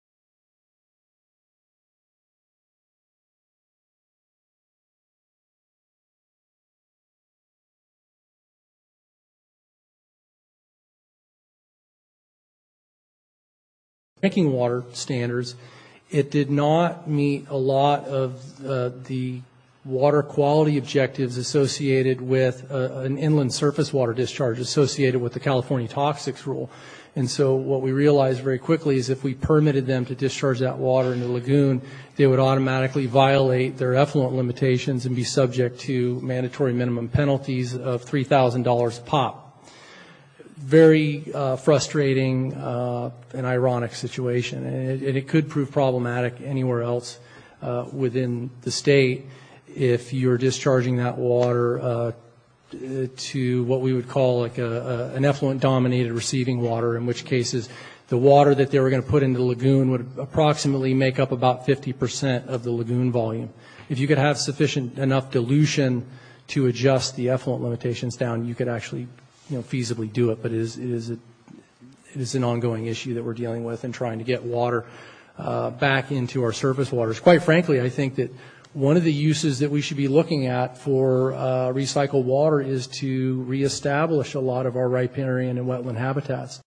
Drinking water standards, it did not meet a lot of the water quality objectives associated with an inland surface water discharge associated with the California Toxics Rule. And so what we realized very quickly is if we permitted them to discharge that water in the lagoon, they would automatically violate their effluent limitations and be subject to mandatory minimum penalties of $3,000 a pop. Very frustrating and ironic situation, and it could prove problematic anywhere else within the state if you're discharging that water to what we would call like an effluent-dominated receiving water, in which cases the water that they were going to put into the lagoon would approximately make up about 50% of the lagoon volume. If you could have sufficient enough dilution to adjust the effluent limitations down, you could actually feasibly do it, but it is an ongoing issue that we're dealing with and trying to get water back into our surface waters. Quite frankly, I think that one of the uses that we should be looking at for recycled water is to reestablish a lot of our riparian and wetland habitats.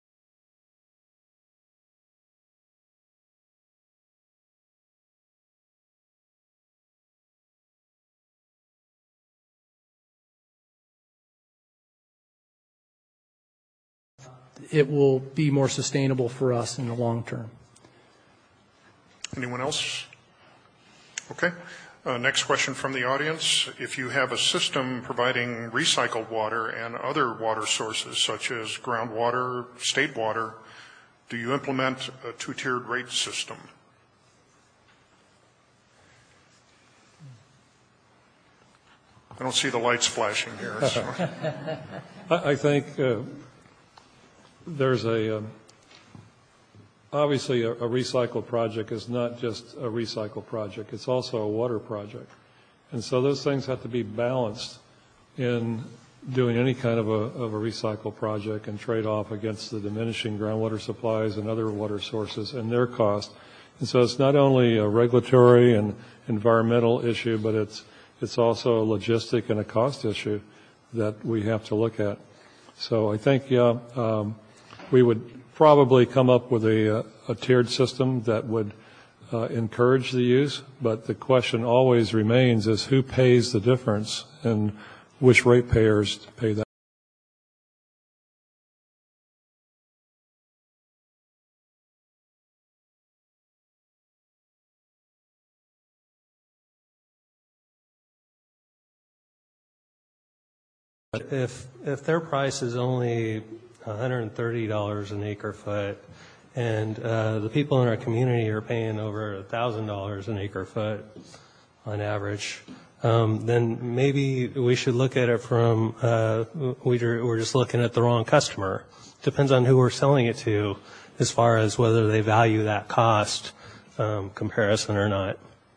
It will be more sustainable for us in the long term. Anyone else? Okay. Next question from the audience. If you have a system providing recycled water and other water sources, such as groundwater, state water, do you implement a two-tiered rate system? I don't see the lights flashing here. So. I think there's obviously a recycle project is not just a recycle project, it's also a water project. And so those things have to be balanced in doing any kind of a recycle project and trade off against the diminishing groundwater supplies and other water sources and their cost. And so it's not only a regulatory and environmental issue, but it's also a logistic and a cost issue that we have to look at. So I think, we would probably come up with a tiered system that would encourage the use, but the question always remains is who pays the difference and which ratepayers pay that. If their price is only $130 an acre foot, and the people in our community are paying over $1,000 an acre foot on average, then maybe we should look at it from we're just looking at the wrong customer. Depends on who we're selling it to, as far as whether they value that cost comparison or not.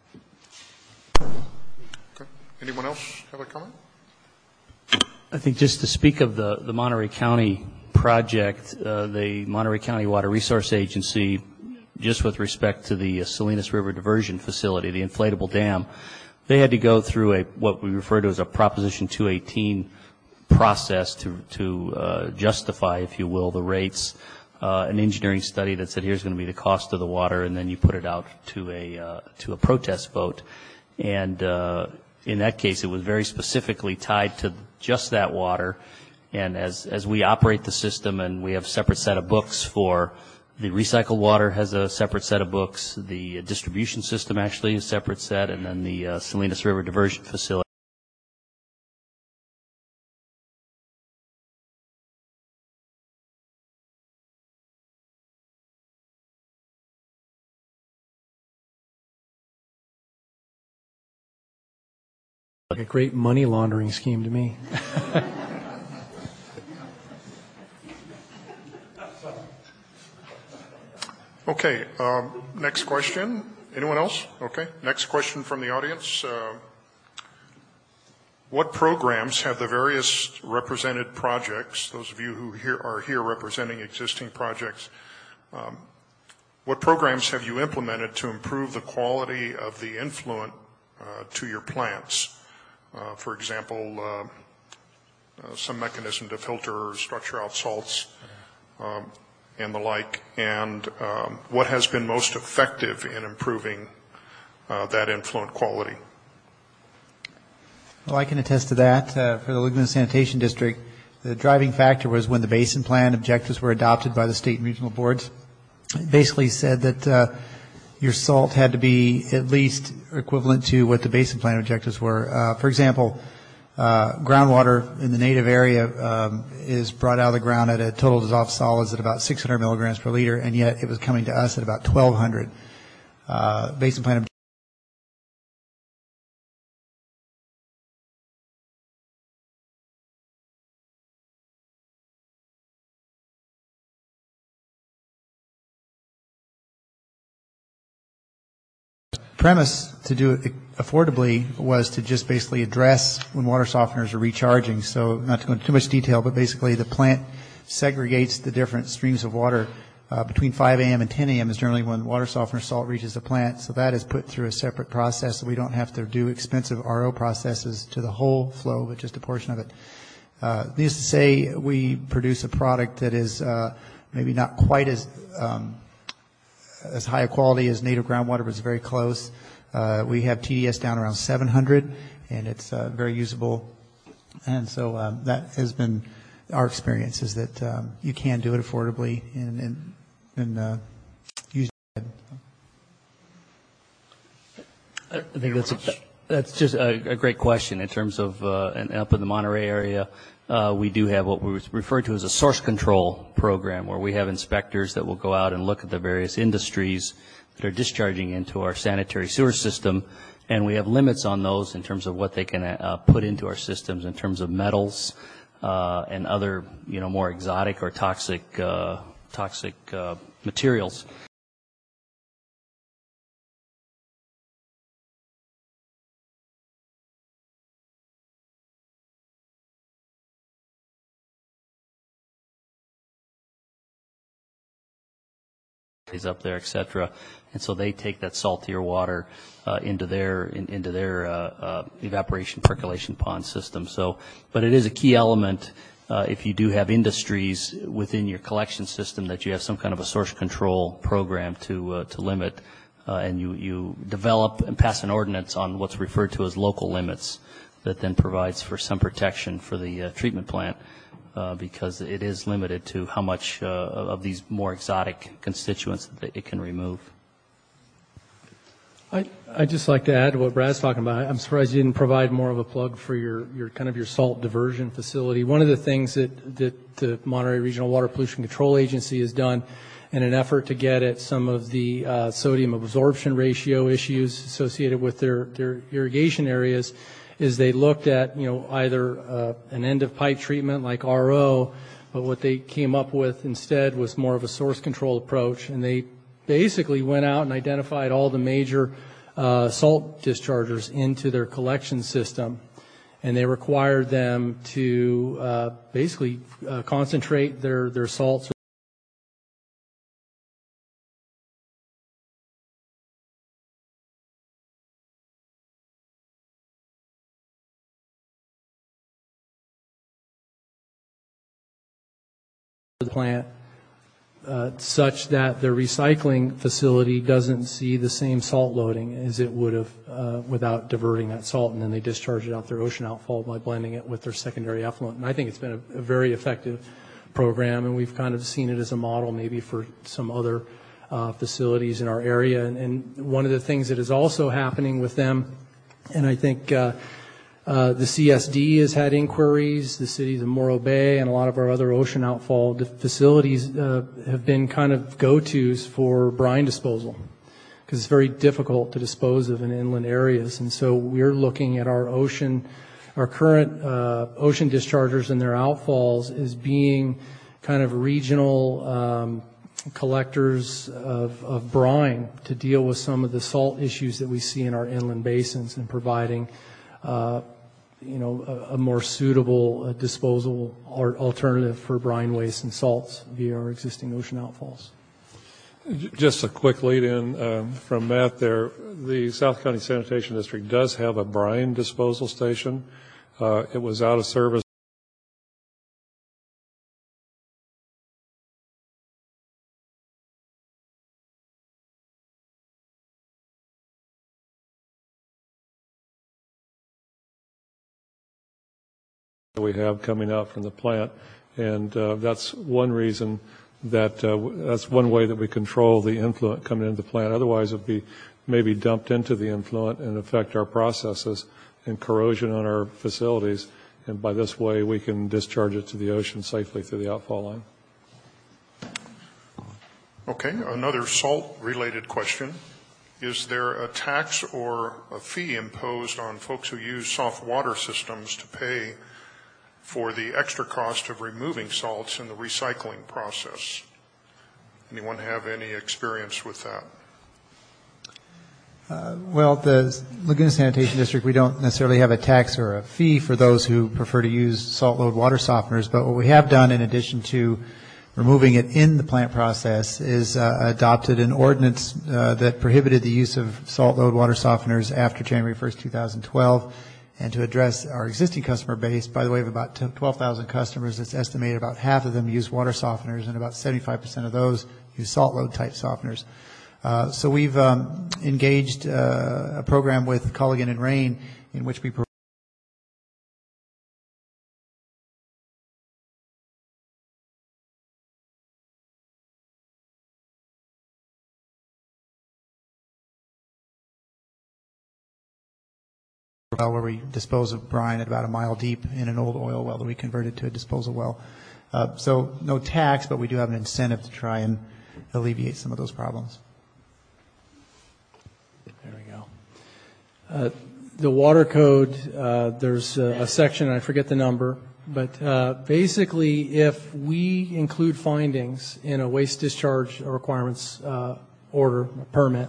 Okay. Anyone else have a comment? I think just to speak of the Monterey County project, the Monterey County Water Resource Agency, just with respect to the Salinas River Diversion Facility, the inflatable dam, they had to go through what we refer to as a Proposition 218 process to justify, if you will, the rates. An engineering study that said here's going to be the cost of the water, and then you put it out to a protest vote. And in that case, it was very specifically tied to just that water. And as we operate the system, and we have a separate set of books for the recycled water, has a separate set of books. The distribution system actually is a separate set, and then the Salinas River Diversion Facility. Like a great money laundering scheme to me. Okay, next question. Anyone else? Okay, next question from the audience. What programs have the various represented projects, those of you who are here representing existing projects, what programs have you implemented to improve the quality of the influent to your plants? For example, some mechanism to filter or structure out salts and the like, and what has been most effective in improving that influent quality? Well, I can attest to that. For the Laguna Sanitation District, the driving factor was when the basin plan objectives were adopted by the state and regional boards. It basically said that your salt had to be at least equivalent to what the basin plan objectives were. For example, groundwater in the native area is brought out of the ground at a total dissolved solids at about 600 milligrams per liter, and yet it was coming to us at about 1,200. Basin plan premise to do it affordably was to just basically address when water softeners are recharging. So not to go into too much detail, but basically the plant segregates the different streams of water. Between 5 a.m. and 10 a.m. is generally when water softener salt reaches the plant. So that is put through a separate process, so we don't have to do expensive RO processes to the whole flow, but just a portion of it. Needless to say, we produce a product that is maybe not quite as high a quality as native groundwater, but it's very close. We have TDS down around 700, and it's very usable. And so that has been our experience, is that you can do it affordably and use it. I think that's just a great question in terms of, and up in the Monterey area, we do have what we refer to as a source control program, where we have inspectors that will go out and look at the various industries that are discharging into our sanitary sewer system, and we have limits on those in terms of what they can put into our systems in terms of metals and other, more exotic or toxic materials. Up there, et cetera, and so they take that saltier water into their evaporation percolation pond system. So, but it is a key element if you do have industries within your collection system, that you have some kind of a source control program to limit, and you develop and pass an ordinance on what's referred to as local limits that then provides for some protection for the treatment plant. Because it is limited to how much of these more exotic constituents that it can remove. I'd just like to add to what Brad's talking about. I'm surprised you didn't provide more of a plug for your kind of your salt diversion facility. One of the things that the Monterey Regional Water Pollution Control Agency has done in an effort to get at some of the sodium absorption ratio issues associated with their irrigation areas is they looked at, either an end of pipe treatment like RO, but what they came up with instead was more of a source control approach, and they basically went out and identified all the major salt dischargers into their collection system, and they required them to basically concentrate their salts the plant such that the recycling facility doesn't see the same salt loading as it would have without diverting that salt, and then they discharge it out their ocean outfall by blending it with their secondary effluent. And I think it's been a very effective program, and we've kind of seen it as a model maybe for some other facilities in our area. And one of the things that is also happening with them, and I think the CSD has had inquiries, the cities of Morro Bay and a lot of our other ocean outfall facilities have been kind of go-tos for brine disposal because it's very difficult to dispose of in inland areas. And so we're looking at our current ocean dischargers and their outfalls as being kind of regional collectors of brine to deal with some of the salt issues that we see in our inland basins and providing a more suitable disposal alternative for brine waste and salts via our existing ocean outfalls. Just a quick lead-in from Matt there. The South County Sanitation District does have a brine disposal station. It was out of service. We have coming out from the plant, and that's one reason that that's one way that we control the influent coming into the plant. Otherwise, it would be maybe dumped into the influent and affect our processes and corrosion on our facilities. And by this way, we can discharge it to the ocean safely through the outfall line. Okay, another salt-related question. Is there a tax or a fee imposed on folks who use soft water systems to pay for the extra cost of removing salts in the recycling process? Anyone have any experience with that? Well, the Laguna Sanitation District, we don't necessarily have a tax or a fee for those who prefer to use salt load water softeners, but what we have done in addition to removing it in the plant process is adopted an ordinance that prohibited the use of salt load water softeners after January 1st, 2012. And to address our existing customer base, by the way, of about 12,000 customers, it's estimated about half of them use water softeners and about 75% of those use salt load type softeners. So we've engaged a program with Culligan and Rain in which we where we dispose of brine at about a mile deep in an old oil well that we converted to a disposal well. So no tax, but we do have an incentive to try and alleviate some of those problems. There we go. The water code, there's a section, I forget the number, but basically if we include findings in a waste discharge requirements order, permit,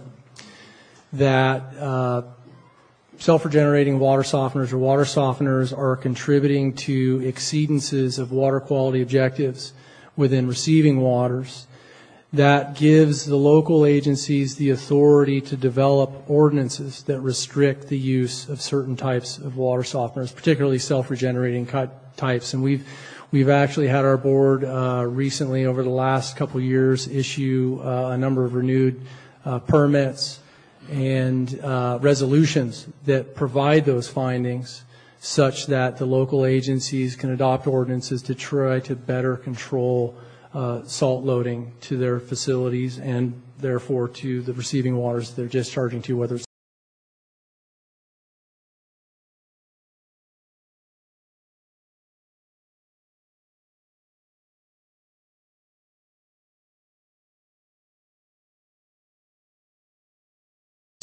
that self-regenerating water softeners are contributing to exceedances of water quality objectives within receiving waters. That gives the local agencies the authority to develop ordinances that restrict the use of certain types of water softeners, particularly self-regenerating types. And we've actually had our board recently, over the last couple of years, issue a number of renewed permits and resolutions that provide those findings such that the local agencies can adopt ordinances to try to better control salt loading to their facilities and therefore to the receiving waters they're discharging to, whether it's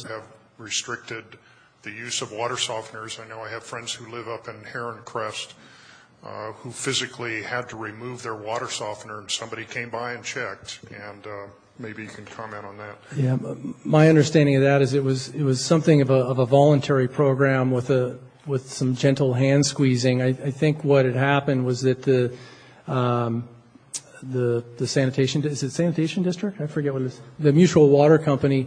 have restricted the use of water softeners. I know I have friends who live up in Heron Crest who physically had to remove their water softener, and somebody came by and checked, and maybe you can comment on that. Yeah, my understanding of that is it was something of a voluntary program with some gentle hand squeezing. I think what had happened was that the sanitation, is it sanitation district? I forget what it is. The Mutual Water Company,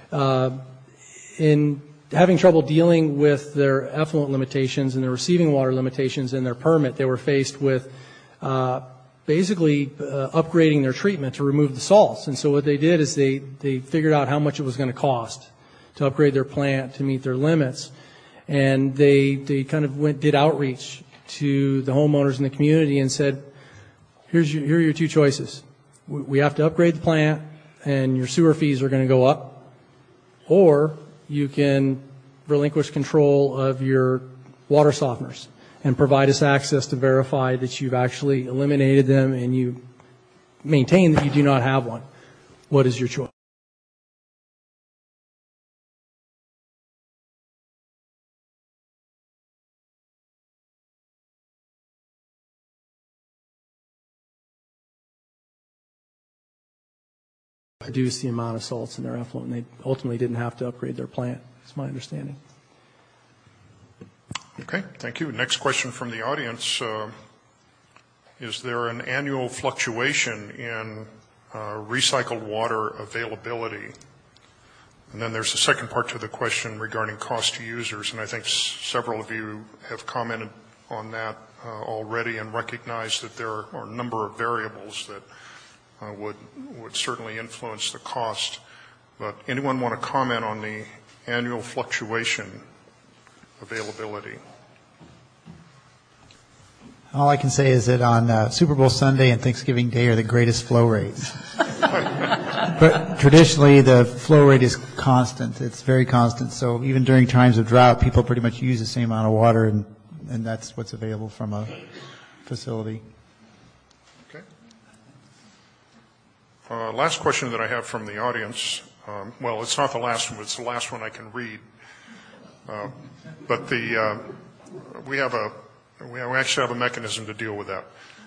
in having trouble dealing with their effluent limitations and their receiving water limitations in their permit, they were faced with basically upgrading their treatment to remove the salts. And so what they did is they figured out how much it was going to cost to upgrade their plant to meet their limits. And they kind of did outreach to the homeowners in the community and said, here are your two choices. We have to upgrade the plant and your sewer fees are going to go up, or you can relinquish control of your water softeners and provide us access to verify that you've actually eliminated them and you maintain that you do not have one. What is your choice? Reduce the amount of salts in their effluent, and they ultimately didn't have to upgrade their plant. That's my understanding. Okay, thank you. Next question from the audience. Is there an annual fluctuation in recycled water availability? And then there's a second part to the question regarding cost to users, and I think several of you have commented on that already and recognized that there are a number of variables that would certainly influence the cost. But anyone want to comment on the annual fluctuation availability? All I can say is that on Super Bowl Sunday and Thanksgiving Day are the greatest flow rates. But traditionally, the flow rate is constant. It's very constant. So even during times of drought, people pretty much use the same amount of water, and that's what's available from a facility. Okay. Last question that I have from the audience. Well, it's not the last one, but it's the last one I can read. But we actually have a mechanism to deal with that.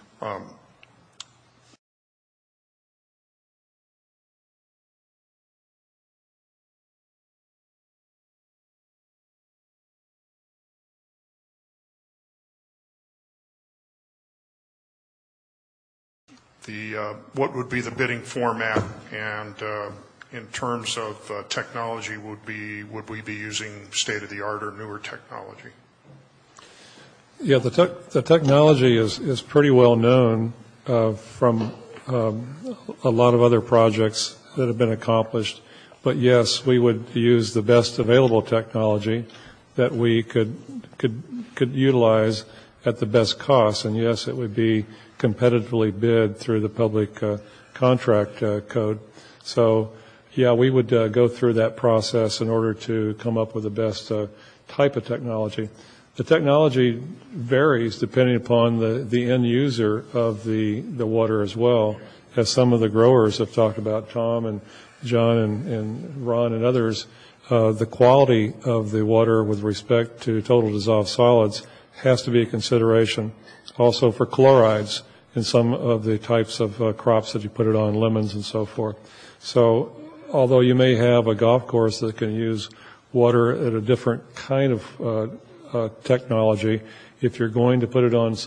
What would be the bidding format, and in terms of technology, would we be using state-of-the-art or newer technology? Yeah, the technology is pretty well known from a lot of other projects that have been accomplished. But yes, we would use the best available technology that we could utilize at the best cost. And yes, it would be competitively bid through the public contract code. So yeah, we would go through that process in order to come up with the best type of technology. The technology varies depending upon the end user of the water as well, as some of the growers have talked about, Tom and John and Ron and others. The quality of the water with respect to total dissolved solids has to be a consideration. Also for chlorides in some of the types of crops that you put it on, lemons and so forth. So although you may have a golf course that can use water at a different kind of technology, if you're going to put it on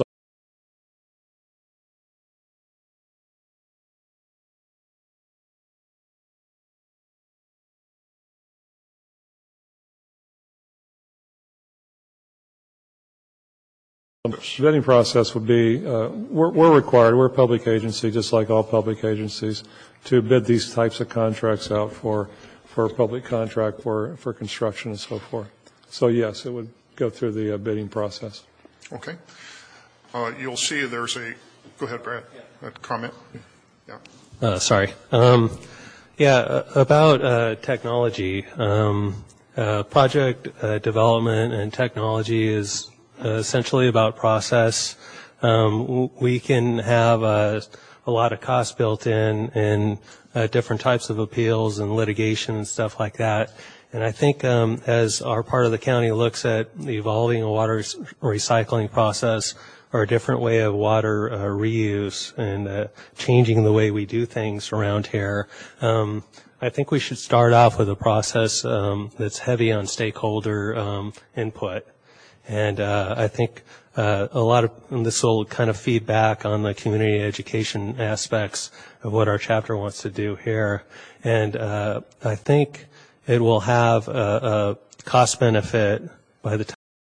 the bidding process would be, we're required, we're a public agency, just like all public agencies, to bid these types of contracts out for public contract for construction and so forth. So yes, it would go through the bidding process. Okay. You'll see there's a, go ahead, Brad, a comment. Yeah. Sorry. About technology. Project development and technology is essentially about process. We can have a lot of costs built in different types of appeals and litigation and stuff like that. And I think as our part of the county looks at evolving a water recycling process or a different way of water reuse and changing the way we do things around here, I think we should start off with a process that's heavy on stakeholder input. And I think a lot of this will kind of feed back on the community education aspects of what our chapter wants to do here. And I think it will have a cost benefit by the time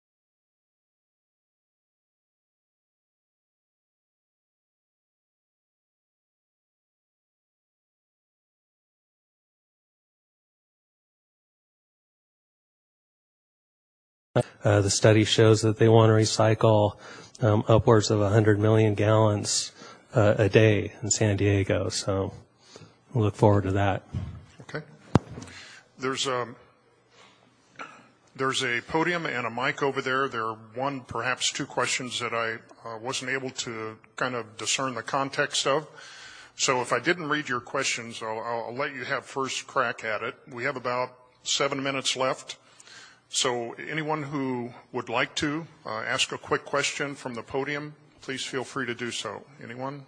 the study shows that they want to recycle upwards of 100 million gallons a day in San Diego. So we'll look forward to that. Okay. There's a podium and a mic over there. There are perhaps two questions that I wasn't able to kind of discern the context of. So if I didn't read your questions, I'll let you have first crack at it. We have about 7 minutes left. So anyone who would like to ask a quick question from the podium, please feel free to do so. Anyone?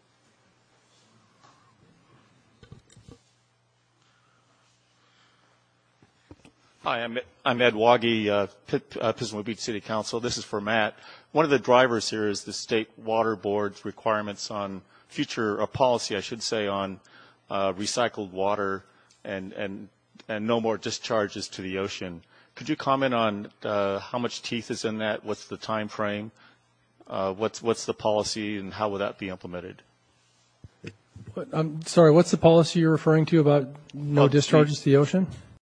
Hi, I'm Ed Waggy, Pismo Beach City Council. This is for Matt. One of the drivers here is the State Water Board's requirements on future policy, I should say, on recycled water and no more discharges to the ocean. Could you comment on how much teeth is in that? What's the time frame? What's the policy, and how will that be implemented? I'm sorry, what's the policy you're referring to about no discharges to the ocean?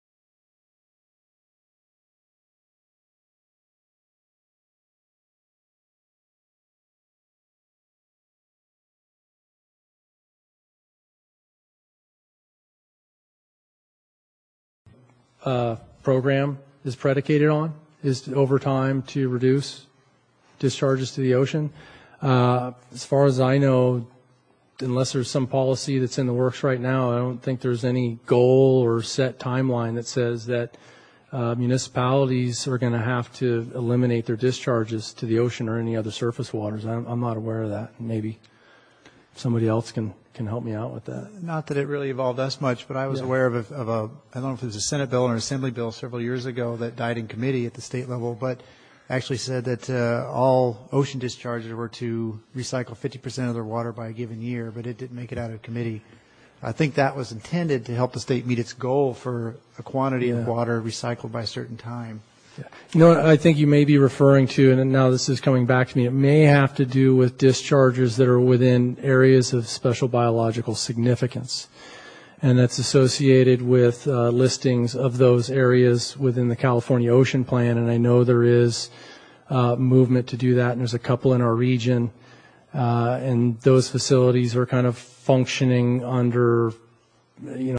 Program is predicated on is over time to reduce discharges to the ocean. As far as I know, unless there's some policy that's in the works right now, I don't think there's any goal or set timeline that says that municipalities are going to have to eliminate their discharges to the ocean or any other surface waters. I'm not aware of that. Maybe somebody else can help me out with that. Not that it really involved us much, but I was aware of a, I don't know if it was a Senate bill or an Assembly bill several years ago that died in committee at the state level, but actually said that all ocean discharges were to recycle 50% of their water by a given year, but it didn't make it out of committee. I think that was intended to help the state meet its goal for a quantity of water recycled by a certain time. Yeah. You know what I think you may be referring to, and now this is coming back to me, it may have to do with discharges that are within areas of special biological significance. And that's associated with listings of those areas within the California Ocean Plan, and I know there is movement to do that, and there's a couple in our region, and those facilities are kind of functioning under, you know,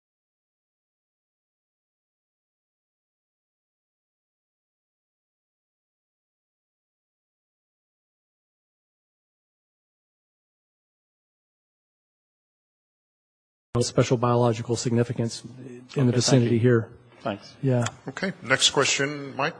special biological significance in the vicinity here. Thanks. Yeah. Okay. Next question, Mike.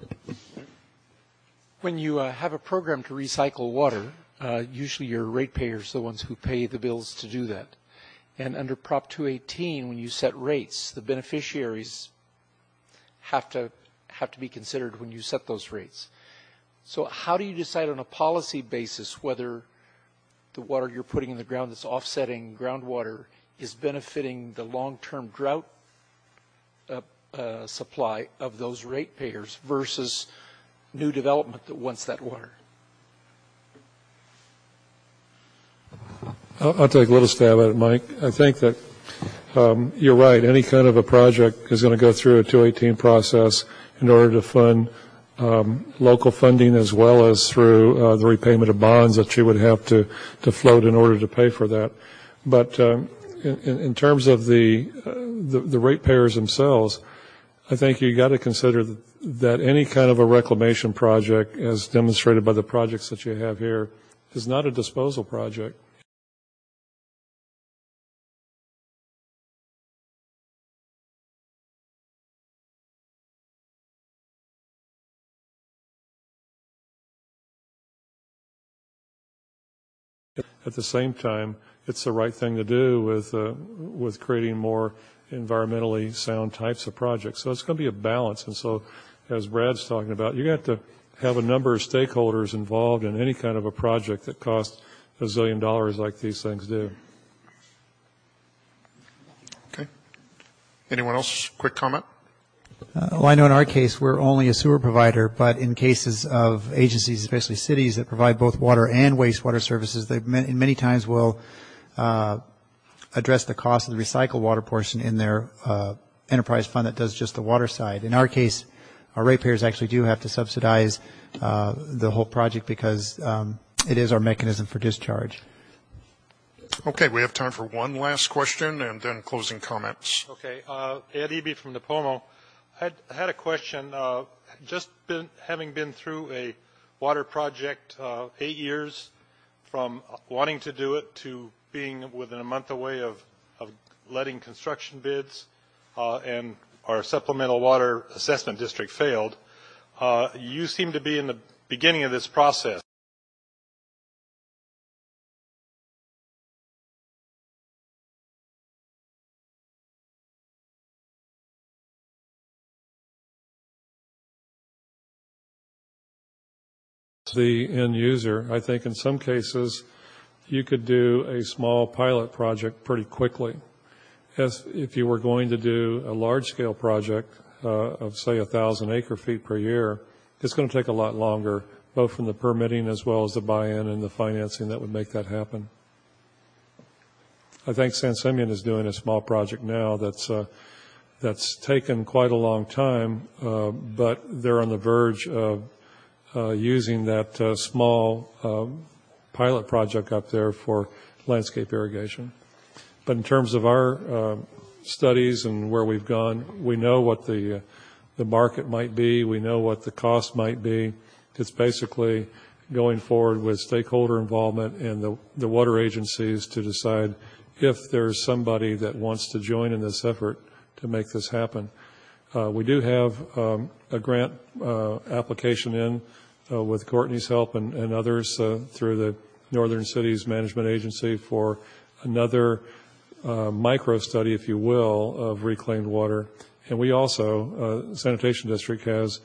When you have a program to recycle water, usually your ratepayers are the ones who pay the bills to do that. And under Prop 218, when you set rates, the beneficiaries have to be considered when you set those rates. So how do you decide on a policy basis whether the water you're putting in the ground that's offsetting groundwater is benefiting the long-term drought supply of those ratepayers versus new development that wants that water? I'll take a little stab at it, Mike. I think that you're right. Any kind of a project is going to go through a 218 process in order to fund local funding as well as through the repayment of bonds that you would have to float in order to pay for that. But in terms of the ratepayers themselves, I think you got to consider that any kind of a reclamation project, as demonstrated by the projects that you have here, is not a disposal project. At the same time, it's the right thing to do with creating more environmentally sound types of projects. So it's going to be a balance. And so, as Brad's talking about, you have to have a number of stakeholders involved in any kind of a project that costs $1 zillion like these things do. Okay. Anyone else? Quick comment? Well, I know in our case we're only a sewer provider, but in cases of agencies, especially cities, that provide both water and wastewater services, they many times will address the cost of the recycled water portion in their enterprise fund that does just the water side. In our case, our ratepayers actually do have to subsidize the whole project because it is our mechanism for discharge. Okay, we have time for one last question and then closing comments. Okay, Ed Eby from Napomo. I had a question. Having been through a water project 8 years, from wanting to do it to being within a month away of letting construction bids, and our supplemental water assessment district failed. You seem to be in the beginning of this process. The end user, I think in some cases you could do a small pilot project pretty quickly. As if you were going to do a large-scale project of, say, 1,000 acre-feet per year, it's going to take a lot longer, both from the permitting as well as the buy-in and the financing that would make that happen. I think San Simeon is doing a small project now that's taken quite a long time, but they're on the verge of using that small pilot project up there for landscape irrigation. But in terms of our studies and where we've gone, we know what the market might be. We know what the cost might be. It's basically going forward with stakeholder involvement and the water agencies to decide if there's somebody that wants to join in this effort to make this happen. We do have a grant application in with Courtney's help and others through the Northern Cities Management Agency for another micro study, if you will, of reclaimed water. And we also, Sanitation District has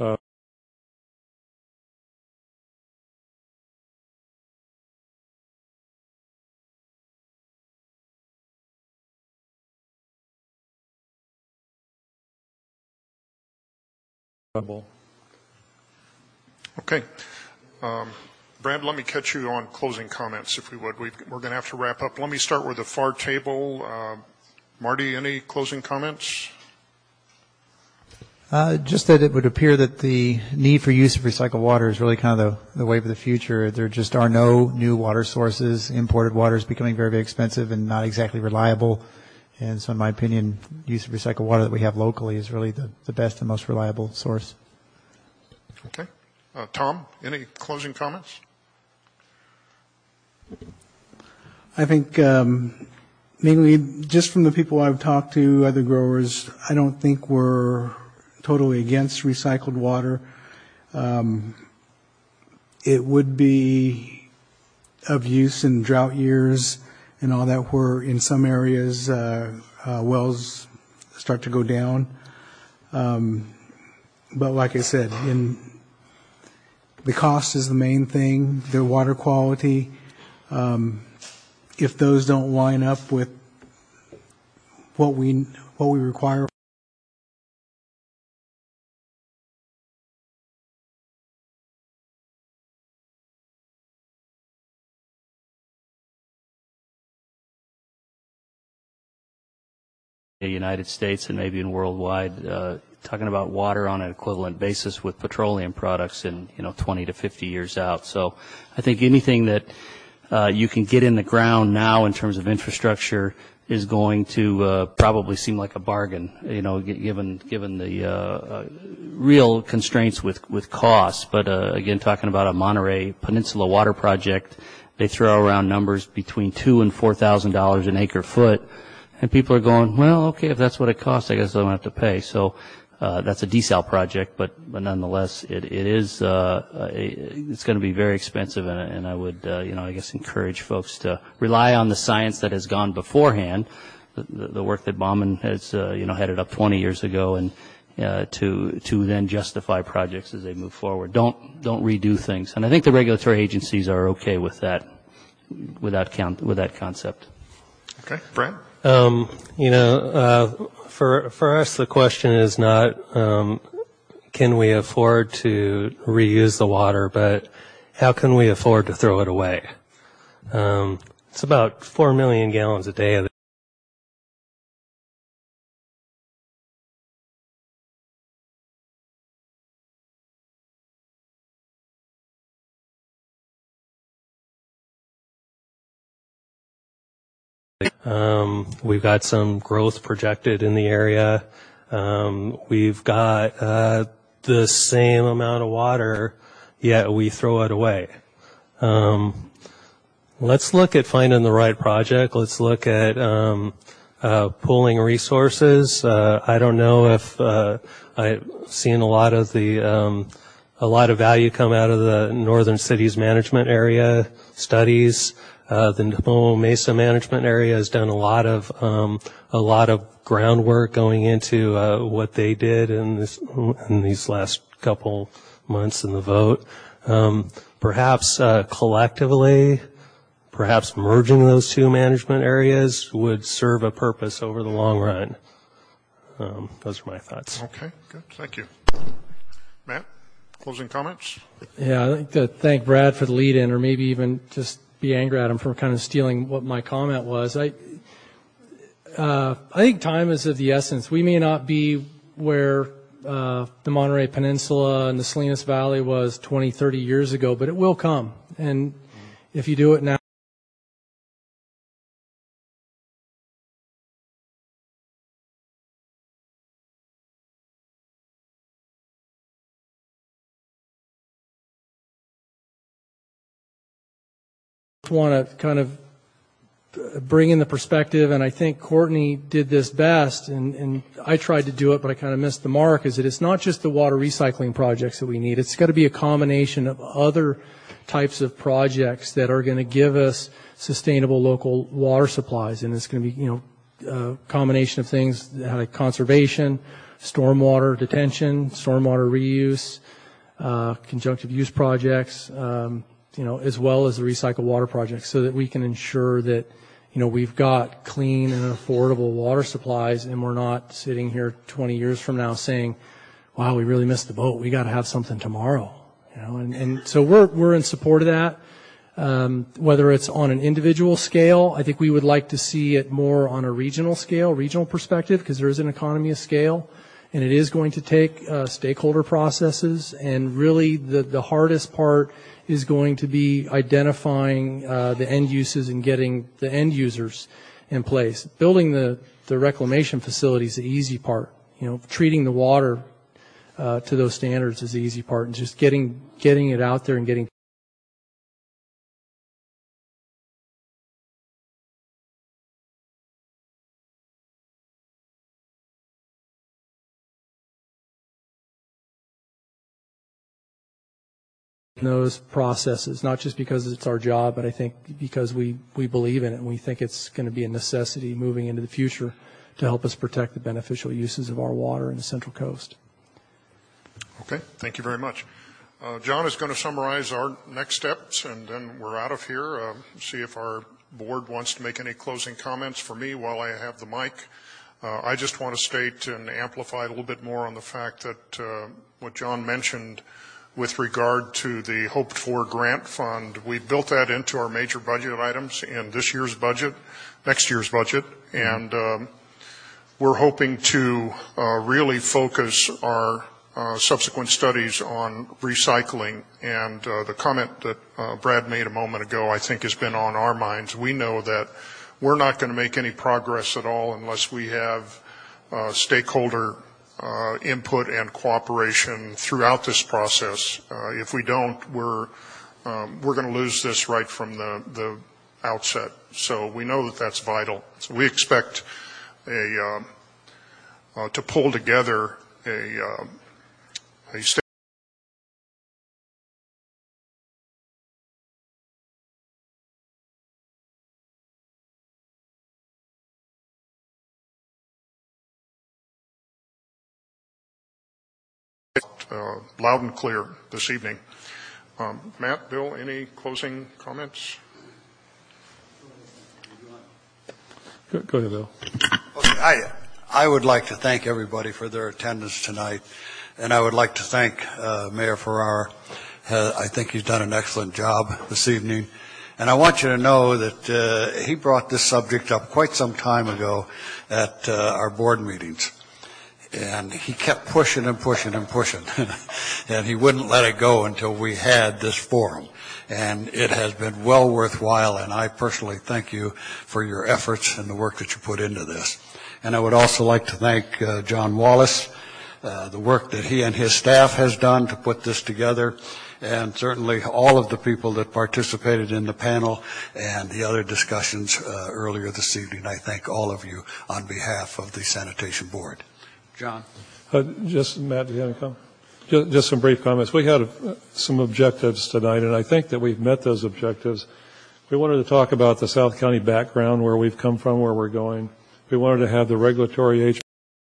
Okay. Brad, let me catch you on closing comments, if we would. We're going to have to wrap up. Let me start with the far table. Marty, any closing comments? Just that it would appear that the need for use of recycled water is really kind of the wave of the future. There just are no new water sources. Imported water is becoming very, very expensive and not exactly reliable. And so in my opinion, use of recycled water that we have locally is really the best and most reliable source. Okay. Tom, any closing comments? I think mainly just from the people I've talked to, other growers, I don't think we're totally against recycled water. It would be of use in drought years and all that, where in some areas wells start to go down. But like I said, the cost is the main thing, the water quality. If those don't line up with what we require. The United States and maybe in worldwide, talking about water on an equivalent basis with petroleum products in 20 to 50 years out. So I think anything that you can get in the ground now in terms of infrastructure is going to probably seem like a bargain, given the real constraints with costs. But again, talking about a Monterey Peninsula water project, they throw around numbers between $2,000 and $4,000 an acre foot. And people are going, well, okay, if that's what it costs, I guess I don't have to pay. So that's a desal project, but nonetheless, it is it's going to be very expensive, and I would I guess encourage folks to rely on the science that has gone beforehand, the work that Bauman has headed up 20 years ago, and to then justify projects as they move forward. Don't redo things, and I think the regulatory agencies are okay with that, with that concept. Okay, Brad. For us, the question is not can we afford to reuse the water, but how can we afford to throw it away? It's about 4 million gallons a day of we've got some growth projected in the area. We've got the same amount of water, yet we throw it away. Let's look at finding the right project. Let's look at pooling resources. I don't know if I've seen a lot of value come out of the Northern Cities Management Area studies. The Navajo Mesa Management Area has done a lot of groundwork going into what they did in these last couple months in the vote. Perhaps collectively, perhaps merging those two management areas would serve a purpose over the long run. Those are my thoughts. Okay, good. Thank you. Matt, closing comments? Yeah, I'd like to thank Brad for the lead-in, or maybe even just be angry at him for kind of stealing what my comment was. I think time is of the essence. We may not be where the Monterey Peninsula and the Salinas Valley was 20, 30 years ago, but it will come. And if you do it now, want to kind of bring in the perspective, and I think Courtney did this best, and I tried to do it, but I kind of missed the mark, is that it's not just the water recycling projects that we need. It's got to be a combination of other types of projects that are going to give us sustainable local water supplies, and it's going to be, a combination of things like conservation, stormwater detention, stormwater reuse, conjunctive use projects, as well as the recycled water projects, so that we can ensure that, we've got clean and affordable water supplies, and we're not sitting here 20 years from now saying, wow, we really missed the boat. We got to have something tomorrow. And so we're in support of that. Whether it's on an individual scale, I think we would like to see it more on a regional scale, regional perspective, because there is an economy of scale, and it is going to take stakeholder processes, and really the hardest part is going to be identifying the end uses and getting the end users in place. Building the reclamation facility is the easy part. Treating the water to those standards is the easy part, and just getting it out there and getting those processes, not just because it's our job, but I think because we believe in it, and we think it's going to be a necessity moving into the future to help us protect the beneficial uses of our water in the Central Coast. Okay, thank you very much. John is going to summarize our next steps, and then we're out of here. See if our board wants to make any closing comments for me while I have the mic. I just want to state and amplify a little bit more on the fact that what John mentioned with regard to the hoped-for grant fund, we built that into our major budget items in this year's budget, next year's budget, and we're hoping to really focus our subsequent studies on recycling. And the comment that Brad made a moment ago, I think, has been on our minds. We know that we're not going to make any progress at all unless we have stakeholder input and cooperation throughout this process. If we don't, we're going to lose this right from the outset. So we know that that's vital. So we expect to pull together state loud and clear this evening. Matt, Bill, any closing comments? Go ahead, Bill. Okay, I would like to thank everybody for their attendance tonight, and I would like to thank Mayor Farrar. I think he's done an excellent job this evening. And I want you to know that he brought this subject up quite some time ago at our board meetings. And he kept pushing and pushing and pushing. And he wouldn't let it go until we had this forum. And it has been well worthwhile, and I personally thank you for your efforts and the work that you put into this. And I would also like to thank John Wallace, the work that he and his staff has done to put this together, and certainly all of the people that participated in the panel and the other discussions earlier this evening. I thank all of you on behalf of the Sanitation Board. John? Just, Matt, do you have any comments? Just some brief comments. We had some objectives tonight, and I think that we've met those objectives. We wanted to talk about the South County background, where we've come from, where we're going. We wanted to have the regulatory age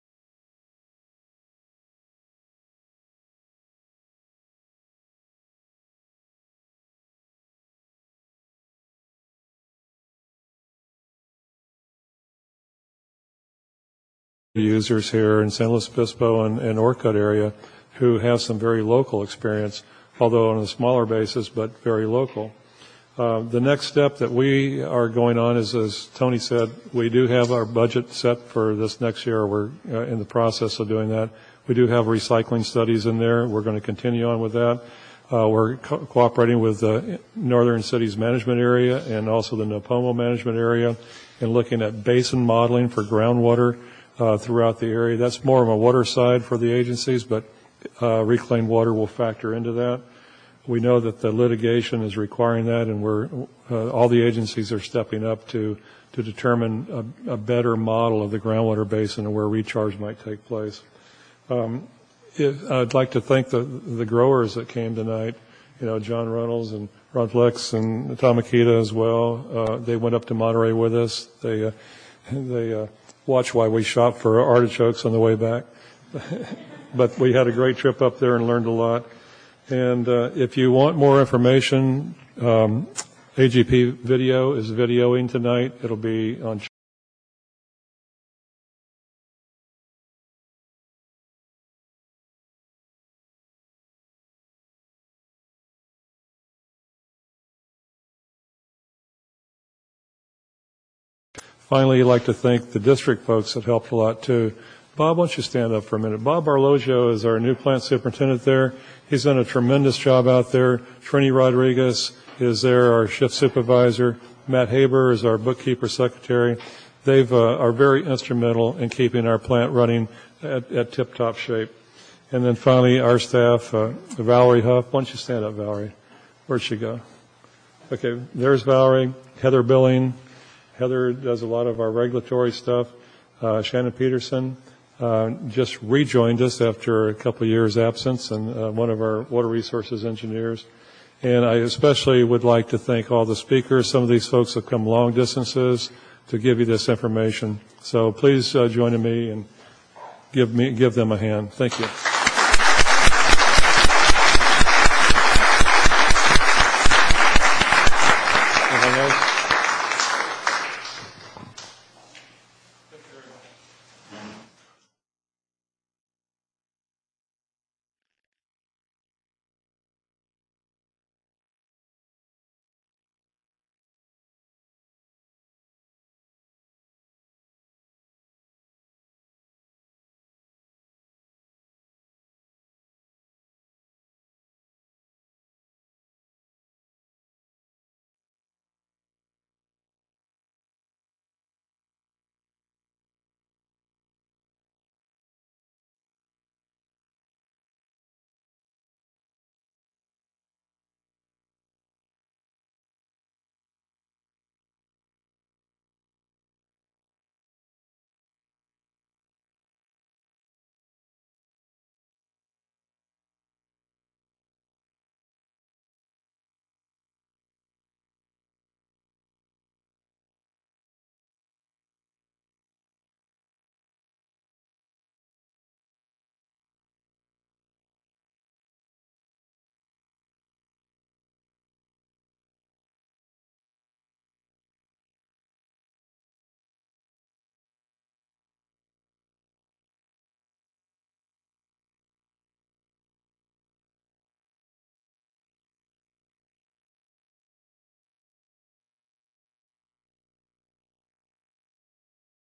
users here in San Luis Obispo and Orcutt area who have some very local experience, although on a smaller basis, but very local. The next step that we are going on is, as Tony said, we do have our budget set for this next year. We're in the process of doing that. We do have recycling studies in there. We're going to continue on with that. We're cooperating with the Northern Cities Management Area and also the Napomo Management Area and looking at basin modeling for groundwater throughout the area. That's more of a water side for the agencies, but reclaimed water will factor into that. We know that the litigation is requiring that, and all the agencies are stepping up to determine a better model of the groundwater basin and where recharge might take place. I'd like to thank the growers that came tonight, John Reynolds and Ron Flex and Tom Akita as well. They went up to Monterey with us. They watched while we shopped for artichokes on the way back. But we had a great trip up there and learned a lot. And if you want more information, AGP Video is videoing tonight. It'll be on. Finally, I'd like to thank the district folks that helped a lot too. Bob, why don't you stand up for a minute? Bob Arlogio is our new plant superintendent there. He's done a tremendous job out there. Trini Rodriguez is there, our shift supervisor. Matt Haber is our bookkeeper secretary. They are very instrumental in keeping our plant running at tip-top shape. And then finally, our staff, Valerie Huff. Why don't you stand up, Valerie? Where'd she go? Okay, there's Valerie. Heather Billing. Heather does a lot of our regulatory stuff. Shannon Peterson just rejoined us after a couple of years' absence, and one of our water resources engineers. And I especially would like to thank all the speakers. Some of these folks have come long distances to give you this information. So please join me and give them a hand. Thank you.